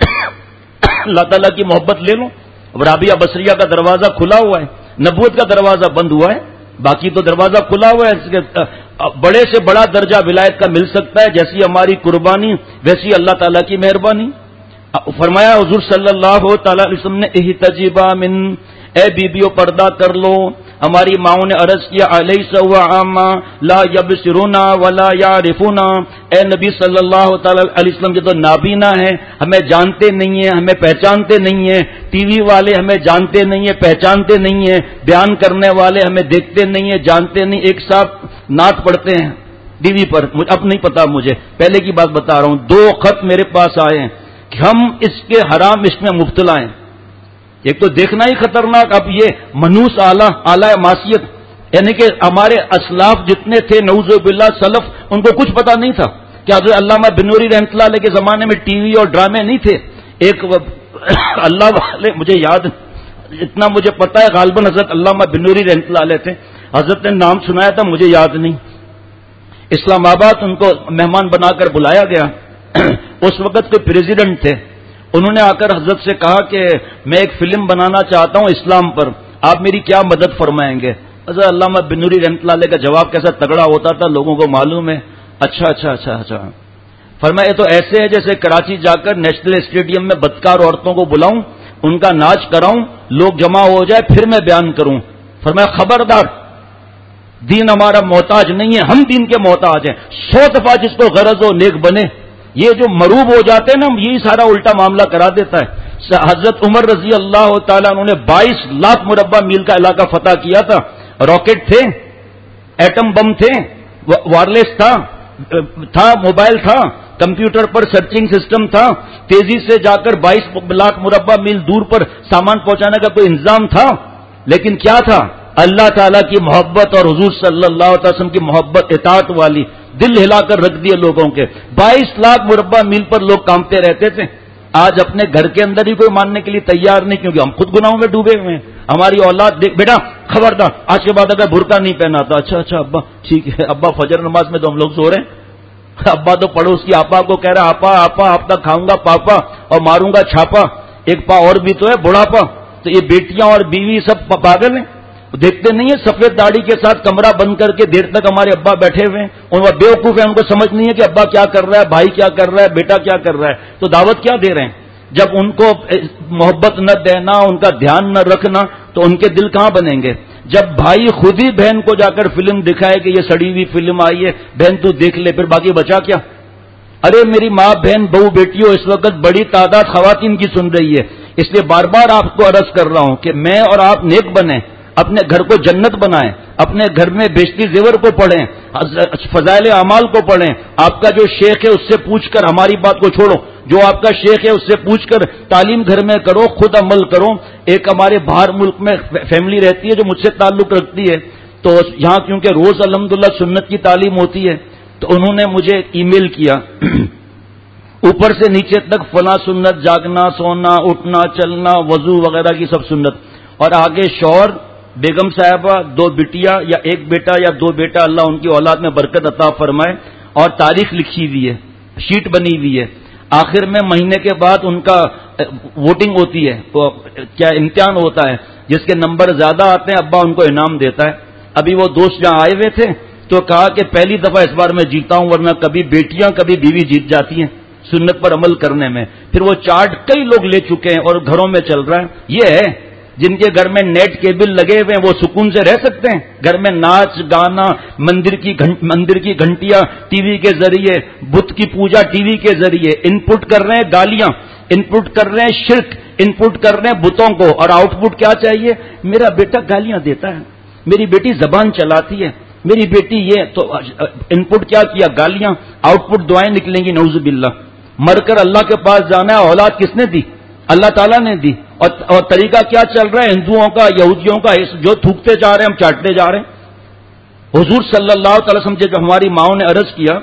اللہ تعالیٰ کی محبت لے لو. رابعہ بصریہ کا دروازہ کھلا ہوا ہے, نبوت کا دروازہ بند ہوا ہے, باقی تو دروازہ کھلا ہوا ہے. بڑے سے بڑا درجہ ولایت کا مل سکتا ہے, جیسی ہماری قربانی ویسی اللہ تعالیٰ کی مہربانی. فرمایا حضور صلی اللہ تعالی علیہ وسلم نے احتجبا من, اے بیبیوں پردہ کر لو. ہماری ماؤں نے عرض کیا الیس هو اعمی لا یبصرون ولا یعرفون, اے نبی صلی اللہ تعالی علیہ وسلم, یہ تو نابینا ہے, ہمیں جانتے نہیں ہیں, ہمیں پہچانتے نہیں ہیں. ٹی وی والے ہمیں جانتے نہیں ہیں, پہچانتے نہیں ہیں. بیان کرنے والے ہمیں دیکھتے نہیں ہیں, جانتے نہیں. ایک صاحب نعت پڑھتے ہیں ٹی وی پر, اب نہیں پتا مجھے, پہلے کی بات بتا رہا ہوں. دو خط میرے پاس آئے ہیں کہ ہم اس کے حرام اس میں مبتلا ہیں. ایک تو دیکھنا ہی خطرناک, اب یہ منوس آلہ آلہ معصیت, یعنی کہ ہمارے اسلاف جتنے تھے نعوذ باللہ سلف, ان کو کچھ پتا نہیں تھا کہ حضرت علامہ بنوری رحمۃ اللہ علیہ کے زمانے میں ٹی وی اور ڈرامے نہیں تھے. ایک اللہ والے, مجھے یاد اتنا مجھے پتا ہے غالباً حضرت علامہ بنوری رحمۃ اللہ علیہ تھے، حضرت نے نام سنایا تھا مجھے یاد نہیں. اسلام آباد ان کو مہمان بنا کر بلایا گیا. اس وقت کوئی پریزیڈنٹ تھے، انہوں نے آ کر حضرت سے کہا کہ میں ایک فلم بنانا چاہتا ہوں اسلام پر، آپ میری کیا مدد فرمائیں گے؟ حضرت علامہ بنوری رحمۃ اللہ علیہ کا جواب کیسا تگڑا ہوتا تھا، لوگوں کو معلوم ہے. اچھا اچھا اچھا اچھا فرمایا یہ تو ایسے ہے جیسے کراچی جا کر نیشنل اسٹیڈیم میں بدکار عورتوں کو بلاؤں، ان کا ناچ کراؤں، لوگ جمع ہو جائے پھر میں بیان کروں. فرمایا خبردار، دین ہمارا محتاج نہیں ہے، ہم دین کے محتاج ہیں. سو دفعہ جس کو غرض ہو نیک بنے. یہ جو مروب ہو جاتے ہیں نا، یہی سارا الٹا معاملہ کرا دیتا ہے. حضرت عمر رضی اللہ تعالیٰ انہوں نے بائیس لاکھ مربع میل کا علاقہ فتح کیا تھا. راکٹ تھے، ایٹم بم تھے، وائرلیس تھا تھا موبائل تھا، کمپیوٹر پر سرچنگ سسٹم تھا، تیزی سے جا کر بائیس لاکھ مربع میل دور پر سامان پہنچانے کا کوئی انتظام تھا. لیکن کیا تھا؟ اللہ تعالیٰ کی محبت اور حضور صلی اللہ علیہ وسلم کی محبت اطاعت والی. دل ہلا کر رکھ دیے لوگوں کے. بائیس لاکھ مربع میل پر لوگ کانپتے رہتے تھے. آج اپنے گھر کے اندر ہی کوئی ماننے کے لیے تیار نہیں، کیونکہ ہم خود گناہوں میں ڈوبے ہوئے ہیں. ہماری اولاد دیکھ بیٹا خبردار آج کے بعد اگر برقع نہیں پہنا تھا. اچھا اچھا ابا ٹھیک ہے، ابا فجر نماز میں تو ہم لوگ سو رہے ہیں. ابا تو پڑوس کی آپا کو کہہ رہا آپا آپا آپ تک کھاؤں گا پاپا اور ماروں گا چھاپا. ایک پا اور بھی تو ہے بڑھاپا. تو یہ بیٹیاں اور بیوی سب پاگل ہیں، دیکھتے نہیں ہیں سفید داڑھی کے ساتھ کمرہ بند کر کے دیر تک ہمارے ابا بیٹھے ہوئے ہیں، اور وہ بیوقوف ہیں، ان کو سمجھ نہیں ہے کہ ابا کیا کر رہا ہے، بھائی کیا کر رہا ہے، بیٹا کیا کر رہا ہے. تو دعوت کیا دے رہے ہیں؟ جب ان کو محبت نہ دینا، ان کا دھیان نہ رکھنا، تو ان کے دل کہاں بنیں گے؟ جب بھائی خود ہی بہن کو جا کر فلم دکھائے کہ یہ سڑی ہوئی فلم آئی ہے، بہن تو دیکھ لے، پھر باقی بچا کیا؟ ارے میری ماں بہن بہو بیٹیوں، اس وقت بڑی تعداد خواتین کی سن رہی ہے، اس لیے بار بار آپ کو عرض کر رہا ہوں کہ میں اور آپ نیک بنیں، اپنے گھر کو جنت بنائیں، اپنے گھر میں بیشتی زیور کو پڑھیں، فضائل اعمال کو پڑھیں. آپ کا جو شیخ ہے اس سے پوچھ کر، ہماری بات کو چھوڑو، جو آپ کا شیخ ہے اس سے پوچھ کر تعلیم گھر میں کرو، خود عمل کرو. ایک ہمارے باہر ملک میں فیملی رہتی ہے جو مجھ سے تعلق رکھتی ہے، تو یہاں کیونکہ روز الحمدللہ سنت کی تعلیم ہوتی ہے، تو انہوں نے مجھے ای میل کیا اوپر سے نیچے تک فلاں سنت، جاگنا سونا اٹھنا چلنا وضو وغیرہ کی سب سنت، اور آگے شوہر بیگم صاحبہ دو بٹیا یا ایک بیٹا یا دو بیٹا، اللہ ان کی اولاد میں برکت عطا فرمائے، اور تاریخ لکھی ہوئی ہے، شیٹ بنی ہوئی ہے. آخر میں مہینے کے بعد ان کا ووٹنگ ہوتی ہے، کیا امتحان ہوتا ہے، جس کے نمبر زیادہ آتے ہیں ابا ان کو انعام دیتا ہے. ابھی وہ دوست جہاں آئے ہوئے تھے تو کہا کہ پہلی دفعہ اس بار میں جیتا ہوں، ورنہ کبھی بیٹیاں کبھی بیوی جیت جاتی ہیں سنت پر عمل کرنے میں. پھر وہ چارٹ کئی لوگ لے چکے ہیں اور گھروں میں چل رہا ہے. یہ ہے جن کے گھر میں نیٹ کیبل لگے ہوئے ہیں وہ سکون سے رہ سکتے ہیں. گھر میں ناچ گانا، مندر کی گھنٹ مندر کی گھنٹیاں ٹی وی کے ذریعے، بت کی پوجا ٹی وی کے ذریعے، ان پٹ کر رہے ہیں گالیاں، ان پٹ کر رہے ہیں شرک، ان پٹ کر رہے ہیں بتوں کو، اور آؤٹ پٹ کیا چاہیے؟ میرا بیٹا گالیاں دیتا ہے، میری بیٹی زبان چلاتی ہے، میری بیٹی یہ. تو ان پٹ کیا کیا؟ گالیاں. آؤٹ پٹ دعائیں نکلیں گی نعوذ باللہ. مر کر اللہ کے پاس جانا ہے. اولاد کس نے دی؟ اللہ تعالیٰ نے دی. اور, اور طریقہ کیا چل رہا ہے ہندوؤں کا، یہودیوں کا؟ جو تھوکتے جا رہے ہیں ہم چاٹتے جا رہے ہیں. حضور صلی اللہ تعالی وسلم جو ہماری ماؤں نے عرض کیا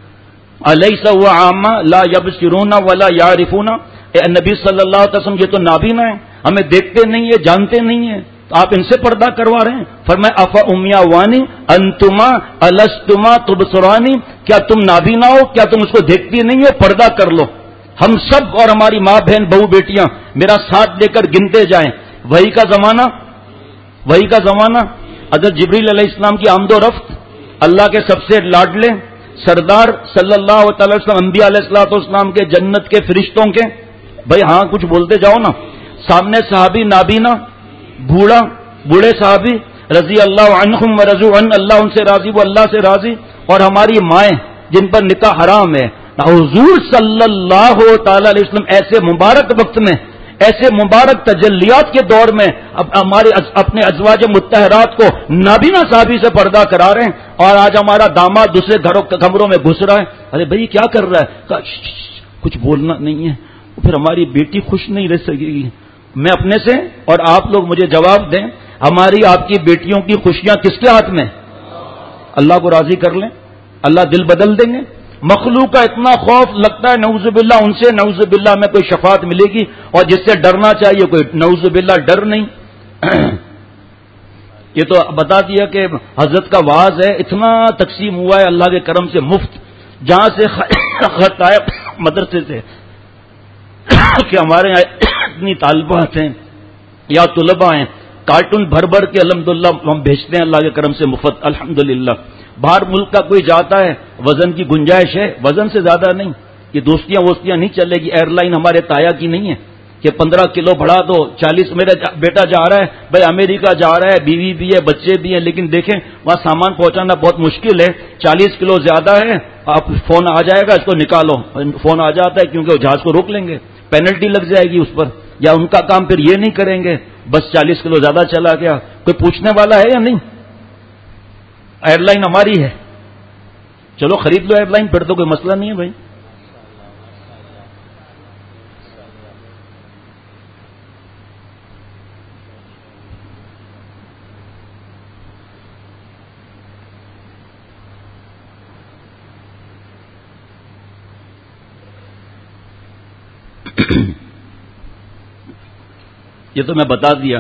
الیس هو عامہ لا یبصرون ولا یعرفون، اے نبی صلی اللہ علیہ وسلم یہ تو نابینا ہے، ہمیں دیکھتے نہیں ہے، جانتے نہیں ہیں، تو آپ ان سے پردہ کروا رہے ہیں. فرمایا افا امیا وانی انتما الستما تبصرانی، کیا تم نابینا ہو؟ کیا تم اس کو دیکھتی نہیں ہو؟ پردہ کر لو. ہم سب اور ہماری ماں بہن بہو بیٹیاں میرا ساتھ لے کر گنتے جائیں. وہی کا زمانہ، وہی کا زمانہ. حضرت جبریل علیہ السلام کی آمد و رفت، اللہ کے سب سے لاڈلے سردار صلی اللہ تعالی وسلم، انبیاء علیہ الصلوۃ والسلام کے، جنت کے فرشتوں کے. بھائی ہاں کچھ بولتے جاؤ نا. سامنے صحابی نابینا، بوڑھا، بوڑھے صحابی رضی اللہ عنہم ورضوا عنہ، اللہ ان سے راضی، وہ اللہ سے راضی. اور ہماری مائیں جن پر نکاح حرام ہے. حضور صلی اللہ تعالی علیہ وسلم ایسے مبارک وقت میں، ایسے مبارک تجلیات کے دور میں اب ہمارے اپنے ازواج مطہرات کو نابینا صحابی سے پردہ کرا رہے ہیں، اور آج ہمارا داماد دوسرے گھروں کمروں میں گھس رہا ہے. ارے بھائی کیا کر رہا ہے؟ کچھ بولنا نہیں ہے، پھر ہماری بیٹی خوش نہیں رہ سکے گی. میں اپنے سے اور آپ لوگ مجھے جواب دیں، ہماری آپ کی بیٹیوں کی خوشیاں کس کے ہاتھ میں؟ اللہ کو راضی کر لیں، اللہ دل بدل دیں گے. مخلوق کا اتنا خوف لگتا ہے نعوذ باللہ ان سے، نعوذ باللہ میں کوئی شفاعت ملے گی، اور جس سے ڈرنا چاہیے کوئی نعوذ باللہ ڈر نہیں۔ یہ تو بتا دیا کہ حضرت کا واعظ ہے، اتنا تقسیم ہوا ہے اللہ کے کرم سے مفت، جہاں سے خط آئے مدرسے سے کہ ہمارے یہاں اتنی طالبات ہیں یا طلباء ہیں، کارٹون بھر بھر کے الحمدللہ ہم بھیجتے ہیں اللہ کے کرم سے مفت الحمدللہ۔ باہر ملک کا کوئی جاتا ہے، وزن کی گنجائش ہے، وزن سے زیادہ نہیں، یہ دوستیاں ووستیاں نہیں چلے گی۔ ایئر لائن ہمارے تایا کی نہیں ہے کہ پندرہ کلو بڑھا دو، چالیس میرا بیٹا جا رہا ہے بھائی امریکہ جا رہا ہے، بیوی بھی ہے بچے بھی ہیں، لیکن دیکھیں وہاں سامان پہنچانا بہت مشکل ہے، چالیس کلو زیادہ ہے، آپ فون آ جائے گا اس کو نکالو، فون آ جاتا ہے کیونکہ وہ جہاز کو روک لیں گے، پینلٹی لگ جائے گی اس پر، یا ان کا کام پھر یہ نہیں کریں گے، بس چالیس کلو زیادہ چلا گیا، کوئی پوچھنے والا ہے یا نہیں؟ ایئر لائن ہماری ہے، چلو خرید لو ایئر لائن، پھر تو کوئی مسئلہ نہیں ہے بھائی۔ یہ تو میں بتا دیا۔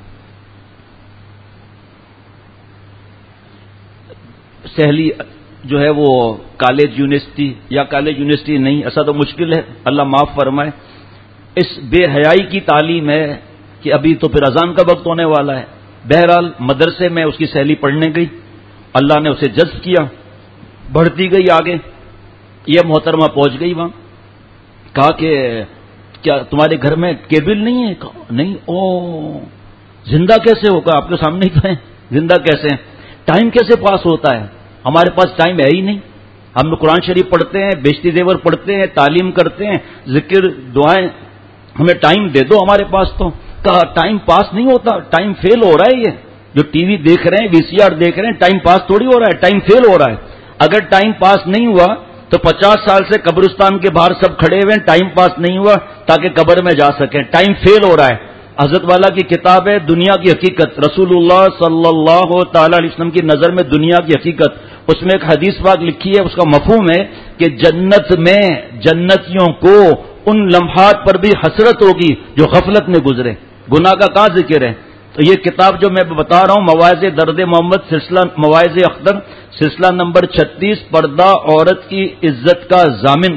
سہلی جو ہے وہ کالج یونیورسٹی یا کالج یونیورسٹی نہیں، ایسا تو مشکل ہے، اللہ معاف فرمائے۔ اس بے حیائی کی تعلیم ہے کہ ابھی تو پھر اذان کا وقت ہونے والا ہے۔ بہرحال مدرسے میں اس کی سہیلی پڑھنے گئی، اللہ نے اسے جذب کیا، بڑھتی گئی آگے، یہ محترمہ پہنچ گئی وہاں، کہا کہ کیا تمہارے گھر میں کیبل نہیں ہے؟ نہیں۔ او زندہ کیسے ہوگا؟ آپ کے سامنے ہی تو ہے، زندہ کیسے؟ ٹائم کیسے پاس ہوتا ہے؟ ہمارے پاس ٹائم ہے ہی نہیں، ہم قرآن شریف پڑھتے ہیں، بیشتی زیور پڑھتے ہیں، تعلیم کرتے ہیں، ذکر دعائیں، ہمیں ٹائم دے دو ہمارے پاس تو۔ کہا ٹائم پاس نہیں ہوتا، ٹائم فیل ہو رہا ہے، یہ جو ٹی وی دیکھ رہے ہیں، وی سی آر دیکھ رہے ہیں، ٹائم پاس تھوڑی ہو رہا ہے، ٹائم فیل ہو رہا ہے۔ اگر ٹائم پاس نہیں ہوا تو پچاس سال سے قبرستان کے باہر سب کھڑے ہوئے ہیں، ٹائم پاس نہیں ہوا تاکہ قبر میں جا سکیں، ٹائم فیل ہو رہا ہے۔ حضرت والا کی کتاب ہے دنیا کی حقیقت، رسول اللہ صلی اللہ تعالی علیہ وسلم کی نظر میں دنیا کی حقیقت، اس میں ایک حدیث پاک لکھی ہے، اس کا مفہوم ہے کہ جنت میں جنتیوں کو ان لمحات پر بھی حسرت ہوگی جو غفلت میں گزرے، گناہ کا کہاں ذکر ہے۔ تو یہ کتاب جو میں بتا رہا ہوں، مواعظ درد محمد سلسلہ مواعظ اختر سلسلہ نمبر چھتیس، پردہ عورت کی عزت کا ضامن،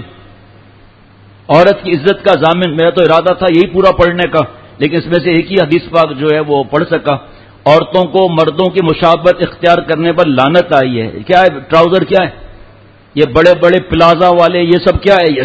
عورت کی عزت کا ضامن۔ میرا تو ارادہ تھا یہی پورا پڑھنے کا، لیکن اس میں سے ایک ہی حدیث پاک جو ہے وہ پڑھ سکا۔ عورتوں کو مردوں کی مشابہت اختیار کرنے پر لعنت آئی ہے۔ کیا ہے؟ ٹراؤزر کیا ہے؟ یہ بڑے بڑے پلازا والے، یہ سب کیا ہے؟ یہ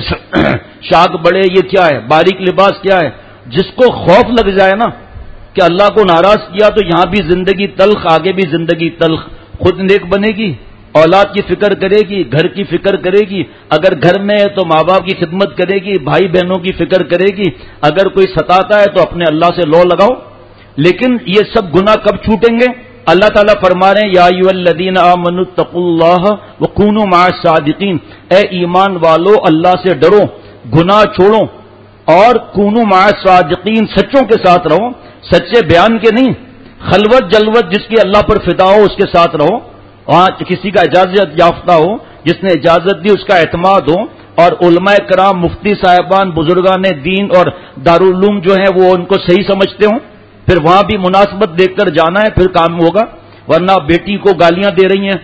شاک بڑے، یہ کیا ہے؟ باریک لباس کیا ہے؟ جس کو خوف لگ جائے نا کہ اللہ کو ناراض کیا تو یہاں بھی زندگی تلخ، آگے بھی زندگی تلخ، خود نیک بنے گی، اولاد کی فکر کرے گی، گھر کی فکر کرے گی، اگر گھر میں ہے تو ماں باپ کی خدمت کرے گی، بھائی بہنوں کی فکر کرے گی، اگر کوئی ستاتا ہے تو اپنے اللہ سے لو لگاؤ۔ لیکن یہ سب گناہ کب چھوٹیں گے؟ اللہ تعالیٰ فرما رہے ہیں یا ایھا الذین آمنوا اتقوا اللہ وکونوا مع الصادقین، اے ایمان والو اللہ سے ڈرو، گناہ چھوڑو، اور کونوا مع الصادقین، سچوں کے ساتھ رہو، سچے بیان کے نہیں، خلوت جلوت جس کی اللہ پر فدا ہو اس کے ساتھ رہو، وہاں کسی کا اجازت یافتہ ہو، جس نے اجازت دی اس کا اعتماد ہو، اور علماء کرام، مفتی صاحبان، بزرگان دین اور دارالعلوم جو ہیں وہ ان کو صحیح سمجھتے ہوں، پھر وہاں بھی مناسبت دیکھ کر جانا ہے، پھر کام ہوگا۔ ورنہ بیٹی کو گالیاں دے رہی ہیں،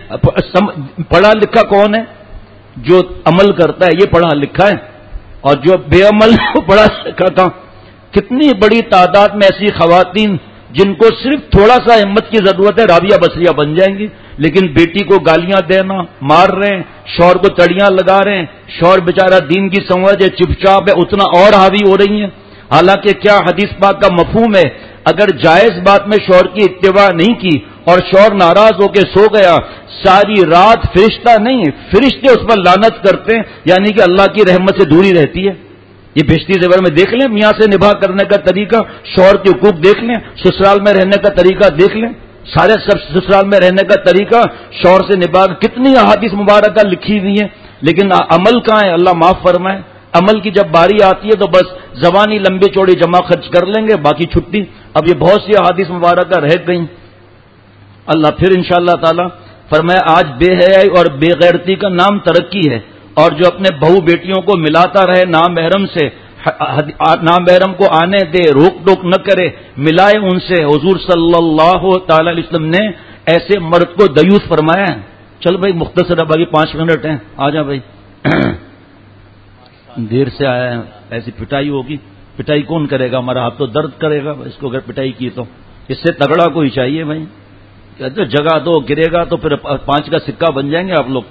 پڑھا لکھا کون ہے؟ جو عمل کرتا ہے یہ پڑھا لکھا ہے، اور جو بے عمل وہ پڑھا لکھا تھا۔ کتنی بڑی تعداد میں ایسی خواتین جن کو صرف تھوڑا سا ہمت کی ضرورت ہے رابعہ بصریہ بن جائیں گی، لیکن بیٹی کو گالیاں دینا، مار رہے ہیں، شوہر کو تڑیاں لگا رہے ہیں، شوہر بیچارہ دین کی سمجھ ہے، چپ چاپ ہے، اتنا اور حاوی ہو رہی ہیں۔ حالانکہ کیا حدیث پاک کا مفہوم ہے، اگر جائز بات میں شوہر کی اتباع نہیں کی اور شوہر ناراض ہو کے سو گیا، ساری رات فرشتہ نہیں فرشتے اس پر لعنت کرتے ہیں، یعنی کہ اللہ کی رحمت سے دوری رہتی ہے۔ یہ بیشتی زیور میں دیکھ لیں، میاں سے نباہ کرنے کا طریقہ، شوہر کے حقوق دیکھ لیں، سسرال میں رہنے کا طریقہ دیکھ لیں، سارے سب سسرال میں رہنے کا طریقہ، شوہر سے نباہ، کتنی احادیث مبارکہ لکھی ہوئی ہیں، لیکن عمل کہاں ہے؟ اللہ معاف فرمائے، عمل کی جب باری آتی ہے تو بس زبانی لمبی چوڑی جمع خرچ کر لیں گے، باقی چھٹی۔ اب یہ بہت سی احادیث مبارکہ رہ گئیں۔ اللہ پھر انشاءاللہ تعالی فرمایا آج بے حیائی اور بے غیرتی کا نام ترقی ہے، اور جو اپنے بہو بیٹیوں کو ملاتا رہے نامحرم سے، نامحرم کو آنے دے، روک ٹوک نہ کرے، ملائے ان سے، حضور صلی اللہ تعالی علیہ وسلم نے ایسے مرد کو دیوس فرمایا ہے۔ چل بھائی مختصر اب ابھی پانچ منٹ ہیں، آ جا بھائی، دیر سے آیا ہے، ایسی پٹائی ہوگی، پٹائی کون کرے گا؟ ہمارا ہاتھ تو درد کرے گا اس کو اگر پٹائی کی تو، اس سے تگڑا کوئی چاہیے بھائی، جگہ دو، گرے گا تو پھر پانچ کا سکہ بن جائیں گے آپ لوگ۔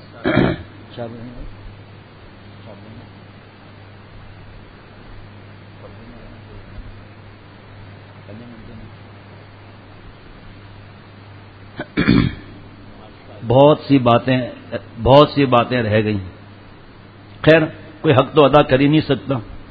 بہت سی باتیں بہت سی باتیں رہ گئی، خیر کوئی حق تو ادا کر ہی نہیں سکتا۔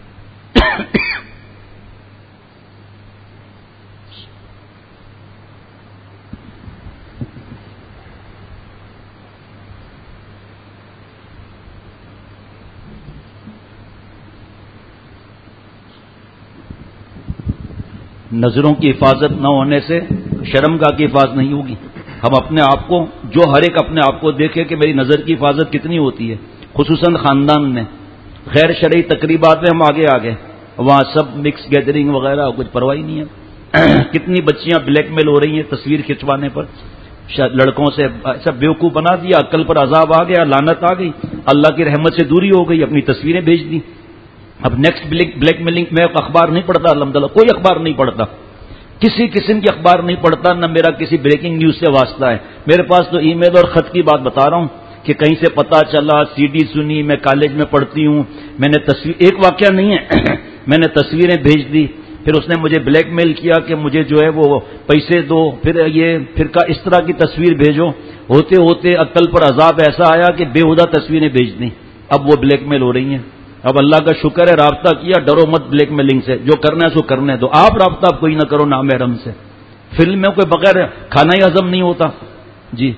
نظروں کی حفاظت نہ ہونے سے شرمگاہ کی حفاظت نہیں ہوگی۔ ہم اپنے آپ کو، جو ہر ایک اپنے آپ کو دیکھے کہ میری نظر کی حفاظت کتنی ہوتی ہے، خصوصاً خاندان میں غیر شرعی تقریبات میں ہم آگے آگے، وہاں سب مکس گیدرنگ وغیرہ کچھ پرواہ نہیں ہے۔ کتنی بچیاں بلیک میل ہو رہی ہیں تصویر کھنچوانے پر، لڑکوں سے ایسا بیوقوف بنا دیا، عقل پر عذاب آ گیا، لعنت آ گئی، اللہ کی رحمت سے دوری ہو گئی، اپنی تصویریں بھیج دی۔ اب نیکسٹ بلیک میلنگ میں اخبار نہیں پڑھتا، الحمدللہ کوئی اخبار نہیں پڑھتا، کسی قسم کی اخبار نہیں پڑھتا، نہ میرا کسی بریکنگ نیوز سے واسطہ ہے۔ میرے پاس تو ای میل اور خط کی بات بتا رہا ہوں کہ کہیں سے پتا چلا، سی ڈی سنی، میں کالج میں پڑھتی ہوں، میں نے تصویر، ایک واقعہ نہیں ہے، میں نے تصویریں بھیج دی، پھر اس نے مجھے بلیک میل کیا کہ مجھے جو ہے وہ پیسے دو، پھر یہ فرقہ اس طرح کی تصویر بھیجو، ہوتے ہوتے عقل پر عذاب ایسا آیا کہ بے ہودہ تصویریں بھیج دیں، اب وہ بلیک میل ہو رہی ہیں۔ اب اللہ کا شکر ہے رابطہ کیا، ڈرو مت بلیک میلنگ سے، جو کرنا ہے سو کرنے دو، آپ رابطہ کوئی نہ کرو نامحرم سے، فلم میں کوئی بغیر کھانا ہی ہضم نہیں ہوتا۔ جی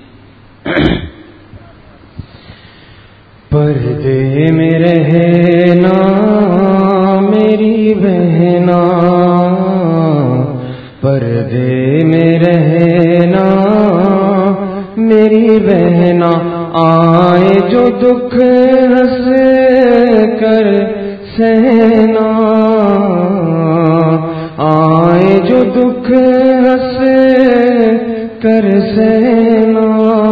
پردے میں رہنا میری بہنا، پردے میں رہنا میری بہنا، آئے جو دکھ ہنس کر سہنا، آئے جو دکھ ہنس کر سہنا،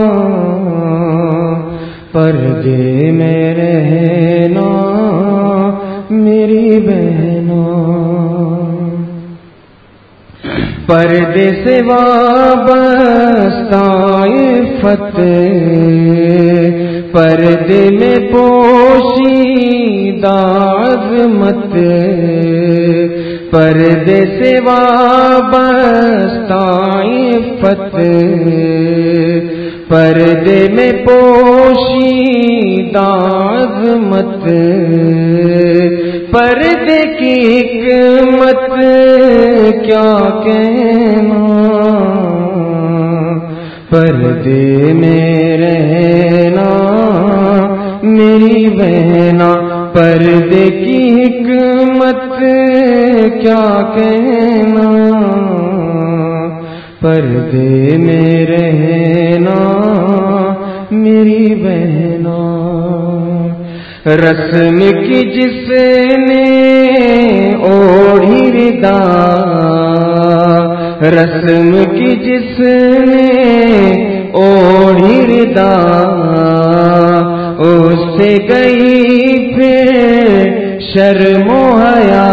پردے میں رہنا میری بہنا، پردے سے وابستہ عفت، پردے میں پوشیدہ عظمت، پردے سے وابستہ عفت، پردے میں پوشیدہ عظمت، پردے کی حکمت کیا کہنا، پردے میں رہنا میری بہنا، پردے کی حکمت کیا کہنا، پردے میں رہنا میری بہنا، رسم کی جس نے اوڑھی ردا، رسم کی جس نے اوڑھی ردا، اس سے گئی پھر شرم و حیا،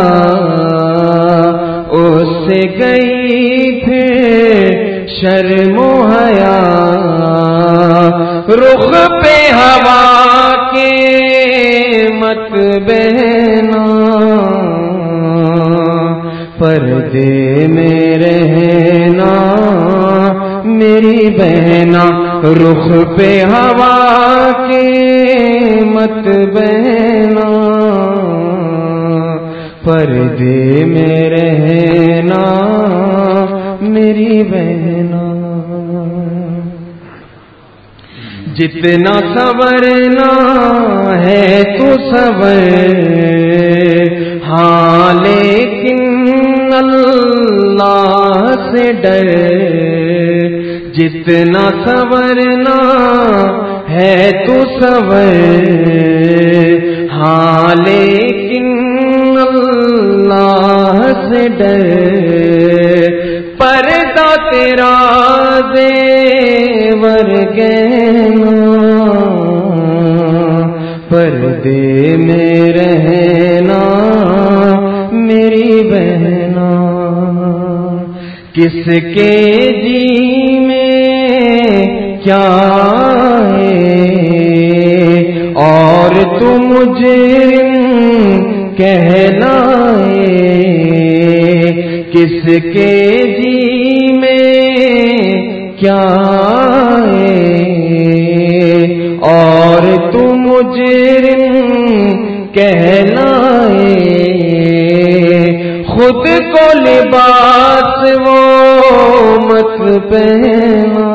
اس سے گئی پھر شرم و حیا، رخ پہ ہوا کے مت بہنا، پردے میں رہنا میری بہنا، رخ پہ ہوا کے مت بہنا، پردے میں رہنا میری بہنا، جتنا سنورنا ہے تو سنور، ہاں لیکن اللہ سے ڈر، جتنا سنورنا ہے تو سور ہاں لیکن اللہ سے ڈر پردہ تیرا زیور گہنا پردے میں رہنا میری بہنا کس کے جی میں کیا ہے اور تو مجرم کہلائے کس کے جی میں کیا ہے اور تو مجرم کہلائے خود کو لباس وہ مت پہنا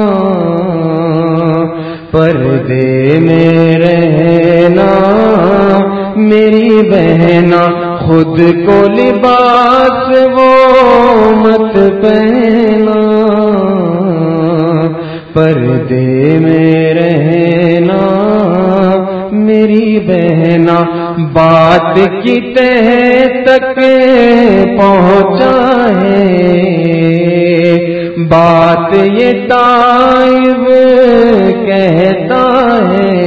پردے میں رہنا میری بہنا خود کو لباس وہ مت پہنا پردے میں رہنا میری بہنا بات کی تہ تک پہنچا ہے بات یہ تائب کہتا ہے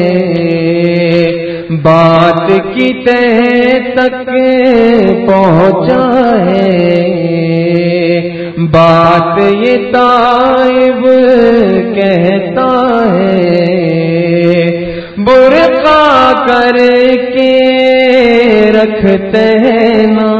بات کی تہ تک پہنچا ہے بات یہ تائب کہتا ہے برقع کر کے رکھتے نا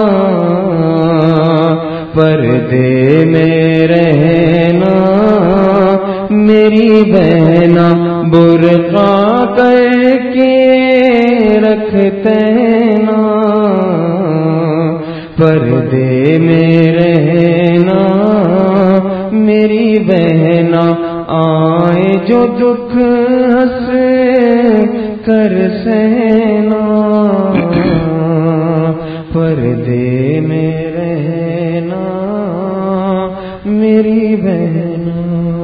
پردے میں رہنا میری بہنا برقع کر کے رکھتے نا پردے میں رہنا میری بہنا آئے جو دکھ ہنس کر سہنا پردے میں رہنا میری بہنا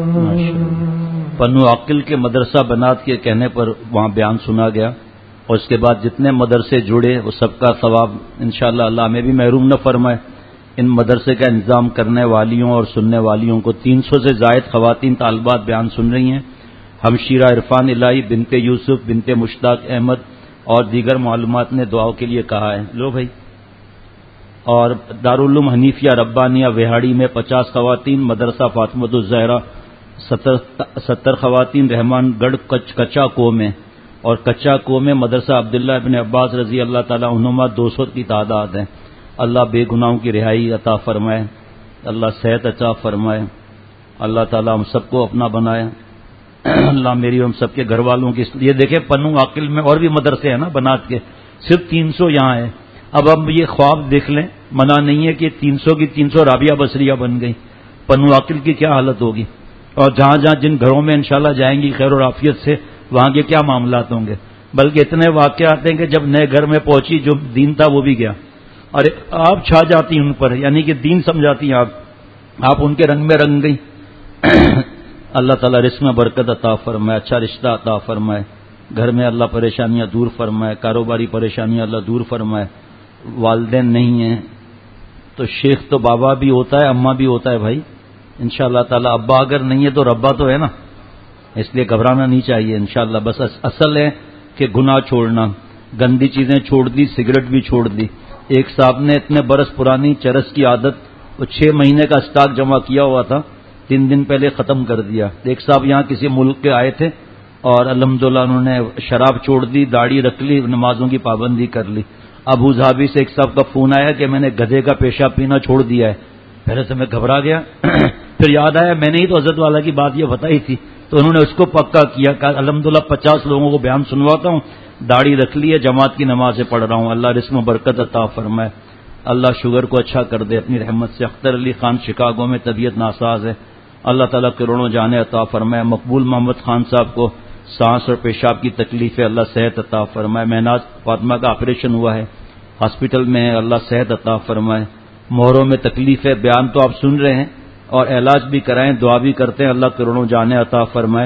پنو عاقل کے مدرسہ بنات کے کہنے پر وہاں بیان سنا گیا اور اس کے بعد جتنے مدرسے جڑے وہ سب کا ثواب انشاءاللہ اللہ ہمیں بھی محروم نہ فرمائے. ان مدرسے کا انتظام کرنے والیوں اور سننے والیوں کو تین سو سے زائد خواتین طالبات بیان سن رہی ہیں. ہمشیرہ عرفان الہی بنت یوسف بنت مشتاق احمد اور دیگر معلومات نے دعاؤں کے لیے کہا ہے. لو بھائی. اور دارالعلوم حنیفیہ ربانیہ وہاڑی میں پچاس خواتین مدرسہ فاطمۃ الزہرا ستر ستر خواتین رحمان گڑھ کچا کو میں اور کچا کو میں مدرسہ عبداللہ ابن عباس رضی اللہ تعالیٰ عنہما دو سو کی تعداد ہے. اللہ بے گناہوں کی رہائی عطا فرمائے, اللہ صحت عطا فرمائے, اللہ تعالیٰ ہم سب کو اپنا بنائے. اللہ میری ہم سب کے گھر والوں کی. یہ دیکھیں پنو عاقل میں اور بھی مدرسے ہیں نا بنات کے, صرف تین سو یہاں ہے. اب اب یہ خواب دیکھ لیں, منع نہیں ہے کہ تین سو کی تین سو رابعہ بصریہ بن گئی. پنو عاقل کی کیا حالت ہوگی, اور جہاں جہاں جن گھروں میں انشاءاللہ جائیں گی خیر و عافیت سے وہاں کے کیا معاملات ہوں گے. بلکہ اتنے واقعات ہیں کہ جب نئے گھر میں پہنچی جو دین تھا وہ بھی گیا, اور آپ چھا جاتی ان پر, یعنی کہ دین سمجھاتی ہیں آپ آپ ان کے رنگ میں رنگ گئی. اللہ تعالیٰ رزق میں برکت عطا فرمائے, اچھا رشتہ عطا فرمائے, گھر میں اللہ پریشانیاں دور فرمائے, کاروباری پریشانیاں اللہ دور فرمائے. والدین نہیں ہیں تو شیخ تو بابا بھی ہوتا ہے, اماں بھی ہوتا ہے بھائی. انشاءاللہ تعالیٰ ابا اگر نہیں ہے تو ربا تو ہے نا, اس لیے گھبرانا نہیں چاہیے انشاءاللہ. بس اصل ہے کہ گناہ چھوڑنا, گندی چیزیں چھوڑ دی, سگریٹ بھی چھوڑ دی. ایک صاحب نے اتنے برس پرانی چرس کی عادت, وہ چھ مہینے کا اسٹاک جمع کیا ہوا تھا, تین دن پہلے ختم کر دیا. ایک صاحب یہاں کسی ملک کے آئے تھے اور الحمدللہ انہوں نے شراب چھوڑ دی, داڑھی رکھ لی, نمازوں کی پابندی کر لی. ابو ظہبی سے ایک صاحب کا فون آیا کہ میں نے گدھے کا پیشاب پینا چھوڑ دیا ہے. پہلے سے میں گھبرا گیا, پھر یاد آیا میں نے ہی تو حضرت والا کی بات یہ بتائی تھی, تو انہوں نے اس کو پکا کیا. الحمدللہ پچاس لوگوں کو بیان سنواتا ہوں, داڑھی رکھ لی ہے, جماعت کی نمازیں پڑھ رہا ہوں. اللہ رزق میں برکت عطا فرمائے, اللہ شوگر کو اچھا کر دے اپنی رحمت سے. اختر علی خان شکاگو میں طبیعت ناساز ہے, اللہ تعالیٰ کروڑوں جانے عطا فرمائے. مقبول محمد خان صاحب کو سانس اور پیشاب کی تکلیف ہے, اللہ صحت عطا فرمائے. مہناز فاطمہ کا آپریشن ہوا ہے, ہاسپٹل میں ہے, اللہ صحت عطا فرمائے. مہروں میں تکلیف ہے, بیان تو آپ سن رہے ہیں, اور علاج بھی کرائیں, دعا بھی کرتے ہیں, اللہ کروڑوں جانے عطا فرمائے.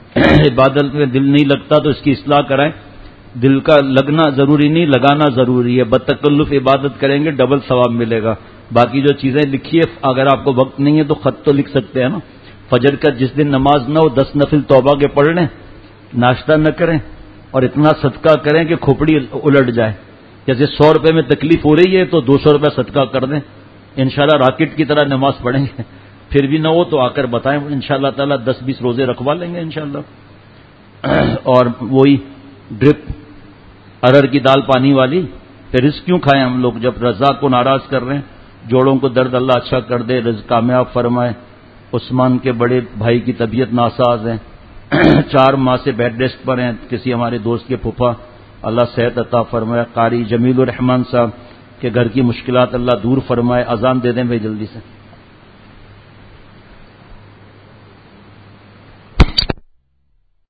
عبادت میں دل نہیں لگتا تو اس کی اصلاح کرائیں. دل کا لگنا ضروری نہیں، لگانا ضروری ہے. بتکلف عبادت کریں گے ڈبل ثواب ملے گا. باقی جو چیزیں لکھی ہے اگر آپ کو وقت نہیں ہے تو خط تو لکھ سکتے ہیں نا. فجر کا جس دن نماز نہ ہو دس نفل توبہ کے پڑھ لیں، ناشتہ نہ کریں اور اتنا صدقہ کریں کہ کھوپڑی الٹ جائے. جیسے سو روپے میں تکلیف ہو رہی ہے تو دو سو روپے صدقہ کر دیں، انشاءاللہ راکٹ کی طرح نماز پڑھیں گے. پھر بھی نہ ہو تو آ کر بتائیں، انشاءاللہ تعالیٰ دس بیس روزے رکھوا لیں گے انشاءاللہ. اور وہی ڈرپ ارر کی دال پانی والی، پھر رزق کیوں کھائیں ہم لوگ جب رزاق کو ناراض کر رہے ہیں. جوڑوں کو درد اللہ اچھا کر دے، رزق کامیاب فرمائے. عثمان کے بڑے بھائی کی طبیعت ناساز ہے، چار ماہ سے بیڈ ریسٹ پر ہیں. کسی ہمارے دوست کے پھپھا، اللہ صحت عطا فرمائے. قاری جمیل الرحمان صاحب کے گھر کی مشکلات اللہ دور فرمائے. اذان دے دیں بھائی جلدی سے.